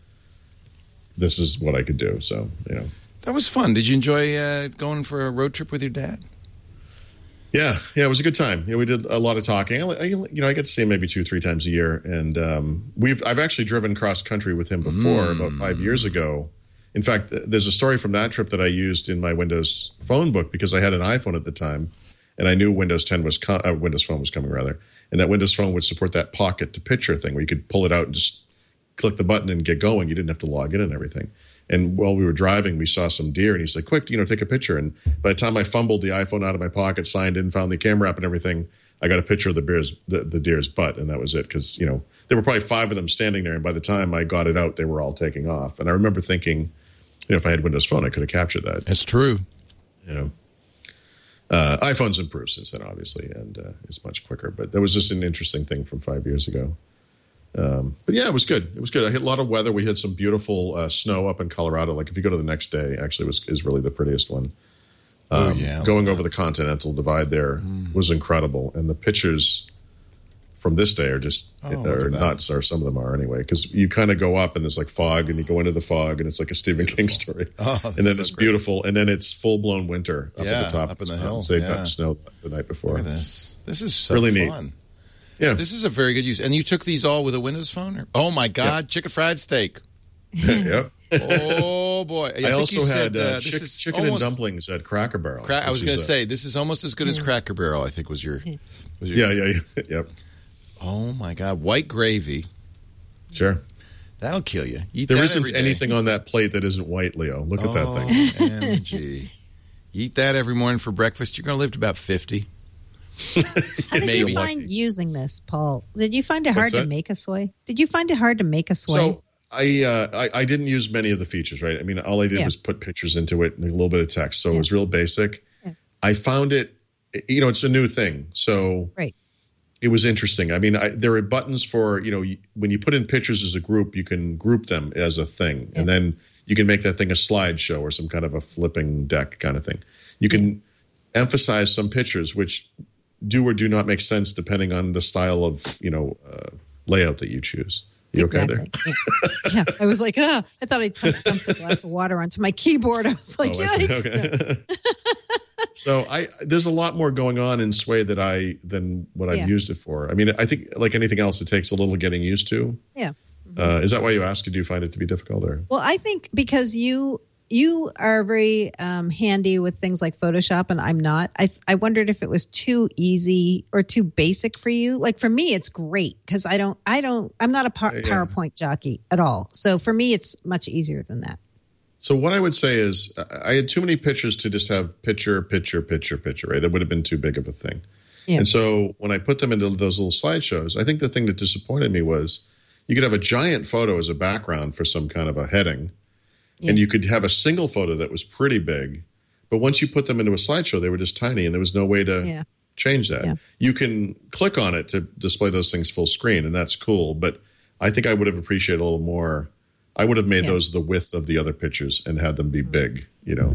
is what I could do. So that was fun. Did you enjoy going for a road trip with your dad? Yeah, it was a good time. We did a lot of talking. I get to see him maybe 2-3 times a year, and I've actually driven cross country with him before about 5 years ago. In fact, there's a story from that trip that I used in my Windows Phone book because I had an iPhone at the time, and I knew Windows Phone was coming rather, and that Windows Phone would support that pocket to picture thing where you could pull it out and just click the button and get going. You didn't have to log in and everything. And while we were driving, we saw some deer, and he's like, quick, take a picture. And by the time I fumbled the iPhone out of my pocket, signed in, found the camera app and everything, I got a picture of the deer's butt, and that was it. Because, there were probably 5 of them standing there, and by the time I got it out, they were all taking off. And I remember thinking, if I had Windows Phone, I could have captured that. It's true. iPhone's improved since then, obviously, and it's much quicker. But that was just an interesting thing from 5 years ago. But yeah, it was good. It was good. I hit a lot of weather. We had some beautiful snow up in Colorado. Like if you go to the next day, actually is really the prettiest one. Going over the Continental Divide there was incredible. And the pictures from this day are just are nuts, or some of them are anyway, because you kind of go up and there's like fog and you go into the fog and it's like a Stephen King story. And then it's beautiful. And then it's full-blown winter up at the top. Up in the hill. They got snow the night before. Look at this. This is so really fun. Neat. Yeah. This is a very good use. And you took these all with a Windows Phone? Oh, my God. Chicken fried steak. Yep. Oh, boy. I also had chicken and dumplings at Cracker Barrel. I was going to say, this is almost as good as Cracker Barrel, I think was your... Yeah. Yep. Oh, my God. White gravy. Sure. That'll kill you. There isn't anything on that plate that isn't white, Leo. Look at that thing. OMG. Eat that every morning for breakfast. You're going to live to about 50. How did you find using this, Paul? Did you find it hard to make a soy? Did you find it hard to make a soy? So I didn't use many of the features, right? I mean, all I did was put pictures into it and a little bit of text. So it was real basic. Yeah. I found it, it's a new thing. So it was interesting. I mean, there are buttons for, when you put in pictures as a group, you can group them as a thing. Yeah. And then you can make that thing a slideshow or some kind of a flipping deck kind of thing. You can emphasize some pictures, which do or do not make sense depending on the style of, layout that you choose. You okay there? Yeah. I was like, I thought I dumped a glass of water onto my keyboard. I was like, yikes. Okay. So there's a lot more going on in Sway than what I've used it for. I mean, I think like anything else, it takes a little getting used to. Yeah. Is that why you asked? Do you find it to be difficult? Or? Well, I think because you are very handy with things like Photoshop, and I'm not. I wondered if it was too easy or too basic for you. Like for me, it's great because I'm not a PowerPoint jockey at all. So for me, it's much easier than that. So what I would say is I had too many pictures to just have picture, right? That would have been too big of a thing. Yeah. And so when I put them into those little slideshows, I think the thing that disappointed me was you could have a giant photo as a background for some kind of a heading. Yeah. And you could have a single photo that was pretty big, but once you put them into a slideshow, they were just tiny, and there was no way to change that. Yeah. You can click on it to display those things full screen, and that's cool, but I think I would have appreciated a little more. I would have made those the width of the other pictures and had them be big,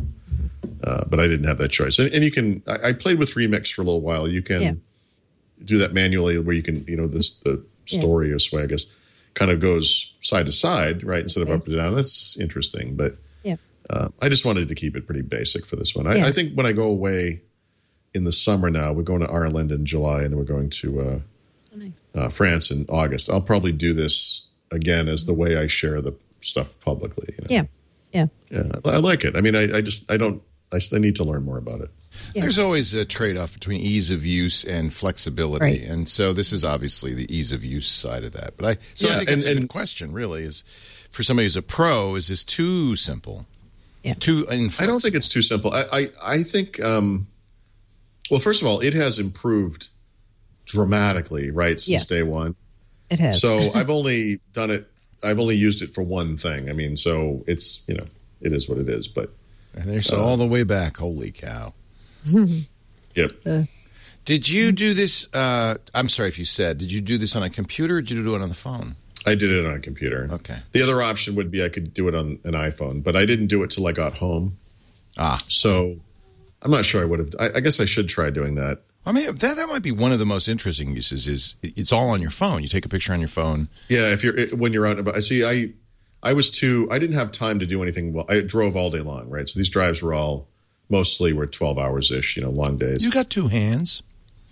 but I didn't have that choice. And you can, I played with Remix for a little while. You can do that manually where you can, the story or Sway, I guess, kind of goes side to side, right, instead of up and down. That's interesting, but I just wanted to keep it pretty basic for this one. I think when I go away in the summer now, we're going to Ireland in July, and then we're going to France in August. I'll probably do this again as the way I share the stuff publicly. Yeah. I like it. I mean, I need to learn more about it. Yeah. There's always a trade-off between ease of use and flexibility, and so this is obviously the ease of use side of that. But I think that's a good question. Really, is for somebody who's a pro, is this too simple? Yeah. Too inflexible? I don't think it's too simple. I think. Well, first of all, it has improved dramatically, right, since day one. It has. So I've only used it for one thing. I mean, so it's, it is what it is. But and there's all the way back. Holy cow. Yep. Did you do this? I'm sorry if you said, did you do this on a computer or did you do it on the phone? I did it on a computer. Okay. The other option would be I could do it on an iPhone, but I didn't do it till I got home. So I'm not sure I would have. I guess I should try doing that. I mean, that might be one of the most interesting uses. Is it's all on your phone? You take a picture on your phone. Yeah, when you're out about. See, I didn't have time to do anything. Well, I drove all day long, right? So these drives were mostly 12 hours ish. Long days. You got two hands.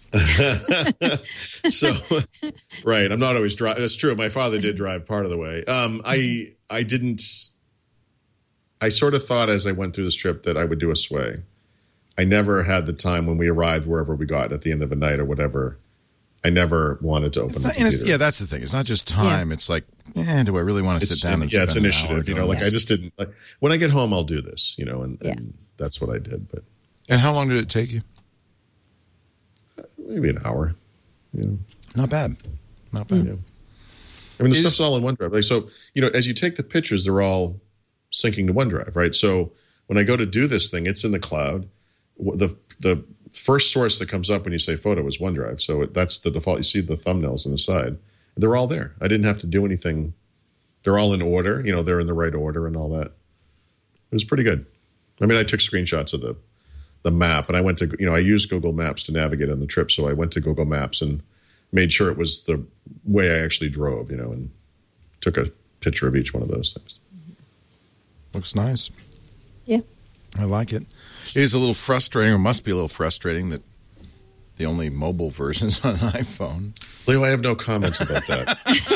So, right. I'm not always driving. That's true. My father did drive part of the way. I didn't. I sort of thought as I went through this trip that I would do a Sway. I never had the time when we arrived wherever we got at the end of a night or whatever I never wanted to open the computer. Yeah, that's the thing. It's not just time. It's like, do I really want to sit down and spend it's an initiative. hour I just didn't like when I get home, I'll do this. And that's what I did. But and how long did it take you? Maybe an hour. Not bad. Yeah. I mean, the stuff's all in OneDrive. Like, so, as you take the pictures, they're all syncing to OneDrive, right? So when I go to do this thing, it's in the cloud. The first source that comes up when you say photo is OneDrive. So that's the default. You see the thumbnails on the side. They're all there. I didn't have to do anything. They're all in order. They're in the right order and all that. It was pretty good. I mean, I took screenshots of the map, and I went to, I used Google Maps to navigate on the trip. So I went to Google Maps and made sure it was the way I actually drove, and took a picture of each one of those things. Looks nice. Yeah. I like it. It is a little frustrating, or must be a little frustrating, that the only mobile version is on an iPhone. Leo, I have no comments about that.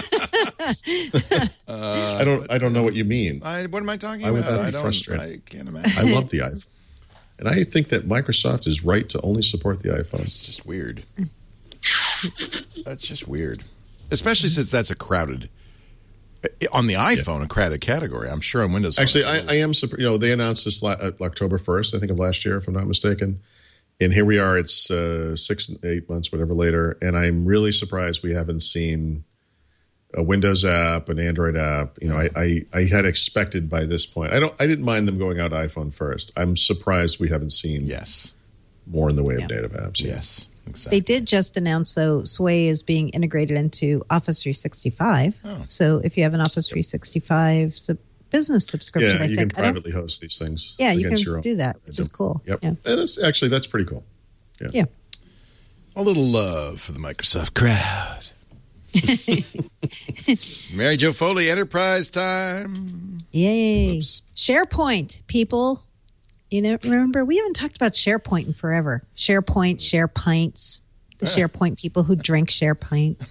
I don't know what you mean. What am I talking Why would about? that be frustrating? I can't imagine. I love the iPhone. And I think that Microsoft is right to only support the iPhone. It's just weird. That's just weird. Especially since that's a crowded, on the iPhone, a crowded category. I'm sure on Windows. Actually, I am surprised. They announced this October 1st, I think, of last year, if I'm not mistaken. And here we are. It's 6, 8 months, whatever later. And I'm really surprised we haven't seen a Windows app, an Android app. I had expected by this point. I didn't mind them going out iPhone first. I'm surprised we haven't seen more in the way of native apps. Yes. Exactly. They did just announce, Sway is being integrated into Office 365. Oh. So if you have an Office 365 business subscription, you can privately host these things. Yeah, you can do that, which is cool. Yep. Yeah. And that's pretty cool. Yeah. A little love for the Microsoft crowd. Mary Jo Foley, Enterprise time. Yay. Oops. SharePoint, people. Remember, we haven't talked about SharePoint in forever. SharePoint, SharePints, the SharePoint people who drink SharePoint.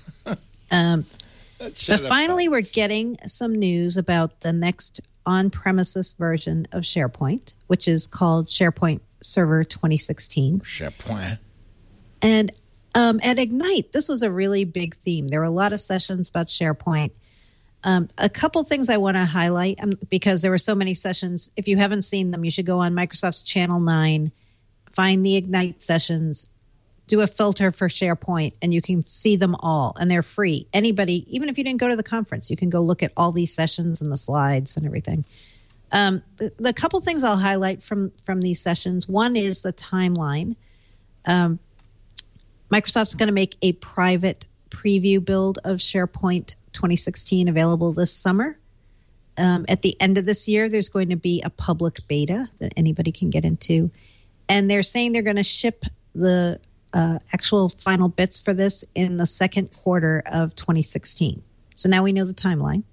But finally, we're getting some news about the next on-premises version of SharePoint, which is called SharePoint Server 2016. SharePoint. And at Ignite, this was a really big theme. There were a lot of sessions about SharePoint. A couple things I want to highlight because there were so many sessions. If you haven't seen them, you should go on Microsoft's Channel 9, find the Ignite sessions, do a filter for SharePoint, and you can see them all. And they're free. Anybody, even if you didn't go to the conference, you can go look at all these sessions and the slides and everything. The couple things I'll highlight from these sessions. One is the timeline. Microsoft's going to make a private preview build of SharePoint 2016 available this summer. At the end of this year, there's going to be a public beta that anybody can get into. And they're saying they're going to ship the actual final bits for this in the second quarter of 2016. So now we know the timeline.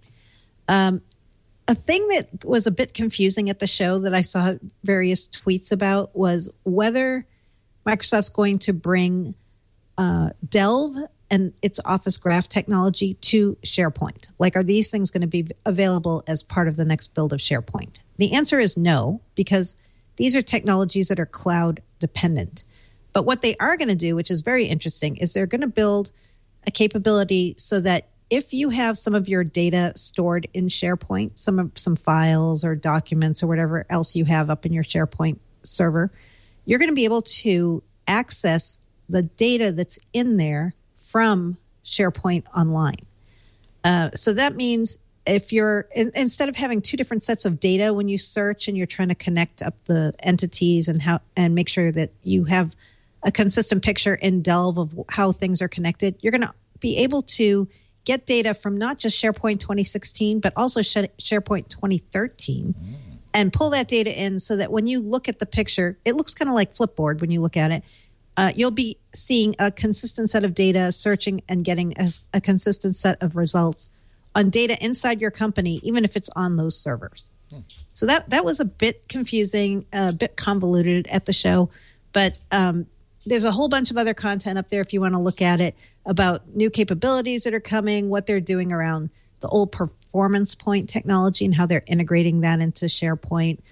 A thing that was a bit confusing at the show that I saw various tweets about was whether Microsoft's going to bring Delve and its Office Graph technology to SharePoint. Like, are these things going to be available as part of the next build of SharePoint? The answer is no, because these are technologies that are cloud dependent. But what they are going to do, which is very interesting, is they're going to build a capability so that if you have some of your data stored in SharePoint, some files or documents or whatever else you have up in your SharePoint server, you're going to be able to access the data that's in there from SharePoint Online. So that means if you're, instead of having two different sets of data when you search and you're trying to connect up the entities and make sure that you have a consistent picture in Delve of how things are connected, you're going to be able to get data from not just SharePoint 2016, but also SharePoint 2013 and pull that data in so that when you look at the picture, it looks kind of like Flipboard when you look at it. You'll be seeing a consistent set of data, searching and getting a consistent set of results on data inside your company, even if it's on those servers. So that was a bit confusing, a bit convoluted at the show, but there's a whole bunch of other content up there if you want to look at it about new capabilities that are coming, what they're doing around the old Performance Point technology and how they're integrating that into SharePoint.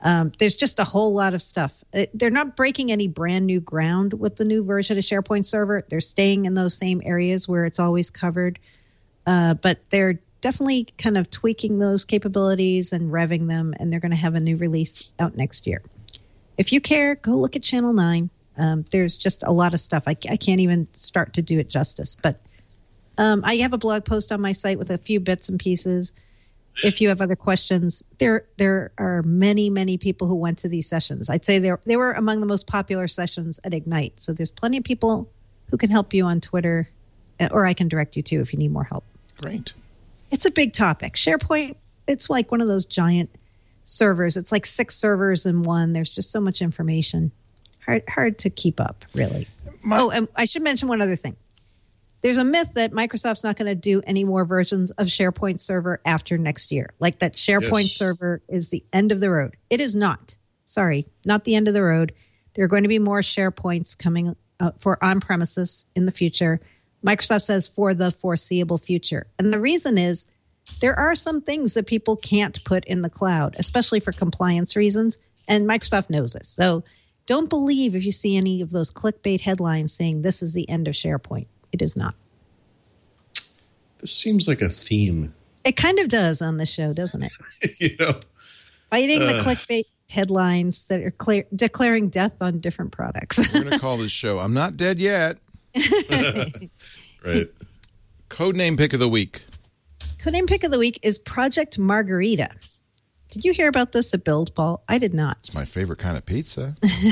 There's just a whole lot of stuff. They're not breaking any brand new ground with the new version of SharePoint Server. They're staying in those same areas where it's always covered. But they're definitely kind of tweaking those capabilities and revving them, and they're going to have a new release out next year. If you care, go look at Channel 9. There's just a lot of stuff. I can't even start to do it justice. But I have a blog post on my site with a few bits and pieces. If you have other questions, there are many, many people who went to these sessions. I'd say they were among the most popular sessions at Ignite. So there's plenty of people who can help you on Twitter, or I can direct you to if you need more help. Great. It's a big topic. SharePoint, it's like one of those giant servers. It's like 6 servers in one. There's just so much information. Hard to keep up, really. And I should mention one other thing. There's a myth that Microsoft's not going to do any more versions of SharePoint Server after next year. Like that SharePoint Server is the end of the road. It is not. Sorry, not the end of the road. There are going to be more SharePoints coming for on-premises in the future. Microsoft says for the foreseeable future. And the reason is there are some things that people can't put in the cloud, especially for compliance reasons. And Microsoft knows this. So don't believe if you see any of those clickbait headlines saying this is the end of SharePoint. It is not. This seems like a theme. It kind of does on the show, doesn't it? Fighting the clickbait headlines that are declaring death on different products. We're going to call this show I'm Not Dead Yet. Right. Codename pick of the week. Codename pick of the week is Project Margarita. Did you hear about this at Build, Paul? I did not. It's my favorite kind of pizza.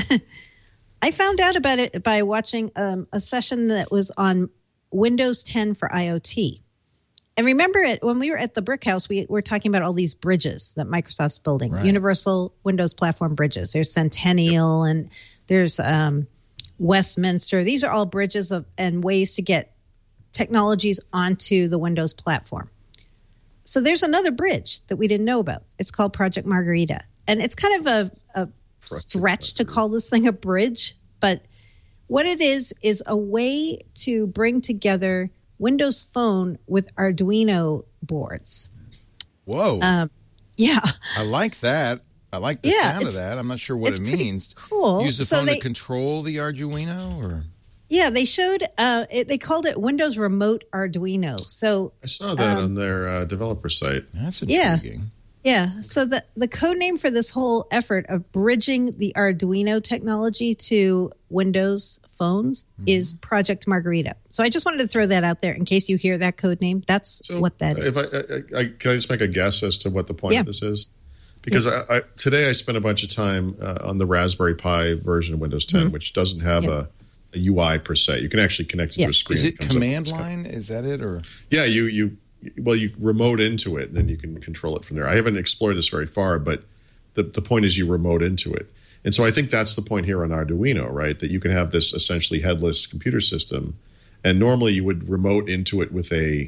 I found out about it by watching a session that was on Windows 10 for IoT. And remember it when we were at the Brick House, we were talking about all these bridges that Microsoft's building, right. Universal Windows Platform bridges. There's Centennial and there's Westminster. These are all bridges and ways to get technologies onto the Windows platform. So there's another bridge that we didn't know about. It's called Project Margarita. And it's kind of a stretch to call this thing a bridge, but what it is a way to bring together Windows Phone with Arduino boards. Whoa. Yeah. I like that. I like the sound of that. I'm not sure what it means. Cool. Use the phone to control the Arduino, or? Yeah, they showed, they called it Windows Remote Arduino. So I saw that on their developer site. That's intriguing. Yeah. So the code name for this whole effort of bridging the Arduino technology to Windows phones is Project Margarita. So I just wanted to throw that out there in case you hear that code name. That's what that is. Can I just make a guess as to what the point of this is? Because today I spent a bunch of time on the Raspberry Pi version of Windows 10, which doesn't have a UI per se. You can actually connect it to a screen. Is it command line? Is that it? Or yeah, you remote into it, and then you can control it from there. I haven't explored this very far, but the point is you remote into it. And so I think that's the point here on Arduino, right? That you can have this essentially headless computer system, and normally you would remote into it with a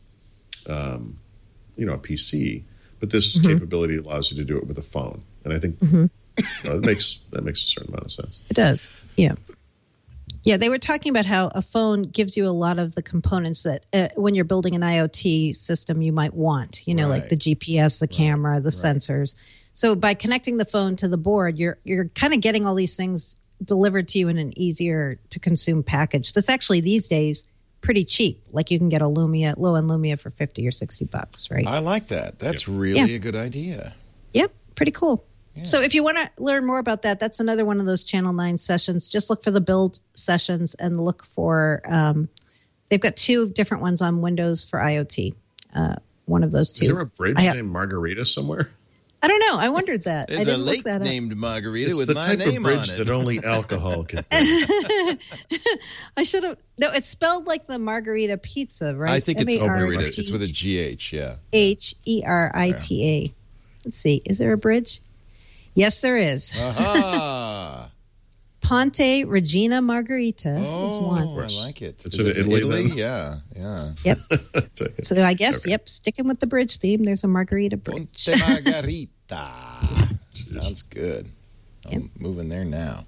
PC, but this capability allows you to do it with a phone. And I think that makes a certain amount of sense. It does, yeah. Yeah, they were talking about how a phone gives you a lot of the components that when you're building an IoT system you might want, like the GPS, the camera, the sensors. So by connecting the phone to the board, you're kind of getting all these things delivered to you in an easier to consume package. That's actually these days pretty cheap. Like you can get a Lumia, low-end Lumia for $50 or $60, right? I like that. That's really a good idea. Yep, pretty cool. Yeah. So if you want to learn more about that, that's another one of those Channel 9 sessions. Just look for the build sessions and look for they've got 2 different ones on Windows for IoT. One of those 2. Is there a bridge named Margarita somewhere? I don't know. I wondered that. There's a lake named Margarita with my name on it. It's the type of bridge that only alcohol can do. I should have. No, it's spelled like the Margarita pizza, right? I think it's Margarita. It's with a GH, yeah. Herita. Let's see. Is there a bridge? Yes, there is. Aha! Ponte Regina Margarita is one. Oh, I like it. It's in Italy? Yeah. Yep. So I guess, sticking with the bridge theme, there's a Margarita bridge. Ponte Margarita. Sounds good. I'm moving there now.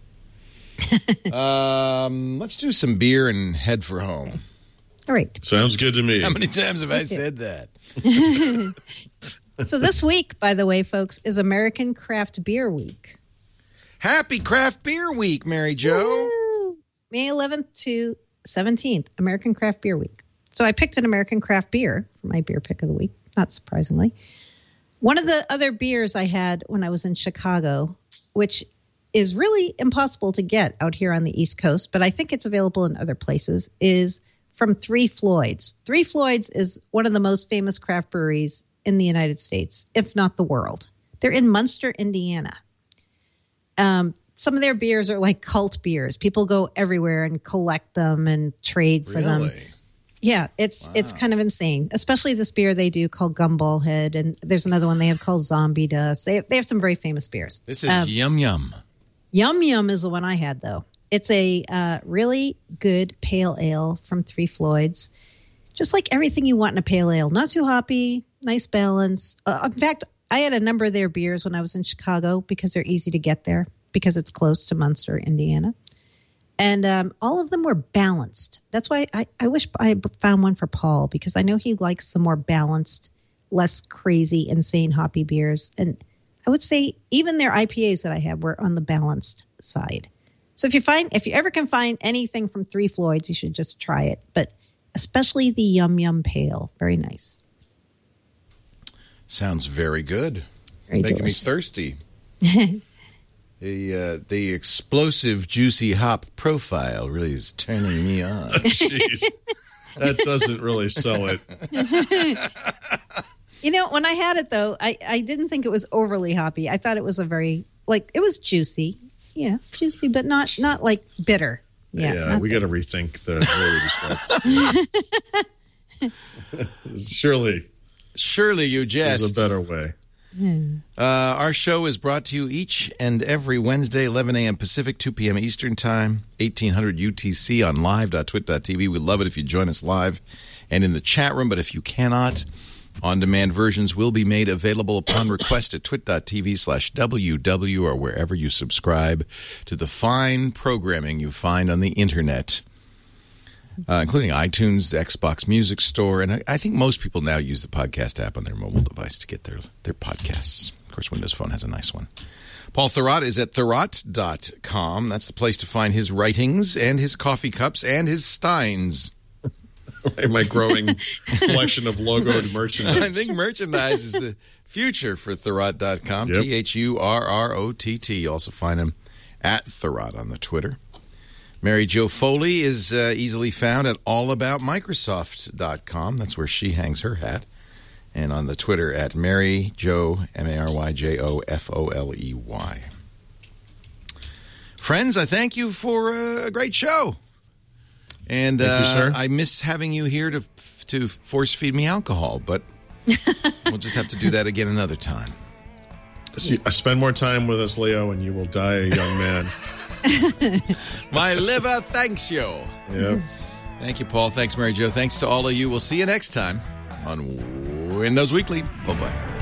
Let's do some beer and head for home. All right. Sounds good to me. How many times have I said that? So this week, by the way, folks, is American Craft Beer Week. Happy Craft Beer Week, Mary Jo. Woo! May 11th to 17th, American Craft Beer Week. So I picked an American craft beer for my beer pick of the week, not surprisingly. One of the other beers I had when I was in Chicago, which is really impossible to get out here on the East Coast, but I think it's available in other places, is from Three Floyds. Three Floyds is one of the most famous craft breweries in the United States, if not the world. They're in Munster, Indiana. Some of their beers are like cult beers. People go everywhere and collect them and trade for them. Yeah, it's kind of insane, especially this beer they do called Gumball Head, and there's another one they have called Zombie Dust. They have some very famous beers. This is Yum Yum. Yum Yum is the one I had, though. It's a really good pale ale from Three Floyds. Just like everything you want in a pale ale. Not too hoppy, nice balance. In fact, I had a number of their beers when I was in Chicago because they're easy to get there because it's close to Munster, Indiana. And all of them were balanced. That's why I wish I found one for Paul, because I know he likes the more balanced, less crazy, insane hoppy beers. And I would say even their IPAs that I had were on the balanced side. So if you ever can find anything from Three Floyds, you should just try it. But especially the Yum Yum Pale. Very nice. Sounds very good. Very Making delicious. me thirsty. The explosive, juicy hop profile really is turning me on. Jeez. That doesn't really sell it. You know, when I had it, though, I didn't think it was overly hoppy. I thought it was it was juicy. Yeah, juicy, but not like bitter. Yeah, we got to rethink the way we describe it. Surely you jest. There's a better way. Our show is brought to you each and every Wednesday, 11 a.m. Pacific, 2 p.m. Eastern Time, 1800 UTC on live.twit.tv. We'd love it if you join us live and in the chat room, but if you cannot, on-demand versions will be made available upon request at twit.tv/WW or wherever you subscribe to the fine programming you find on the internet. Including iTunes, the Xbox Music Store, and I think most people now use the podcast app on their mobile device to get their podcasts. Of course, Windows Phone has a nice one. Paul Thurrott is at thurrott.com. That's the place to find his writings and his coffee cups and his steins. My growing collection of logoed merchandise. I think merchandise is the future for thurrott.com, Yep. THURROTT. You also find him at Thurrott on the Twitter. Mary Jo Foley is easily found at allaboutmicrosoft.com. That's where she hangs her hat. And on the Twitter at Mary Jo, MaryJoFoley. Friends, I thank you for a great show. And thank you, sir. I miss having you here to force feed me alcohol, but we'll just have to do that again another time. Spend more time with us, Leo, and you will die a young man. My liver thanks you. Yep. Thank you, Paul. Thanks, Mary Jo. Thanks to all of you. We'll see you next time on Windows Weekly. Bye-bye.